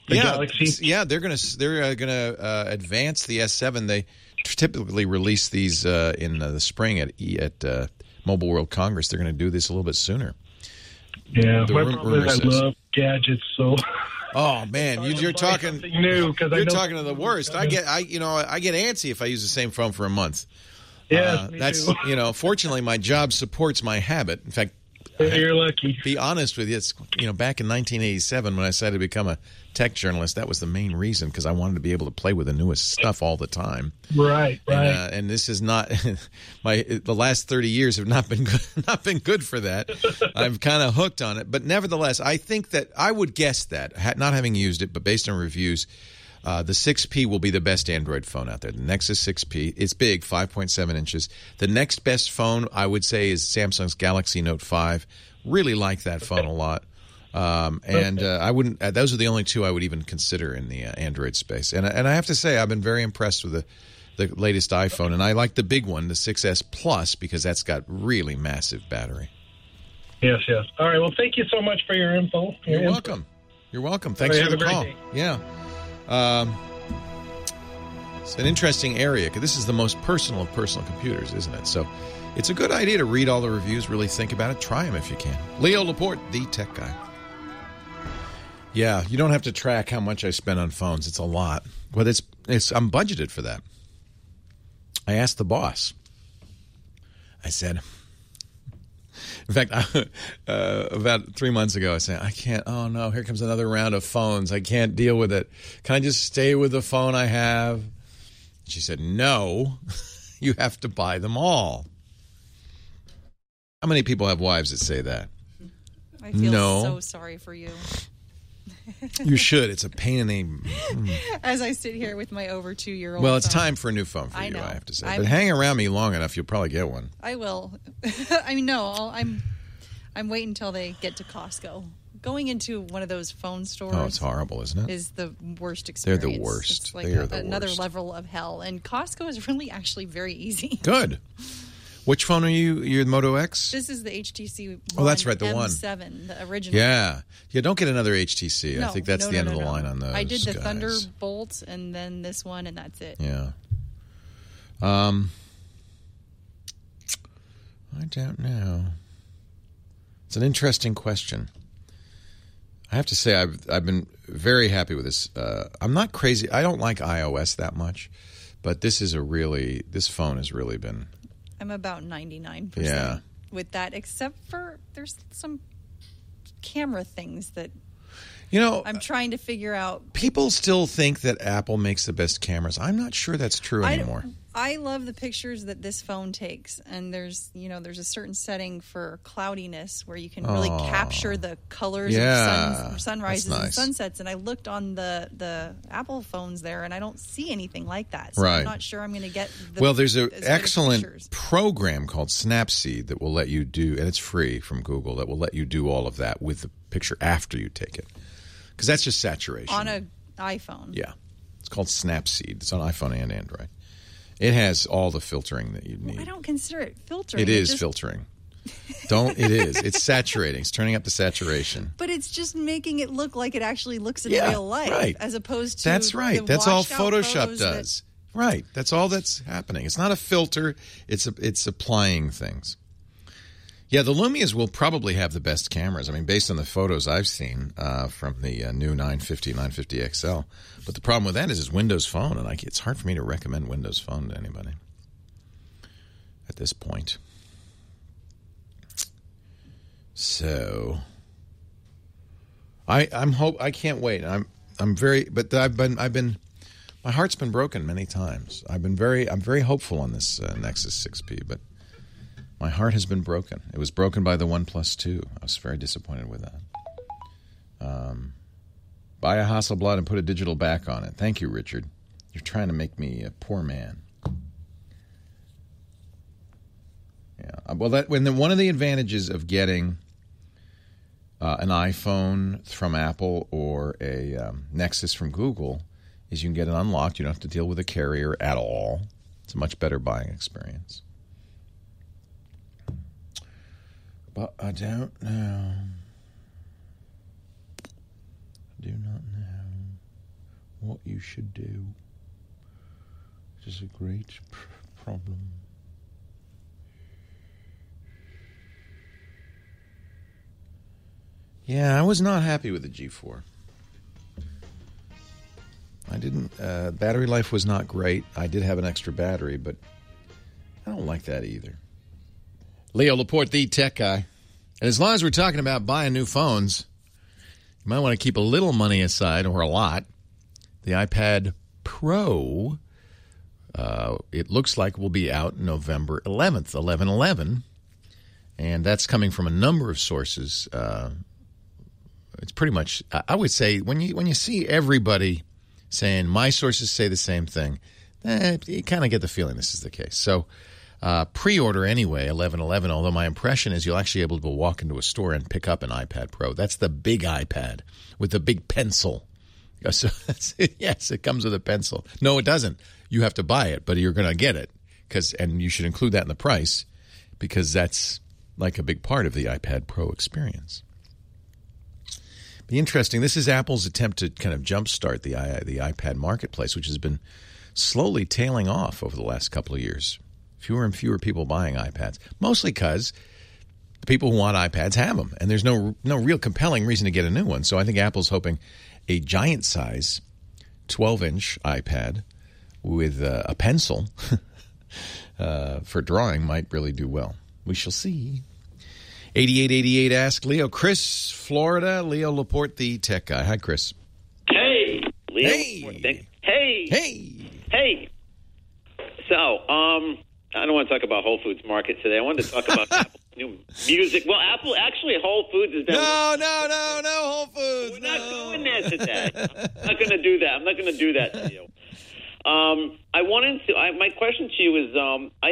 Speaker 17: Galaxy?
Speaker 3: Yeah, they're gonna advance the S7. They typically release these in the spring at Mobile World Congress. They're going to do this a little bit sooner.
Speaker 17: Yeah, my problem is I love gadgets, so.
Speaker 3: Oh man, you're talking
Speaker 17: new because
Speaker 3: you're talking to the worst. I get antsy if I use the same phone for a month.
Speaker 17: Yeah,
Speaker 3: that's
Speaker 17: too.
Speaker 3: Fortunately, my job supports my habit. In fact,
Speaker 17: you're lucky.
Speaker 3: Be honest with you, it's back in 1987 when I decided to become a tech journalist. That was the main reason because I wanted to be able to play with the newest stuff all the time.
Speaker 17: Right.
Speaker 3: And this is not the last 30 years have not been good for that. I'm kind of hooked on it, but nevertheless, I think that I would guess that not having used it, but based on reviews. The 6P will be the best Android phone out there. The Nexus 6P. It's big, 5.7 inches. The next best phone, I would say, is Samsung's Galaxy Note 5. Really like that phone a lot. I wouldn't. Those are the only two I would even consider in the Android space. And I have to say, I've been very impressed with the latest iPhone. And I like the big one, the 6S Plus, because that's got really massive battery.
Speaker 17: Yes. All right. Well, thank you so much for your info.
Speaker 3: You're welcome. You're welcome. Thanks for the call.
Speaker 17: Day.
Speaker 3: Yeah. It's an interesting area because this is the most personal of personal computers, isn't it? So it's a good idea to read all the reviews, really think about it, try them if you can. Leo Laporte, the tech guy. Yeah, you don't have to track how much I spend on phones. It's a lot. But I'm budgeted for that. I asked the boss. I said, in fact, about 3 months ago, I said, I can't, oh no, here comes another round of phones. I can't deal with it. Can I just stay with the phone I have? She said, no, you have to buy them all. How many people have wives that say that?
Speaker 6: I feel so sorry for you.
Speaker 3: You should. It's a pain in the...
Speaker 6: As I sit here with my over 2-year-old
Speaker 3: Well, it's
Speaker 6: phone.
Speaker 3: time for a new phone for you, I have to say.
Speaker 6: But
Speaker 3: but hang around me long enough, you'll probably get one.
Speaker 6: I will. I mean, no, I'm waiting until they get to Costco. Going into one of those phone stores.
Speaker 3: Oh, it's horrible, isn't it?
Speaker 6: Is the worst experience.
Speaker 3: They're the worst.
Speaker 6: It's like
Speaker 3: they are the
Speaker 6: another
Speaker 3: worst.
Speaker 6: level of hell. And Costco is really actually very easy.
Speaker 3: Good. Which phone are you? You're Moto X?
Speaker 6: This is the HTC One.
Speaker 3: Oh, that's right, the one.
Speaker 6: M7, the original.
Speaker 3: Yeah. Don't get another HTC.
Speaker 6: No,
Speaker 3: I think that's the end of the line on those.
Speaker 6: I did the
Speaker 3: guys.
Speaker 6: Thunderbolt and then this one, and that's it.
Speaker 3: Yeah. I don't know. It's an interesting question. I have to say I've been very happy with this. I'm not crazy. I don't like iOS that much, but this phone has really been.
Speaker 6: I'm about 99% with that, except for there's some camera things that I'm trying to figure out.
Speaker 3: People still think that Apple makes the best cameras. I'm not sure that's true anymore.
Speaker 6: I love the pictures that this phone takes, and there's a certain setting for cloudiness where you can really capture the colors of sunrises and sunsets. And I looked on the Apple phones there, and I don't see anything like that. So I'm not sure I'm going to get.
Speaker 3: There's an excellent program called Snapseed that will let you do, and it's free from Google, that will let you do all of that with the picture after you take it, because that's just saturation
Speaker 6: on an iPhone.
Speaker 3: Yeah, it's called Snapseed. It's on iPhone and Android. It has all the filtering that you need.
Speaker 6: I don't consider it filtering.
Speaker 3: It is filtering. It is. It's saturating. It's turning up the saturation.
Speaker 6: But it's just making it look like it actually looks in real life, as opposed to.
Speaker 3: That's right. That's all Photoshop does. Right. That's all that's happening. It's not a filter. It's applying things. Yeah, the Lumias will probably have the best cameras. I mean, based on the photos I've seen from the new 950 XL. But the problem with that is it's Windows Phone, and it's hard for me to recommend Windows Phone to anybody at this point. So I can't wait. My heart's been broken many times. I'm very hopeful on this Nexus 6P, but my heart has been broken. It was broken by the OnePlus 2. I was very disappointed with that. Buy a Hasselblad and put a digital back on it. Thank you, Richard. You're trying to make me a poor man. Yeah. Well, one of the advantages of getting an iPhone from Apple or a Nexus from Google is you can get it unlocked. You don't have to deal with a carrier at all. It's a much better buying experience. But I don't know. I do not know. what you should do. This is a great problem. Yeah, I was not happy with the G4. I didn't. Battery life was not great. I did have an extra battery, but I don't like that either. Leo Laporte, the tech guy. And as long as we're talking about buying new phones, you might want to keep a little money aside, or a lot. The iPad Pro, it looks like will be out November 11th, 11/11. And that's coming from a number of sources. It's pretty much, I would say, when you see everybody saying, my sources say the same thing, you kind of get the feeling this is the case. So pre-order anyway, 11/11, although my impression is you'll actually be able to walk into a store and pick up an iPad Pro. That's the big iPad with the big pencil. So yes, it comes with a pencil. No, it doesn't. You have to buy it, but you're going to get it, and you should include that in the price because that's like a big part of the iPad Pro experience. Be interesting. This is Apple's attempt to kind of jumpstart the iPad marketplace, which has been slowly tailing off over the last couple of years. Fewer and fewer people buying iPads, mostly because the people who want iPads have them, and there's no real compelling reason to get a new one. So I think Apple's hoping a giant size 12-inch iPad with a pencil for drawing might really do well. We shall see. 8888 Ask Leo. Chris, Florida. Leo Laporte, the tech guy. Hi, Chris.
Speaker 18: Hey, Leo.
Speaker 3: Hey.
Speaker 18: Hey.
Speaker 3: Hey.
Speaker 18: Hey. So, I don't want to talk about Whole Foods Market today. I wanted to talk about Apple's new music. Well, actually, Whole Foods is down.
Speaker 3: No, Whole Foods.
Speaker 18: We're not doing that today. I'm not going to do that. I'm not going to do that to you. My question to you is,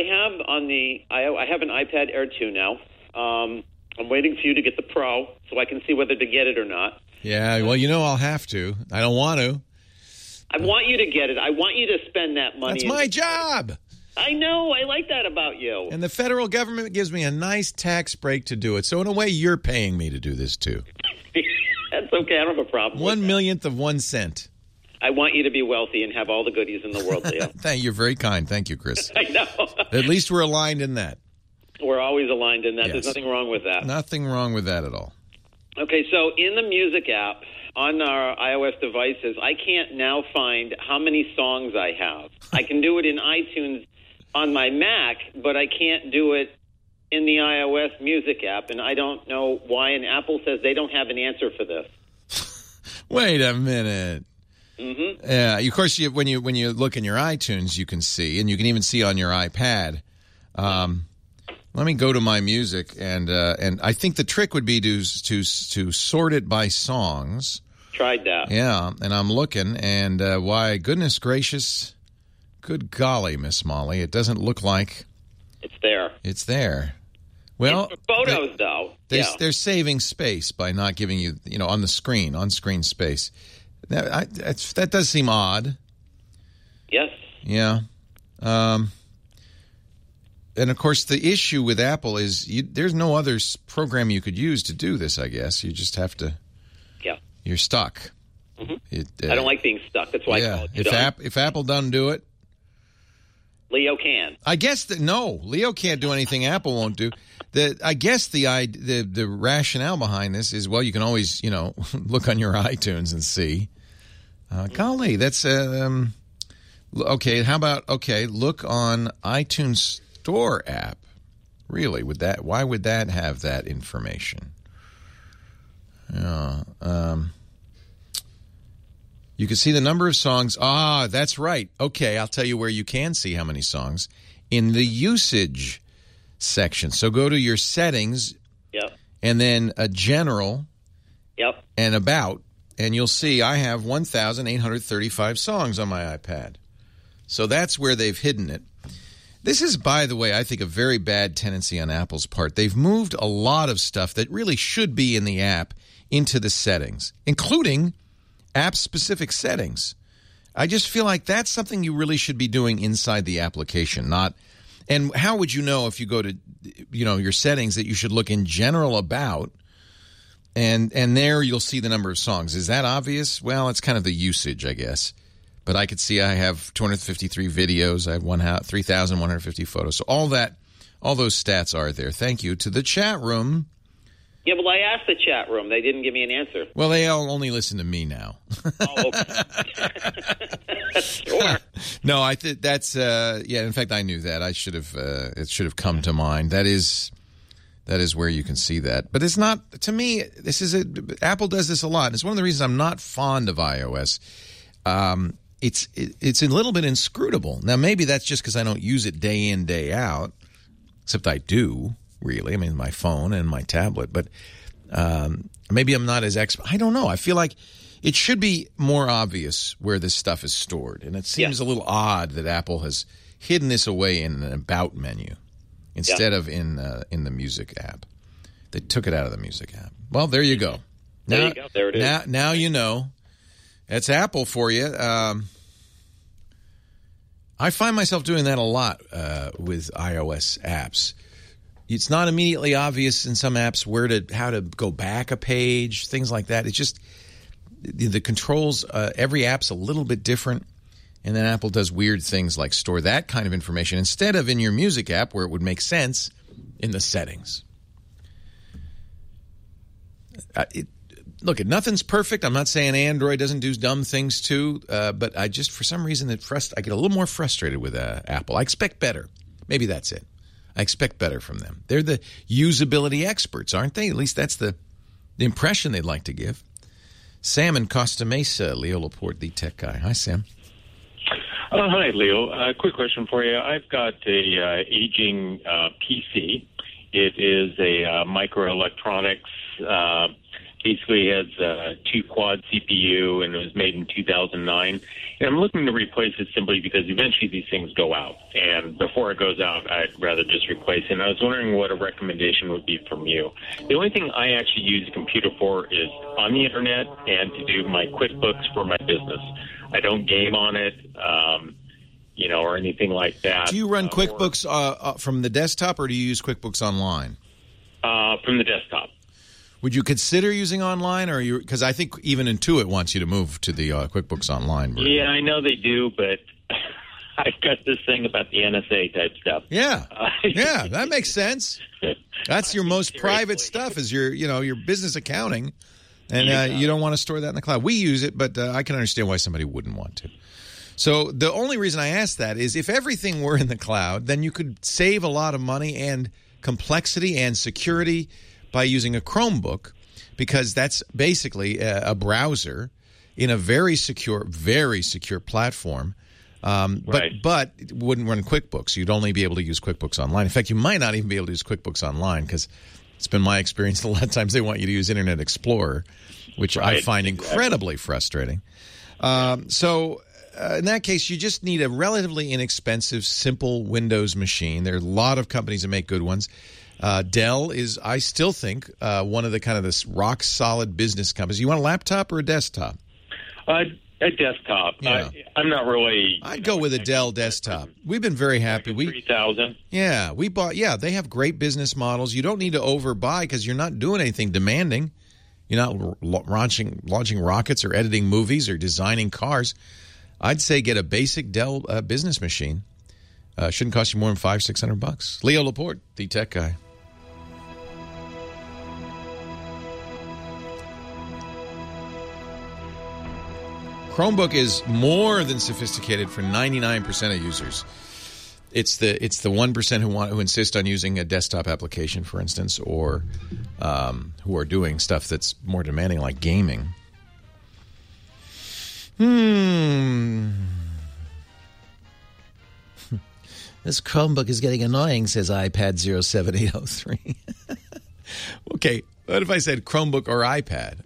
Speaker 18: I have an iPad Air 2 now. I'm waiting for you to get the Pro so I can see whether to get it or not.
Speaker 3: Yeah, well, I'll have to. I don't want to.
Speaker 18: I want you to get it. I want you to spend that money.
Speaker 3: That's my job.
Speaker 18: I know. I like that about you.
Speaker 3: And the federal government gives me a nice tax break to do it. So in a way, you're paying me to do this too.
Speaker 18: That's okay. I don't have a problem.
Speaker 3: 1/1,000,000th of 1 cent.
Speaker 18: I want you to be wealthy and have all the goodies in the world, Leo.
Speaker 3: You're very kind. Thank you, Chris.
Speaker 18: I know.
Speaker 3: At least we're aligned in that.
Speaker 18: We're always aligned in that.
Speaker 3: Yes.
Speaker 18: There's nothing wrong with that.
Speaker 3: Nothing wrong with that at all.
Speaker 18: Okay, so in the music app on our iOS devices, I can't now find how many songs I have. I can do it in iTunes on my Mac, but I can't do it in the iOS music app, and I don't know why, and Apple says they don't have an answer for this.
Speaker 3: Wait a minute.
Speaker 18: Mm-hmm.
Speaker 3: Yeah, of course, when you look in your iTunes, you can see, and you can even see on your iPad. Let me go to my music, and I think the trick would be to sort it by songs.
Speaker 18: Tried that.
Speaker 3: Yeah, and I'm looking, and why, goodness gracious, good golly, Miss Molly, it doesn't look like
Speaker 18: it's there.
Speaker 3: It's there. Well,
Speaker 18: it's for photos, though.
Speaker 3: They're saving space by not giving you, on screen space. That does seem odd.
Speaker 18: Yes.
Speaker 3: Yeah. And, of course, the issue with Apple is there's no other program you could use to do this, I guess. You just have to...
Speaker 18: Yeah.
Speaker 3: You're stuck.
Speaker 18: Mm-hmm. I don't like being stuck. That's why I call it
Speaker 3: if Apple doesn't do it...
Speaker 18: Leo can.
Speaker 3: I guess no, Leo can't do anything Apple won't do. I guess the rationale behind this is, well, you can always, look on your iTunes and see. Golly, that's... okay, how about, look on iTunes Store app. Really, why would that have that information? Yeah. You can see the number of songs. Ah, that's right. Okay, I'll tell you where you can see how many songs. In the usage section. So go to your settings.
Speaker 18: Yep.
Speaker 3: And then a general.
Speaker 18: Yep.
Speaker 3: And about. And you'll see I have 1,835 songs on my iPad. So that's where they've hidden it. This is, by the way, I think a very bad tendency on Apple's part. They've moved a lot of stuff that really should be in the app into the settings, including app-specific settings. I just feel like that's something you really should be doing inside the application, not... And how would you know if you go to, your settings that you should look in general about, and there you'll see the number of songs? Is that obvious? Well, it's kind of the usage, I guess. But I could see I have 253 videos. I have 3,150 photos. So all those stats are there. Thank you to the chat room.
Speaker 18: Yeah, well, I asked the chat room. They didn't give me an answer.
Speaker 3: Well, they all only listen to me now.
Speaker 18: Oh, okay. Sure.
Speaker 3: No, I think that's in fact, I knew that. I should have it should have come to mind. That is where you can see that. But it's not, to me, Apple does this a lot. It's one of the reasons I'm not fond of iOS. It's a little bit inscrutable. Now, maybe that's just because I don't use it day in, day out, except I do, really. I mean, my phone and my tablet. But maybe I'm not as expert. I don't know. I feel like it should be more obvious where this stuff is stored. And it seems a little odd that Apple has hidden this away in an About menu instead of in the Music app. They took it out of the Music app. Well, there you go.
Speaker 18: There you go. There it is.
Speaker 3: Now you know. That's Apple for you. I find myself doing that a lot with iOS apps. It's not immediately obvious in some apps how to go back a page, things like that. It's just the controls. Every app's a little bit different, and then Apple does weird things like store that kind of information instead of in your Music app where it would make sense in the settings. Look, nothing's perfect. I'm not saying Android doesn't do dumb things too, but I just, for some reason, I get a little more frustrated with Apple. I expect better. Maybe that's it. I expect better from them. They're the usability experts, aren't they? At least that's the impression they'd like to give. Sam in Costa Mesa, Leo Laporte, the tech guy. Hi, Sam.
Speaker 19: Hi, Leo. Quick question for you. I've got a aging PC. It is a microelectronics. Basically has a 2-quad CPU, and it was made in 2009. And I'm looking to replace it simply because eventually these things go out. And before it goes out, I'd rather just replace it. And I was wondering what a recommendation would be from you. The only thing I actually use a computer for is on the Internet and to do my QuickBooks for my business. I don't game on it, or anything like that.
Speaker 3: Do you run QuickBooks from the desktop, or do you use QuickBooks Online?
Speaker 19: From the desktop.
Speaker 3: Would you consider using online, or because I think even Intuit wants you to move to the QuickBooks Online version.
Speaker 19: Yeah, I know they do, but I've got this thing about the NSA type stuff.
Speaker 3: Yeah, that makes sense. That's your most private stuff, is your business accounting, and you don't want to store that in the cloud. We use it, but I can understand why somebody wouldn't want to. So the only reason I ask that is if everything were in the cloud, then you could save a lot of money and complexity and security by using a Chromebook, because that's basically a browser in a very secure platform. But it wouldn't run QuickBooks. You'd only be able to use QuickBooks Online. In fact, you might not even be able to use QuickBooks Online, because it's been my experience a lot of times they want you to use Internet Explorer, which I find incredibly frustrating. So in that case, you just need a relatively inexpensive, simple Windows machine. There are a lot of companies that make good ones. Dell is, I still think, one of the kind of this rock-solid business companies. You want a laptop or a desktop?
Speaker 19: A desktop. Yeah. I'm not really...
Speaker 3: I'd go with a Dell desktop. We've been very happy.
Speaker 19: 3,000.
Speaker 3: Yeah, we bought... Yeah, they have great business models. You don't need to overbuy because you're not doing anything demanding. You're not launching rockets or editing movies or designing cars. I'd say get a basic Dell business machine. Shouldn't cost you more than $500-600. Leo Laporte, the tech guy. Chromebook is more than sophisticated for 99% of users. It's the 1% who insist on using a desktop application, for instance, or who are doing stuff that's more demanding, like gaming. This Chromebook is getting annoying, says iPad 07803. Okay, what if I said Chromebook or iPad?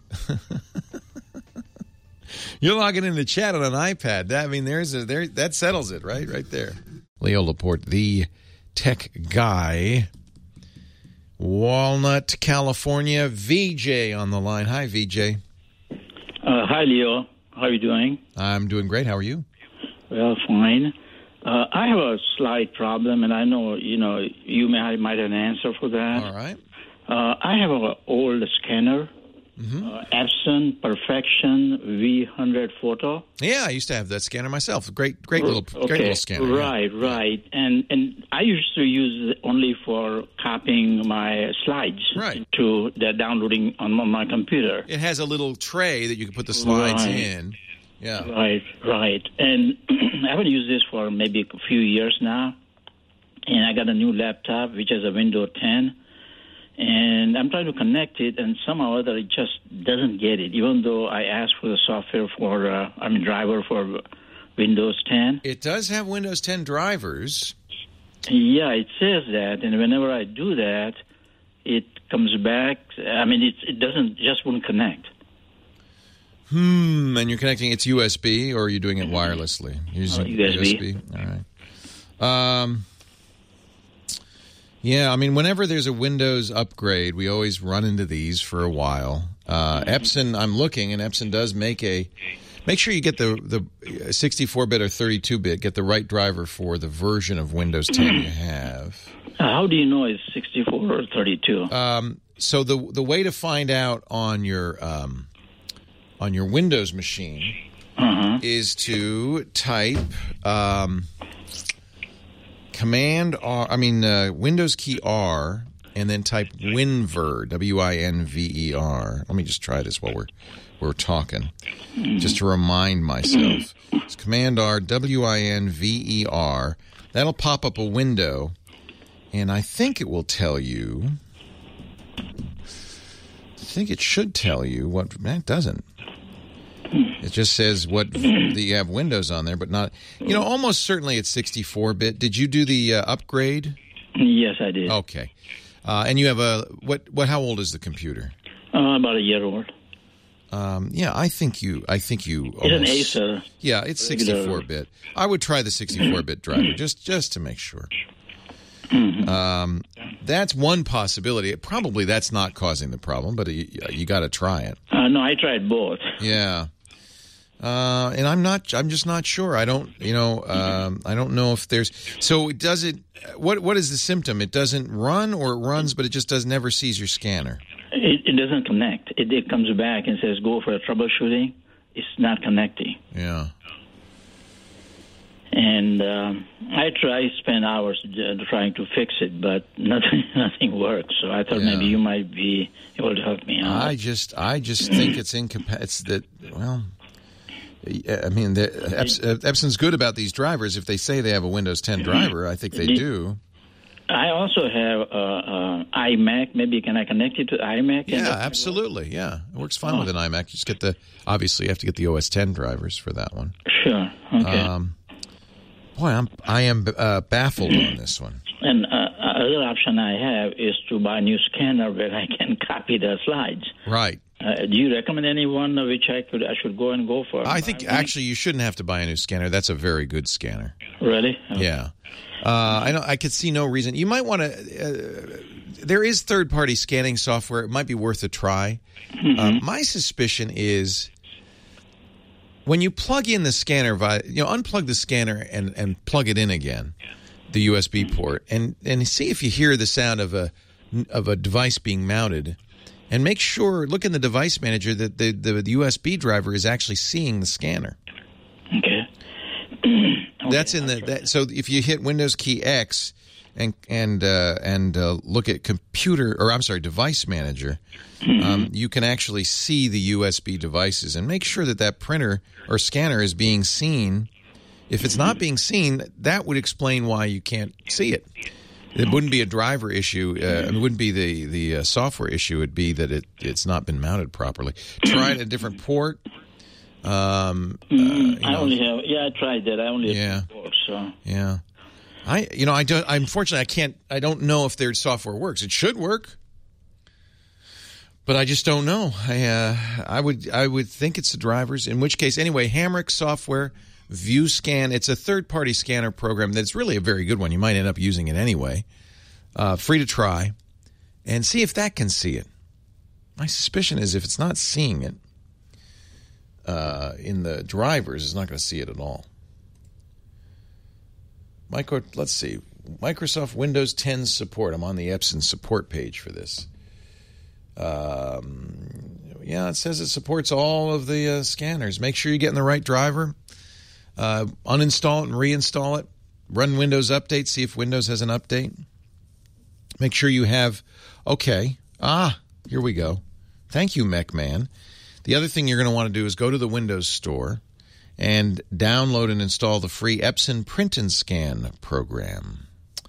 Speaker 3: You're logging into chat on an iPad. That settles it, right there. Leo Laporte, the tech guy. Walnut, California. VJ on the line. Hi, VJ.
Speaker 20: Hi, Leo. How are you doing?
Speaker 3: I'm doing great. How are you?
Speaker 20: Well, fine. I have a slight problem, and I know, you might have an answer for that.
Speaker 3: All right.
Speaker 20: I have an old scanner, Epson Perfection V100 Photo.
Speaker 3: Yeah, I used to have that scanner myself. Great little scanner.
Speaker 20: Right. And I used to use it only for copying my slides to the downloading on my computer.
Speaker 3: It has a little tray that you can put the slides in. Yeah.
Speaker 20: Right. And I haven't used this for maybe a few years now. And I got a new laptop, which has a Windows 10. And I'm trying to connect it, and somehow or other it just doesn't get it, even though I asked for the software driver for Windows 10.
Speaker 3: It does have Windows 10 drivers.
Speaker 20: Yeah, it says that, and whenever I do that, it comes back. I mean, it won't connect.
Speaker 3: And you're connecting, it's USB, or are you doing it wirelessly? Using
Speaker 20: USB.
Speaker 3: All right. Yeah, I mean, whenever there's a Windows upgrade, we always run into these for a while. Epson, I'm looking, and Epson does make sure you get the 64-bit or 32-bit, get the right driver for the version of Windows 10 you have.
Speaker 20: How do you know it's 64 or 32?
Speaker 3: So the way to find out on your Windows machine is to type Windows key R, and then type WinVer, WINVER. Let me just try this while we're talking, just to remind myself. It's Command R, WINVER. That'll pop up a window, and I think it will tell you. I think it should tell you what. It doesn't. It just says that you have Windows on there, but not. Almost certainly it's 64-bit. Did you do the upgrade?
Speaker 20: Yes, I did.
Speaker 3: Okay, and you have what? How old is the computer?
Speaker 20: About a year old.
Speaker 3: Yeah, I think you.
Speaker 20: It's an Acer.
Speaker 3: Yeah, it's 64-bit. I would try the 64-bit driver just to make sure. That's one possibility. Probably that's not causing the problem, but you got to try it.
Speaker 20: No, I tried both.
Speaker 3: Yeah. And I'm just not sure. I don't know if there's. So does it? What is the symptom? It doesn't run, or it runs, but it just never sees your scanner.
Speaker 20: It doesn't connect. It comes back and says go for a troubleshooting. It's not connecting.
Speaker 3: Yeah.
Speaker 20: And I spent hours trying to fix it, but nothing works. So I thought maybe you might be able to help me out.
Speaker 3: I just think it's well. I mean, Epson's good about these drivers. If they say they have a Windows 10 driver, I think they do.
Speaker 20: I also have iMac. Maybe can I connect it to iMac?
Speaker 3: Yeah, absolutely. Yeah, it works fine with an iMac. You just obviously you have to get the OS 10 drivers for that one.
Speaker 20: Sure. Okay.
Speaker 3: Boy, I am baffled on this one.
Speaker 20: And other option I have is to buy a new scanner where I can copy the slides.
Speaker 3: Right.
Speaker 20: Do you recommend any one which I should go for?
Speaker 3: I think actually you shouldn't have to buy a new scanner. That's a very good scanner.
Speaker 20: Really? Okay.
Speaker 3: Yeah. I could see no reason. You might want to. There is third-party scanning software. It might be worth a try. My suspicion is when you plug in the scanner unplug the scanner and plug it in again, the USB port, and see if you hear the sound of a device being mounted. And make sure, look in the device manager that the USB driver is actually seeing the scanner.
Speaker 20: Okay.
Speaker 3: That's in so if you hit Windows key X and look at device manager, you can actually see the USB devices and make sure that printer or scanner is being seen. If it's not being seen, that would explain why you can't see it. It wouldn't be a driver issue. It wouldn't be the software issue. It'd be that it's not been mounted properly. Try a different port.
Speaker 20: I tried that. I only have port. So
Speaker 3: yeah, unfortunately I don't know if their software works. It should work, but I just don't know. I would think it's the drivers. In which case, anyway, Hamrick software. ViewScan, it's a third-party scanner program that's really a very good one. You might end up using it anyway. Free to try. And see if that can see it. My suspicion is if it's not seeing it in the drivers, it's not going to see it at all. Let's see. Microsoft Windows 10 support. I'm on the Epson support page for this. Yeah, it says it supports all of the scanners. Make sure you're getting the right driver. Uninstall it and reinstall it. Run Windows Update, see if Windows has an update. Make sure you have... Okay. Here we go. Thank you, MechMan. The other thing you're going to want to do is go to the Windows Store and download and install the free Epson Print and Scan program.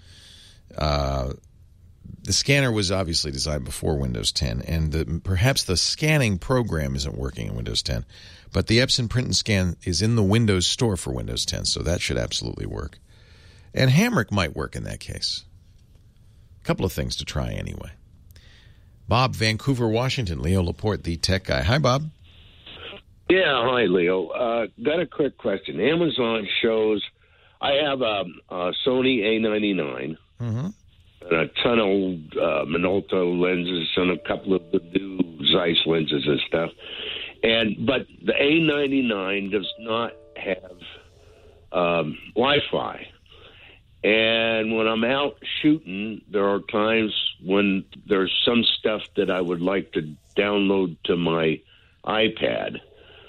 Speaker 3: The scanner was obviously designed before Windows 10, and perhaps the scanning program isn't working in Windows 10. But the Epson Print and Scan is in the Windows Store for Windows 10, so that should absolutely work. And Hamrick might work in that case. A couple of things to try anyway. Bob, Vancouver, Washington. Leo Laporte, the tech guy. Hi, Bob.
Speaker 21: Yeah, hi, Leo. Got a quick question. Amazon shows I have a Sony A99 and a ton of Minolta lenses and a couple of the new Zeiss lenses and stuff. But the A99 does not have Wi-Fi. And when I'm out shooting, there are times when there's some stuff that I would like to download to my iPad,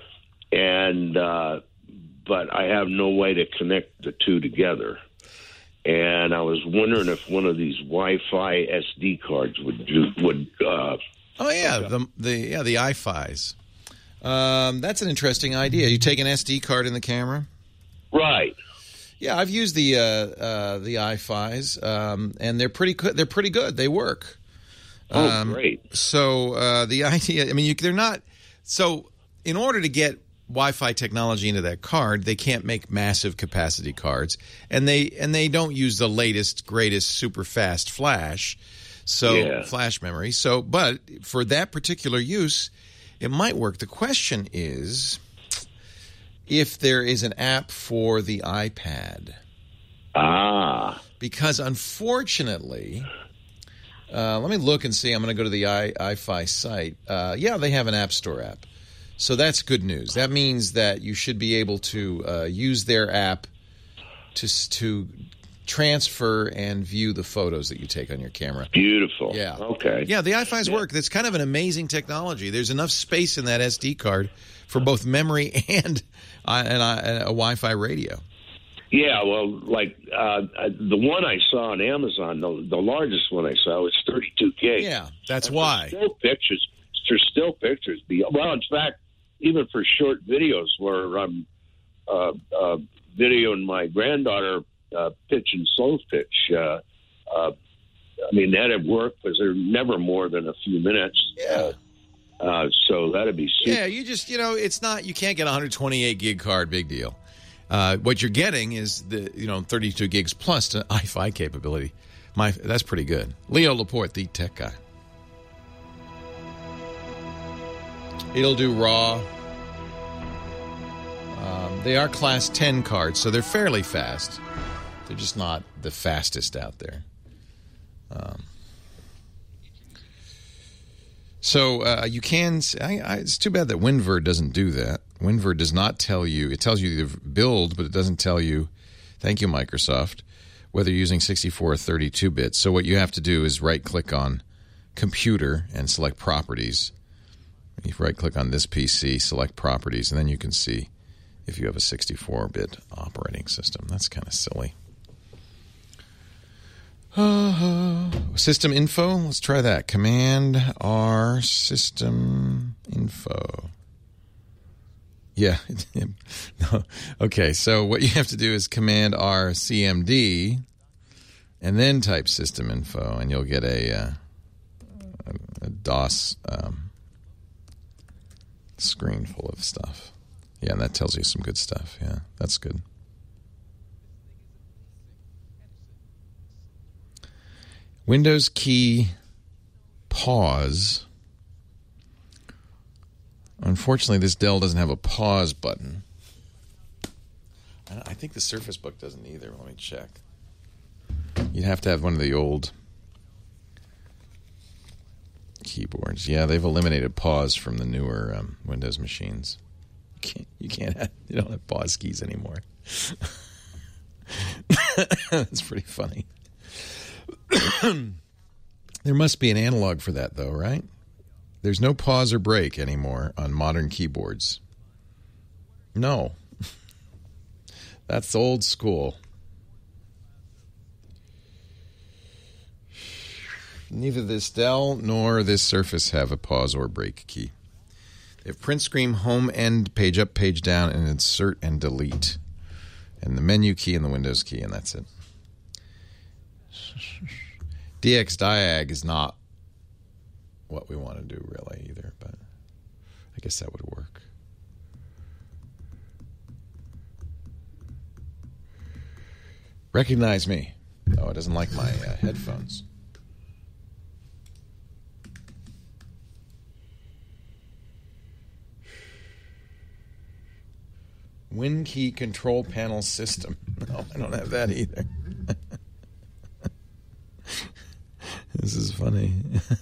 Speaker 21: but I have no way to connect the two together. And I was wondering if one of these Wi-Fi SD cards would.
Speaker 3: Oh yeah, the iFis. That's an interesting idea. You take an SD card in the camera,
Speaker 21: right?
Speaker 3: Yeah, I've used the iFis, and they're pretty good. They're pretty good. They work.
Speaker 21: Great.
Speaker 3: So the idea, I mean, they're not. So in order to get Wi-Fi technology into that card, they can't make massive capacity cards, and they don't use the latest, greatest, super fast flash. So flash memory. So, but for that particular use, it might work. The question is, if there is an app for the iPad. Because unfortunately, let me look and see. I'm going to go to the iFi site. Yeah, they have an App Store app. So that's good news. That means that you should be able to use their app to transfer and view the photos that you take on your camera.
Speaker 21: Beautiful.
Speaker 3: Yeah.
Speaker 21: Okay.
Speaker 3: Yeah, the iFis work. That's kind of an amazing technology. There's enough space in that SD card for both memory and a Wi-Fi radio.
Speaker 21: Yeah, well, like the one I saw on Amazon, the largest one I saw was 32 gigs.
Speaker 3: Yeah, that's why.
Speaker 21: There's still pictures. Well, in fact, even for short videos where I'm videoing my granddaughter pitching slow pitch, I mean, that'd work because they're never more than a few minutes.
Speaker 3: Yeah.
Speaker 21: So that'd be super.
Speaker 3: Yeah, you just, it's not, you can't get a 128 gig card, big deal. What you're getting is the 32 gigs plus to iFi capability. That's pretty good. Leo Laporte, the tech guy. It'll do RAW. They are Class 10 cards, so they're fairly fast. They're just not the fastest out there. So you can. It's too bad that WinVer doesn't do that. WinVer does not tell you. It tells you the build, but it doesn't tell you. Thank you, Microsoft. Whether you're using 64 or 32 bits. So what you have to do is right-click on Computer and select Properties. You right-click on this PC, select Properties, and then you can see if you have a 64-bit operating system. That's kind of silly. System info. Let's try that. Command R system info. Yeah. No. Okay, so what you have to do is Command R CMD and then type system info, and you'll get a DOS screen full of stuff. Yeah, and that tells you some good stuff. Yeah, that's good. Windows key pause. Unfortunately, this Dell doesn't have a pause button. I think the Surface Book doesn't either. Let me check. You'd have to have one of the old keyboards. Yeah, they've eliminated pause from the newer Windows machines. You don't have pause keys anymore. That's pretty funny. There must be an analog for that, though, right? There's no pause or break anymore on modern keyboards. No. That's old school. Neither this Dell nor this Surface have a pause or break key. They have print screen, home, end, page up, page down, and insert and delete. And the menu key and the Windows key, and that's it. DX Diag is not what we want to do really either, but I guess that would work. Recognize me. Oh, it doesn't like my headphones. WinKey control panel system. No, I don't have that either. This is funny.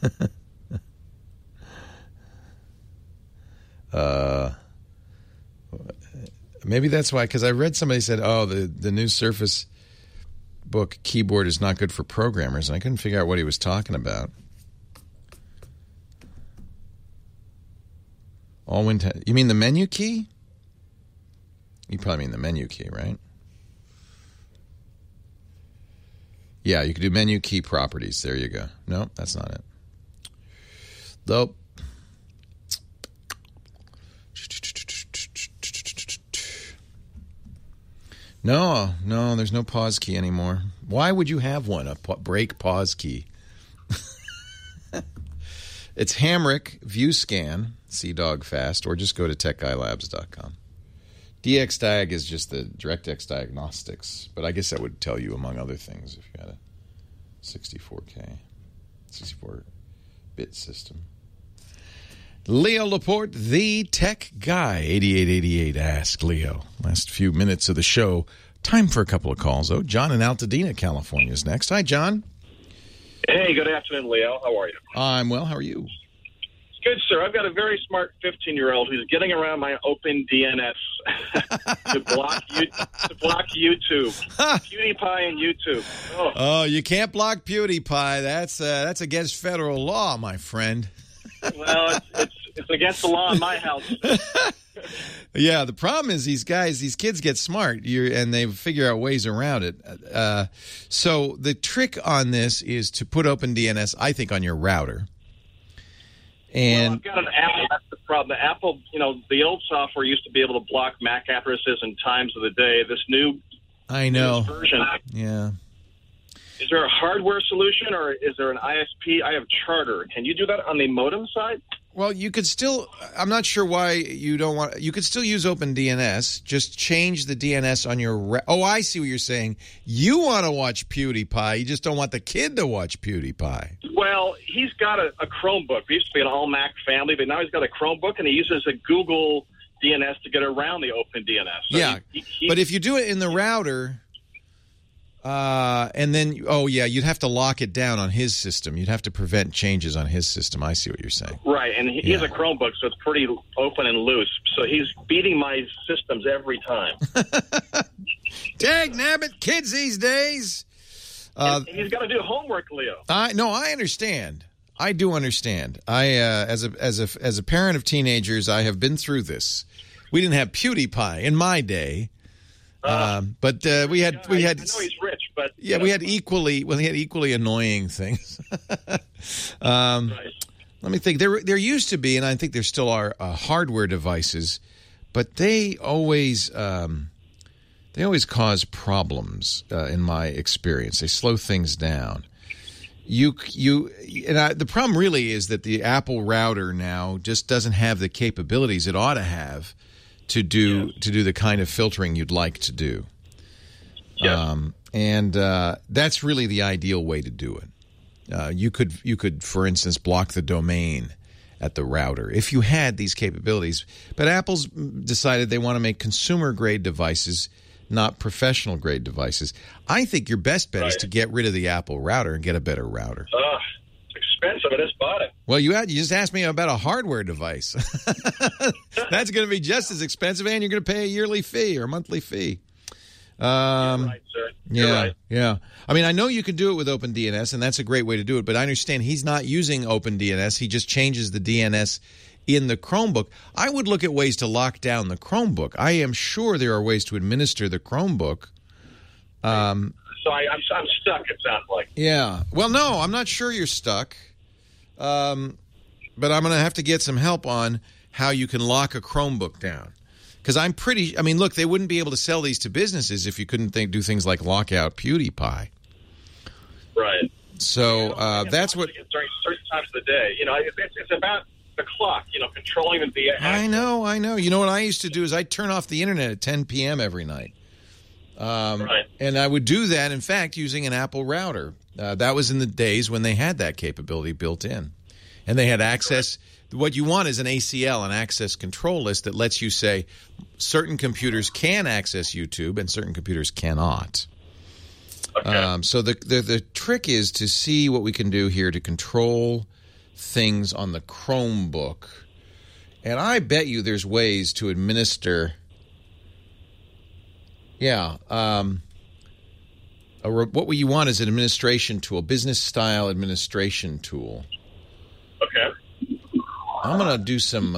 Speaker 3: Maybe that's why, because I read somebody said, oh, the new Surface Book keyboard is not good for programmers, and I couldn't figure out what he was talking about. You mean the menu key? You probably mean the menu key, right? Yeah, you could do menu key properties. There you go. No, that's not it. Nope. No, there's no pause key anymore. Why would you have one, a break pause key? It's Hamrick, ViewScan, CDog Fast, or just go to techguylabs.com. DX Diag is just the DirectX Diagnostics, but I guess that would tell you, among other things, if you had a 64K, 64-bit system. Leo Laporte, the tech guy, 8888 Ask Leo. Last few minutes of the show. Time for a couple of calls, though. John in Altadena, California is next. Hi, John.
Speaker 2: Hey, good afternoon, Leo. How are you?
Speaker 3: I'm well. How are you?
Speaker 2: Good, sir. I've got a very smart 15-year-old who's getting around my OpenDNS to block YouTube. PewDiePie and YouTube.
Speaker 3: Oh, you can't block PewDiePie. That's against federal law, my friend.
Speaker 2: Well, it's against the law in my house.
Speaker 3: Yeah, the problem is these kids get smart, and they figure out ways around it. So the trick on this is to put OpenDNS, I think, on your router. And
Speaker 2: I've got an Apple. That's the problem. The Apple, the old software used to be able to block MAC addresses and times of the day. This new version.
Speaker 3: Yeah.
Speaker 2: Is there a hardware solution, or is there an ISP? I have Charter. Can you do that on the modem side?
Speaker 3: Well, you could still. I'm not sure why you don't want. You could still use OpenDNS. Just change the DNS on your. Oh, I see what you're saying. You want to watch PewDiePie. You just don't want the kid to watch PewDiePie.
Speaker 2: Well, he's got a Chromebook. He used to be an all-Mac family, but now he's got a Chromebook, and he uses a Google DNS to get around the OpenDNS. So
Speaker 3: yeah, but if you do it in the router. And then, you'd have to lock it down on his system. You'd have to prevent changes on his system. I see what you're saying.
Speaker 2: Right, and he has a Chromebook, so it's pretty open and loose. So he's beating my systems every time.
Speaker 3: Dag nabbit, kids these days.
Speaker 2: He's got to do homework, Leo.
Speaker 3: I understand. I do understand. As a parent of teenagers, I have been through this. We didn't have PewDiePie in my day. But we had. I know
Speaker 2: he's rich, but
Speaker 3: we had equally annoying things. Let me think. There used to be, and I think there still are, hardware devices, but they always cause problems. In my experience, they slow things down. The problem really is that the Apple router now just doesn't have the capabilities it ought to have. To do the kind of filtering you'd like to do.
Speaker 2: Yes.
Speaker 3: And that's really the ideal way to do it. You could, for instance, block the domain at the router if you had these capabilities. But Apple's decided they want to make consumer-grade devices, not professional-grade devices. I think your best bet is to get rid of the Apple router and get a better router.
Speaker 2: Expensive. I just bought it.
Speaker 3: Well, you just asked me about a hardware device. That's going to be just as expensive, and you're going to pay a yearly fee or a monthly fee.
Speaker 2: Right, sir.
Speaker 3: Yeah. I mean, I know you can do it with OpenDNS, and that's a great way to do it, but I understand he's not using OpenDNS. He just changes the DNS in the Chromebook. I would look at ways to lock down the Chromebook. I am sure there are ways to administer the Chromebook.
Speaker 2: So I'm stuck, it sounds like.
Speaker 3: Yeah. Well, no, I'm not sure you're stuck. But I'm going to have to get some help on how you can lock a Chromebook down. Because look, they wouldn't be able to sell these to businesses if you couldn't do things like lock out PewDiePie.
Speaker 2: Right.
Speaker 3: So that's what...
Speaker 2: During certain times of the day. It's about the clock, controlling the...
Speaker 3: I know. You know what I used to do is I'd turn off the internet at 10 p.m. every night.
Speaker 2: Right.
Speaker 3: And I would do that, in fact, using an Apple router. That was in the days when they had that capability built in. And they had access... What you want is an ACL, an access control list that lets you say certain computers can access YouTube and certain computers cannot.
Speaker 2: Okay.
Speaker 3: So the trick is to see what we can do here to control things on the Chromebook. And I bet you there's ways to administer... Yeah. What you want is an administration tool, business-style administration tool.
Speaker 2: Okay.
Speaker 3: I'm going to do some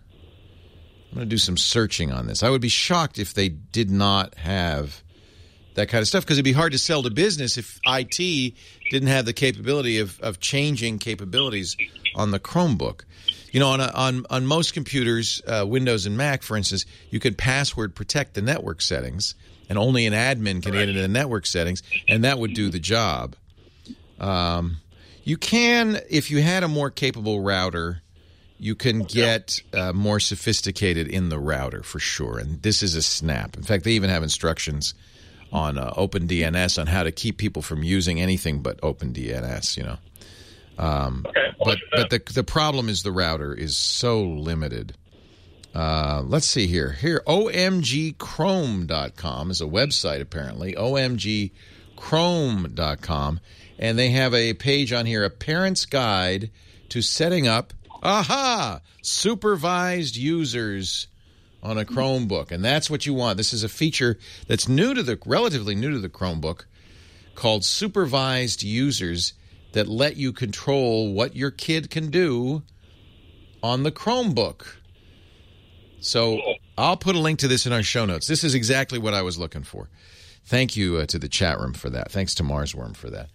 Speaker 3: searching on this. I would be shocked if they did not have that kind of stuff, because it'd be hard to sell to business if IT didn't have the capability of changing capabilities on the Chromebook. On most computers, Windows and Mac, for instance, you could password protect the network settings, and only an admin can get into the network settings, and that would do the job. You can, if you had a more capable router, you can get more sophisticated in the router for sure. And this is a snap. In fact, they even have instructions on OpenDNS on how to keep people from using anything but OpenDNS, But the problem is the router is so limited. Let's see here. OMGChrome.com is a website, apparently. OMGChrome.com. And they have a page on here, a parent's guide to setting up supervised users on a Chromebook. And that's what you want. This is a feature that's relatively new to the Chromebook, called supervised users, that let you control what your kid can do on the Chromebook. So I'll put a link to this in our show notes. This is exactly what I was looking for. Thank you to the chat room for that. Thanks to Marsworm for that.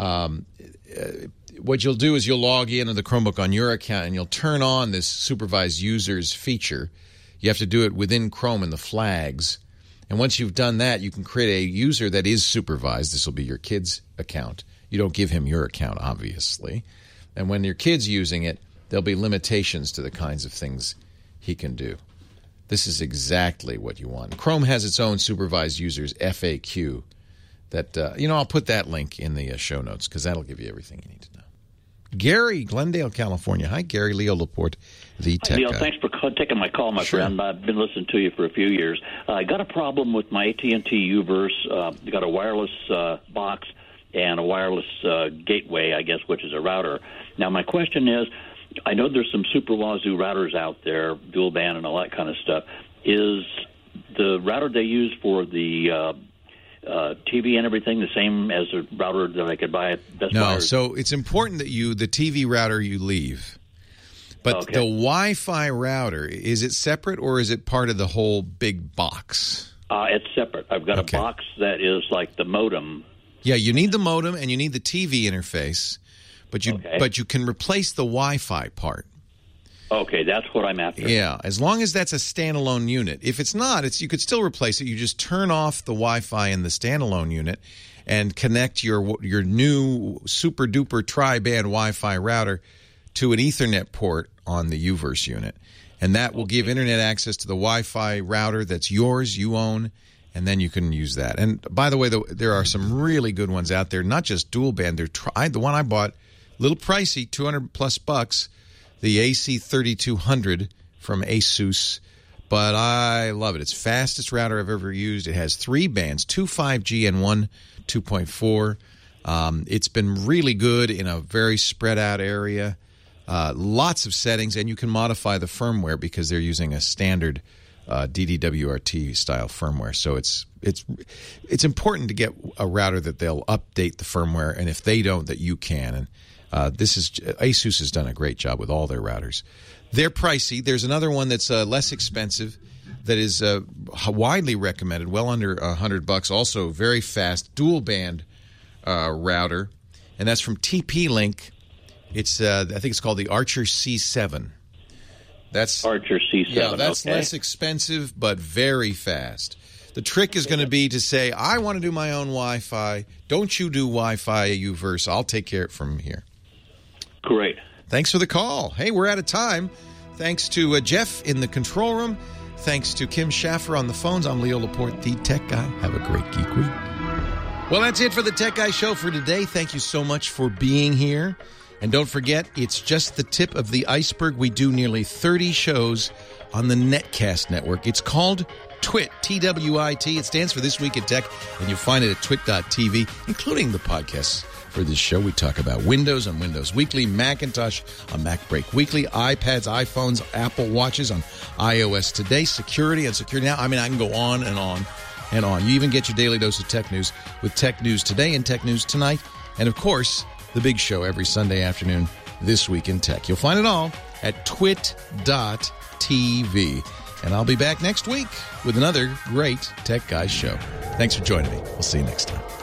Speaker 3: What you'll do is you'll log into the Chromebook on your account, and you'll turn on this supervised users feature. You have to do it within Chrome in the flags. And once you've done that, you can create a user that is supervised. This will be your kid's account. You don't give him your account, obviously. And when your kid's using it, there'll be limitations to the kinds of things he can do. This is exactly what you want. Chrome has its own supervised users FAQ. That I'll put that link in the show notes, because that'll give you everything you need to know. Gary, Glendale, California. Hi, Gary. Leo Laporte, the tech
Speaker 4: Leo,
Speaker 3: guy.
Speaker 4: thanks for taking my call, my friend. I've been listening to you for a few years. I got a problem with my AT&T UVerse. Got a wireless box and a wireless gateway, I guess, which is a router. Now, my question is, I know there's some Super Wazoo routers out there, dual band and all that kind of stuff. Is the router they use for the TV and everything the same as a router that I could buy at Best Buy?
Speaker 3: No, so it's important that the TV router you leave. But the Wi-Fi router, is it separate, or is it part of the whole big box?
Speaker 4: It's separate. I've got a box that is like the modem.
Speaker 3: Yeah, you need the modem and you need the TV interface, but you can replace the Wi-Fi part.
Speaker 4: Okay, that's what I'm after.
Speaker 3: Yeah, as long as that's a standalone unit. If it's not, you could still replace it. You just turn off the Wi-Fi in the standalone unit and connect your new super-duper tri-band Wi-Fi router to an Ethernet port on the UVerse unit. And that will give Internet access to the Wi-Fi router that's yours, you own, and then you can use that. And by the way, there are some really good ones out there, not just dual band. The one I bought, a little pricey, $200+, the AC3200 from Asus, but I love it. It's fastest router I've ever used. It has 3 bands, 2 5G and 1 2.4. It's been really good in a very spread out area. Lots of settings, and you can modify the firmware because they're using a standard DDWRT style firmware. So it's important to get a router that they'll update the firmware, and if they don't, that you can. And ASUS has done a great job with all their routers. They're pricey. There's another one that's less expensive that is widely recommended, well under $100. Also very fast, dual band router, and that's from TP-Link. It's I think it's called the Archer C7. That's
Speaker 4: Archer C7.
Speaker 3: Yeah, that's
Speaker 4: okay.
Speaker 3: less expensive but very fast. The trick is going to be to say, I want to do my own Wi-Fi. Don't you do Wi-Fi, UVerse. I'll take care of it from here.
Speaker 4: Great.
Speaker 3: Thanks for the call. Hey, we're out of time. Thanks to Jeff in the control room. Thanks to Kim Schaffer on the phones. I'm Leo Laporte, the Tech Guy. Have a great Geek Week. Well, that's it for the Tech Guy Show for today. Thank you so much for being here. And don't forget, it's just the tip of the iceberg. We do nearly 30 shows on the Netcast network. It's called TWIT, T-W-I-T. It stands for This Week in Tech, and you'll find it at twit.tv, including the podcasts for this show. We talk about Windows on Windows Weekly, Macintosh on Mac Break Weekly, iPads, iPhones, Apple Watches on iOS Today, security on Security Now. I mean, I can go on and on and on. You even get your daily dose of tech news with Tech News Today and Tech News Tonight. And, of course, the big show every Sunday afternoon, This Week in Tech. You'll find it all at twit.tv. And I'll be back next week with another great Tech Guys show. Thanks for joining me. We'll see you next time.